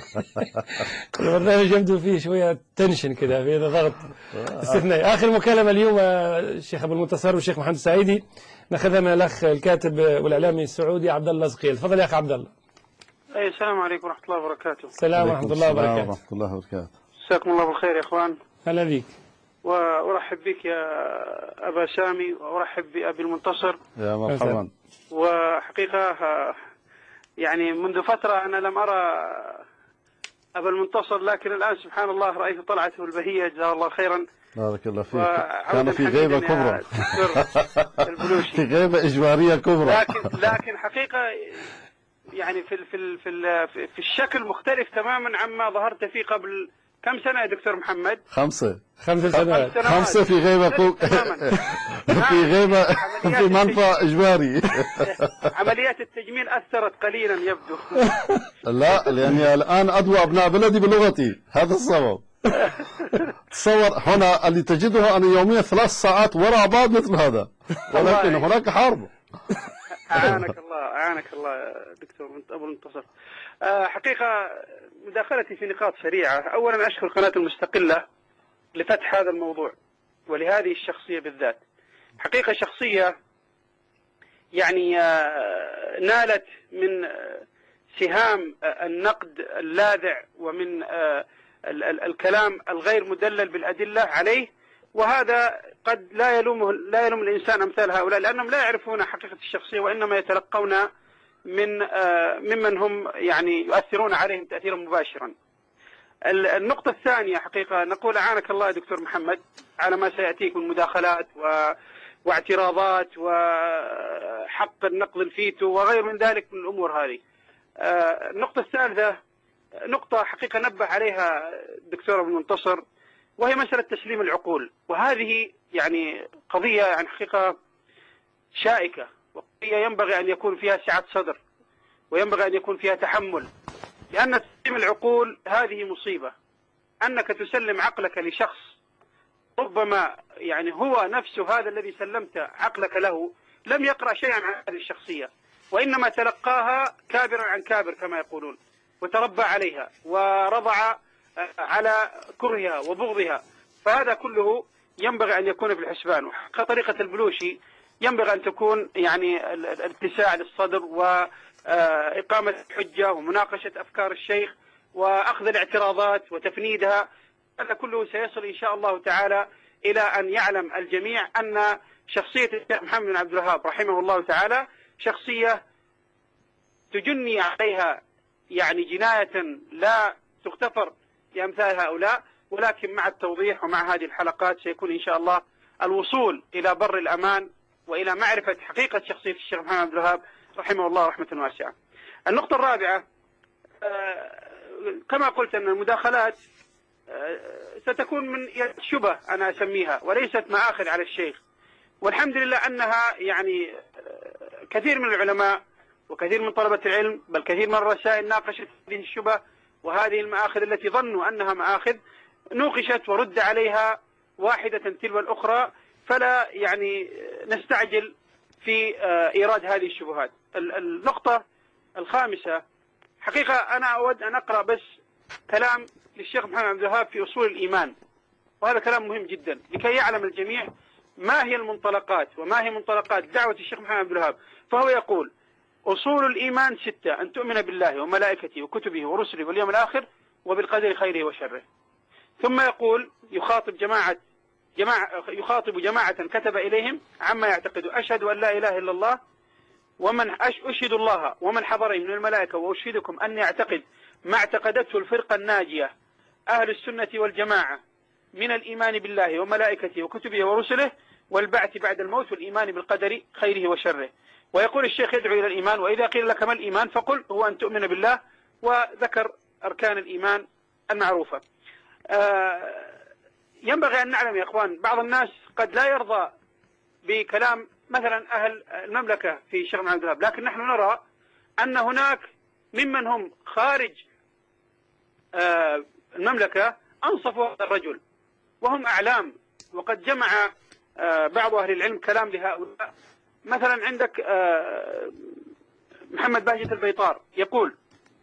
البرنامج يبدو فيه شوية تنشن كده، فيه ضغط استثنائي. آخر مكالمة اليوم الشيخ أبو المنتصر والشيخ محمد السعيدي ناخذها من الأخ الكاتب والإعلامي السعودي عبد الله زقيل. تفضل يا أخ عبد الله. أي السلام عليكم ورحمة الله وبركاته. السلام ورحمة الله وبركاته. ورحمة الله وبركاته. مساكم الله بالخير يا إخوان. هلا بك. وأرحب بك يا أبا سامي، وأرحب بأبي المنتصر. يا مرحبا. وحقيقة يعني منذ فترة أنا لم أرى أبا المنتصر، لكن الآن سبحان الله رأيت طلعته البهية جزاه الله خيرا. بارك الله فيك. كان في غيبة كبرى. البلوشي. في غيبة إجبارية كبرى. لكن لكن حقيقة يعني في في في في الشكل مختلف تماما عما ظهرت فيه قبل كم سنة يا دكتور محمد؟ خمسة خمسة سنوات. خمسة في غيبة كوك. في غيبة في منفى إجباري. عمليات التجميل أثرت قليلا يبدو. لا، لأني الآن أدعو أبناء بلدي بلغتي، هذا السبب. تصور هنا اللي تجده أنا يوميا ثلاث ساعات وراء بعض مثل هذا، ولكن هناك حرب. أعانك الله أعانك الله دكتور أبو المنتصر. حقيقة مداخلتي في نقاط سريعة. أولا أشكر قناة المستقلة لفتح هذا الموضوع ولهذه الشخصية بالذات. حقيقة شخصية يعني نالت من سهام النقد اللاذع ومن الكلام الغير مدلل بالأدلة عليه، وهذا قد لا يلومه لا يلوم الإنسان أمثال هؤلاء، لأنهم لا يعرفون حقيقة الشخصية وإنما يتلقون من ممن هم يعني يؤثرون عليهم تأثيرا مباشرا. النقطة الثانية حقيقة نقول أعانك الله يا دكتور محمد على ما سيأتيك من مداخلات و... واعتراضات وحق النقد الفيتو وغير من ذلك من الأمور هذه. النقطة الثالثة نقطة حقيقة نبه عليها الدكتور أبو المنتصر، وهي مسألة تسليم العقول، وهذه يعني قضية يعني حقيقة شائكة، وقضية ينبغي أن يكون فيها سعة صدر وينبغي أن يكون فيها تحمل، لأن تسليم العقول هذه مصيبة. أنك تسلم عقلك لشخص ربما يعني هو نفسه هذا الذي سلمت عقلك له لم يقرأ شيئا عن هذه الشخصية، وإنما تلقاها كابرا عن كابر كما يقولون، وتربى عليها ورضع على كرهها وبغضها، فهذا كله ينبغي أن يكون في الحسبان. وطريقة البلوشي ينبغي أن تكون يعني الاتساع للصدر وإقامة الحجة ومناقشة أفكار الشيخ وأخذ الاعتراضات وتفنيدها. هذا كله سيصل إن شاء الله تعالى إلى أن يعلم الجميع أن شخصية الشيخ محمد بن عبد الوهاب رحمه الله تعالى شخصية تجني عليها يعني جناية لا تغتفر لأمثال هؤلاء، ولكن مع التوضيح ومع هذه الحلقات سيكون إن شاء الله الوصول إلى بر الأمان وإلى معرفة حقيقة شخصية الشيخ محمد بن عبد الوهاب رحمه الله رحمة واسعة. النقطة الرابعة كما قلت أن المداخلات ستكون من شبه أنا أسميها وليست مآخذ على الشيخ، والحمد لله أنها يعني كثير من العلماء وكثير من طلبة العلم بل كثير من الرسائل ناقشت هذه الشبه وهذه المآخذ التي ظنوا أنها مآخذ، نوقشت ورد عليها واحدة تلو الأخرى، فلا يعني نستعجل في إيراد هذه الشبهات. النقطة الخامسة حقيقة أنا أود أن أقرأ بس كلام للشيخ محمد عبد الوهاب في أصول الإيمان، وهذا كلام مهم جدا لكي يعلم الجميع ما هي المنطلقات وما هي منطلقات دعوة الشيخ محمد عبد الوهاب. فهو يقول أصول الإيمان ستة: أن تؤمن بالله وملائكته وكتبه ورسله واليوم الآخر وبالقدر خيره وشره. ثم يقول يخاطب جماعة جماعة يخاطب جماعة كتب إليهم عما يعتقدوا: أشهد أن لا إله إلا الله ومن أشهد الله ومن حضره من الملائكة وأشهدكم أني أعتقد ما اعتقدته الفرقة الناجية أهل السنة والجماعة من الإيمان بالله وملائكته وكتبه ورسله والبعث بعد الموت والإيمان بالقدر خيره وشره. ويقول الشيخ: يدعو إلى الإيمان، وإذا قيل لك ما الإيمان فقل هو أن تؤمن بالله، وذكر أركان الإيمان المعروفة. آه ينبغي أن نعلم يا إخوان، بعض الناس قد لا يرضى بكلام مثلا أهل المملكة في الشيخ محمد عبد الوهاب، لكن نحن نرى أن هناك ممن هم خارج آه المملكة أنصفوا هذا الرجل وهم أعلام، وقد جمع آه بعض أهل العلم كلام لهؤلاء. مثلا عندك آه محمد باجة البيطار يقول،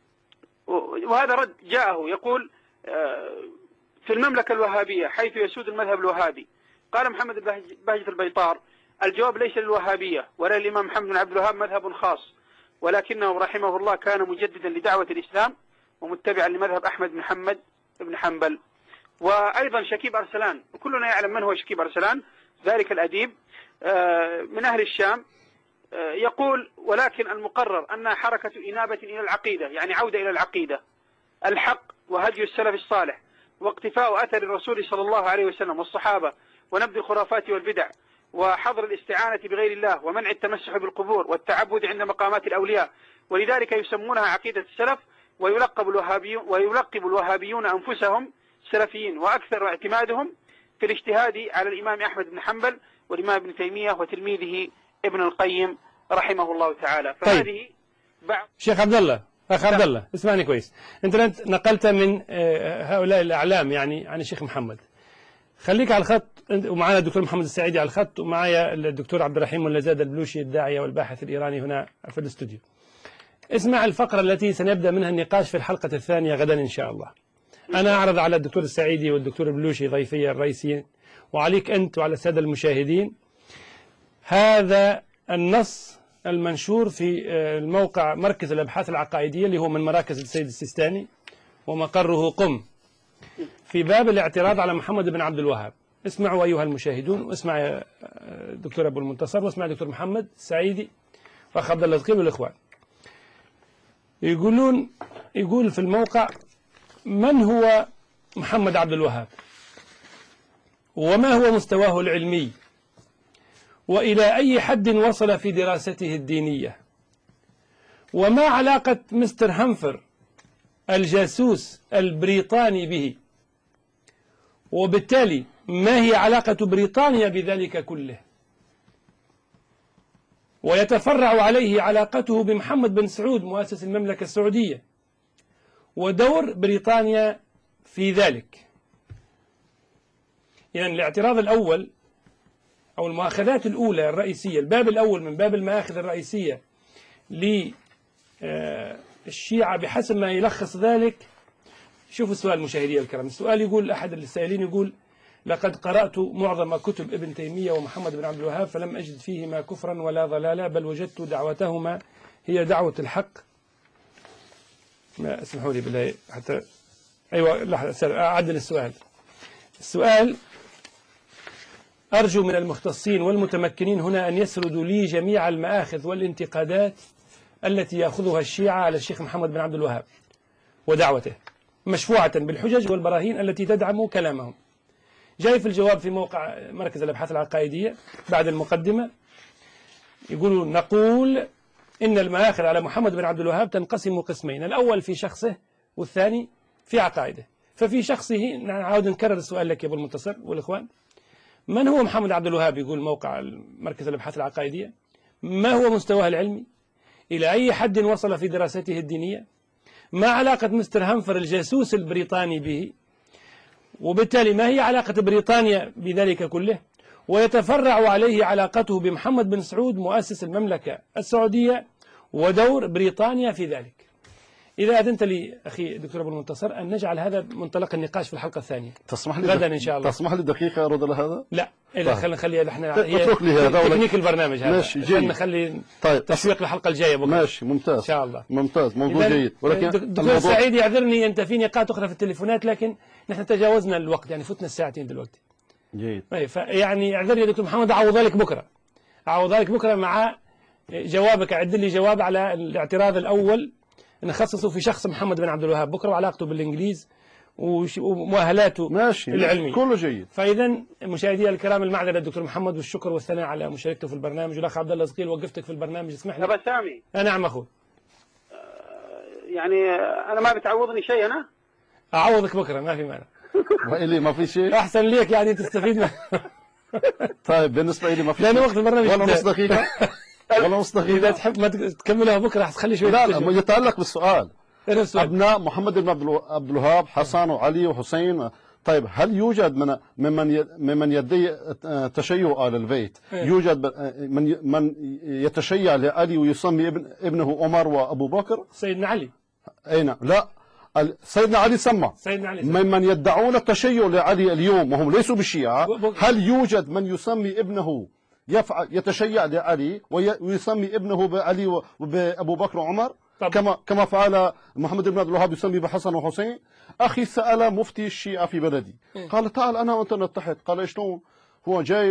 وهذا رد جاءه، يقول آه في المملكة الوهابية حيث يسود المذهب الوهابي، قال محمد باجة البيطار: الجواب ليس للوهابية ولا للإمام محمد بن عبد الوهاب مذهب خاص، ولكنه رحمه الله كان مجددا لدعوة الإسلام ومتبعا لمذهب أحمد بن محمد بن حنبل. وأيضا شكيب أرسلان، وكلنا يعلم من هو شكيب أرسلان، ذلك الأديب من أهل الشام، يقول: ولكن المقرر أن حركة إنابة إلى العقيدة، يعني عودة إلى العقيدة الحق وهدي السلف الصالح واقتفاء أثر الرسول صلى الله عليه وسلم والصحابة ونبذ الخرافات والبدع وحظر الاستعانة بغير الله ومنع التمسح بالقبور والتعبد عند مقامات الأولياء، ولذلك يسمونها عقيدة السلف، ويلقب الوهابيون ويلقب الوهابيون أنفسهم سلفيين، وأكثر اعتمادهم في الاجتهاد على الإمام أحمد بن حنبل والإمام ابن تيمية وتلميذه ابن القيم رحمه الله تعالى. فهذه طيب. بعض شيخ عبد الله، أخ عبد الله اسمعني كويس، أنت نقلت من هؤلاء الأعلام يعني عن الشيخ محمد، خليك على الخط، ومعنا الدكتور محمد السعيدي على الخط، ومعايا الدكتور عبد الرحيم واللزاد البلوشي الداعية والباحث الإيراني هنا في الاستوديو. اسمع الفقرة التي سنبدأ منها النقاش في الحلقة الثانية غدا إن شاء الله. أنا أعرض على الدكتور السعيدي والدكتور البلوشي ضيفي الرئيسيين، وعليك أنت وعلى السادة المشاهدين هذا النص المنشور في الموقع مركز الأبحاث العقائدية اللي هو من مراكز السيد السيستاني ومقره قم، في باب الاعتراض على محمد بن عبد الوهاب. اسمعوا أيها المشاهدون، واسمع يا دكتور أبو المنتصر، واسمع دكتور محمد السعيدي وأخ عبد الله الزقيل والإخوان. يقولون يقول في الموقع: من هو محمد عبد الوهاب؟ وما هو مستواه العلمي؟ وإلى أي حد وصل في دراسته الدينية؟ وما علاقة مستر هامفر الجاسوس البريطاني به؟ وبالتالي ما هي علاقة بريطانيا بذلك كله؟ ويتفرع عليه علاقته بمحمد بن سعود مؤسس المملكة السعودية، ودور بريطانيا في ذلك. يعني الاعتراض الأول أو المؤاخذات الأولى الرئيسية، الباب الأول من باب المآخذ الرئيسية للشيعة بحسب ما يلخص ذلك. شوفوا السؤال مشاهدي الكرام، السؤال يقول، أحد السائلين يقول: لقد قرأت معظم كتب ابن تيمية ومحمد بن عبد الوهاب فلم أجد فيهما كفرا ولا ضلالا، بل وجدت دعوتهما هي دعوة الحق. ما اسمحوا لي بالله حتى أيوة لحظة أعدل السؤال. السؤال: أرجو من المختصين والمتمكنين هنا أن يسردوا لي جميع المآخذ والانتقادات التي يأخذها الشيعة على الشيخ محمد بن عبد الوهاب ودعوته، مشفوعة بالحجج والبراهين التي تدعم كلامهم. جاي في الجواب في موقع مركز الأبحاث العقائدية بعد المقدمة يقولون: نقول إن المآخذ على محمد بن عبد الوهاب تنقسم قسمين، الأول في شخصه والثاني في عقائده. ففي شخصه نعاود نكرر السؤال لك يا أبو المنتصر والإخوان: من هو محمد عبد الوهاب؟ يقول موقع مركز الأبحاث العقائدية. ما هو مستواه العلمي؟ إلى أي حد وصل في دراسته الدينية؟ ما علاقة مستر هامفر الجاسوس البريطاني به؟ وبالتالي ما هي علاقة بريطانيا بذلك كله؟ ويتفرع عليه علاقته بمحمد بن سعود مؤسس المملكة السعودية ودور بريطانيا في ذلك. إذا أذنت لي أخي دكتور أبو المنتصر أن نجعل هذا منطلق النقاش في الحلقة الثانية. تسمح لي غدا إن شاء الله. تسمح لي دقيقة أرد على هذا؟ لا إذا خلينا نخلي احنا اترك لي هذا تكنيك البرنامج هذا. ماشي جيد. نخلي طيب تسويق الحلقة الجاية بكرة. ماشي ممتاز. إن شاء الله. ممتاز موضوع جيد. ولكن دكتور سعيد يعذرني أنت في نقاط أخرى في التليفونات لكن نحن تجاوزنا الوقت يعني فتنا الساعتين دلوقتي. جيد. فيعني اعذرني يا دكتور محمد أعوض لك بكرة. أعوض لك بكرة مع جوابك. أعد لي جواب على الاعتراض الأول نخصصه في شخص محمد بن عبد الوهاب بكرة وعلاقته بالإنجليز ومؤهلاته ماشي العلمية. كله جيد. فإذا مشاهدي الكرام المعذرة للدكتور محمد والشكر والثناء على مشاركته في البرنامج. والأخ عبد الله زقيل وقفتك في البرنامج اسمح لي. أبا سامي. نعم أخوي. يعني أنا ما بتعوضني شيء أنا؟ أعوضك بكرة ما في مانع. وإلي ما في شيء؟ أحسن ليك يعني تستفيد منه. طيب بالنسبة لي ما في شيء. لأن وقت البرنامج ولا نص دقيقة ولا نص دقيقة. إذا تحب ما تكملها بكرة حتخلي شوية. لا لا يتعلق بالسؤال. السؤال. أبناء محمد بن عبد الوهاب حسن وعلي وحسين. طيب هل يوجد من ممن ممن يدعي تشيع آل البيت يوجد من من يتشيع لعلي ويسمي ابن ابنه عمر وأبو بكر؟ سيدنا علي. أين؟ لا سيدنا علي سمى. سيدنا علي. ممن يدعون التشيع لعلي اليوم وهم ليسوا بالشيعة هل يوجد من يسمي ابنه يفعل يتشيع لعلي ويسمي ابنه بعلي وبأبو بكر وعمر؟ طب. كما كما فعل محمد بن عبد الوهاب يسمي بحسن وحسين. أخي سأل مفتي الشيعة في بلدي م. قال تعال أنا وأنت نتحد. قال شلون؟ هو جاي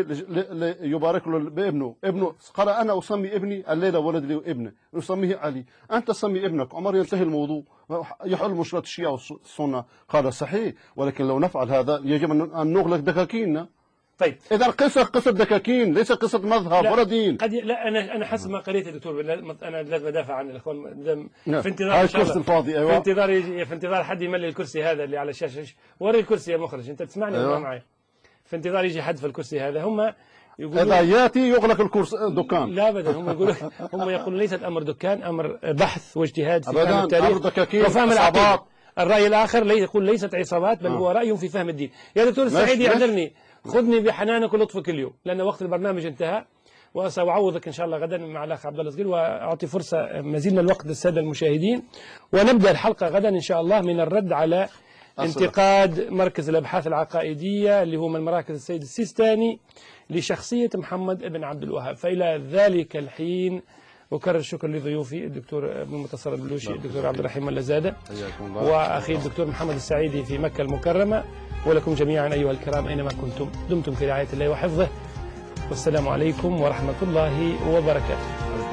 يبارك له بابنه ابنه. قال أنا أسمي ابني الليلة ولد لي ابنه نسميه علي أنت سمي ابنك عمر ينتهي الموضوع يحل مشكلة الشيعة والسنة. قال صحيح ولكن لو نفعل هذا يجب أن نغلق دكاكيننا. طيب إذا القصة قصة دكاكين ليس قصة مذهب ولا دين. قد لا أنا أنا حسب ما قريت يا دكتور أنا لازم أدافع عن الأخوان في انتظار هاي الكرسي الفاضي. أيوة. في انتظار يجي في انتظار حد يملي الكرسي هذا اللي على الشاشة. وري الكرسي يا مخرج أنت تسمعني ولا أيوة. معي؟ في انتظار يجي حد في الكرسي هذا. هم يقولون إذا يأتي يغلق الكرسي الدكان. لا أبدا هم يقولون هم يقولون ليست أمر دكان أمر بحث واجتهاد في فهم التاريخ وفهم العقيدة. الرأي الآخر لي يقول ليست عصابات بل آه. هو رأي في فهم الدين. يا دكتور السعيد يعذرني خذني بحنانك ولطفك اليوم لأن وقت البرنامج انتهى وسأعوضك إن شاء الله غدا مع الأخ عبد الله زقيل وأعطي فرصة مزيد من الوقت للسادة المشاهدين ونبدأ الحلقة غدا إن شاء الله من الرد على أصلاً. انتقاد مركز الأبحاث العقائدية اللي هو من مراكز السيد السيستاني لشخصية محمد بن عبد الوهاب. فإلى ذلك الحين أكرر الشكر لضيوفي الدكتور ابن المنتصر البلوشي الدكتور عبد الرحيم الزادة وأخي الدكتور محمد السعيدي في مكة المكرمة ولكم جميعا أيها الكرام أينما كنتم دمتم في رعاية الله وحفظه والسلام عليكم ورحمة الله وبركاته.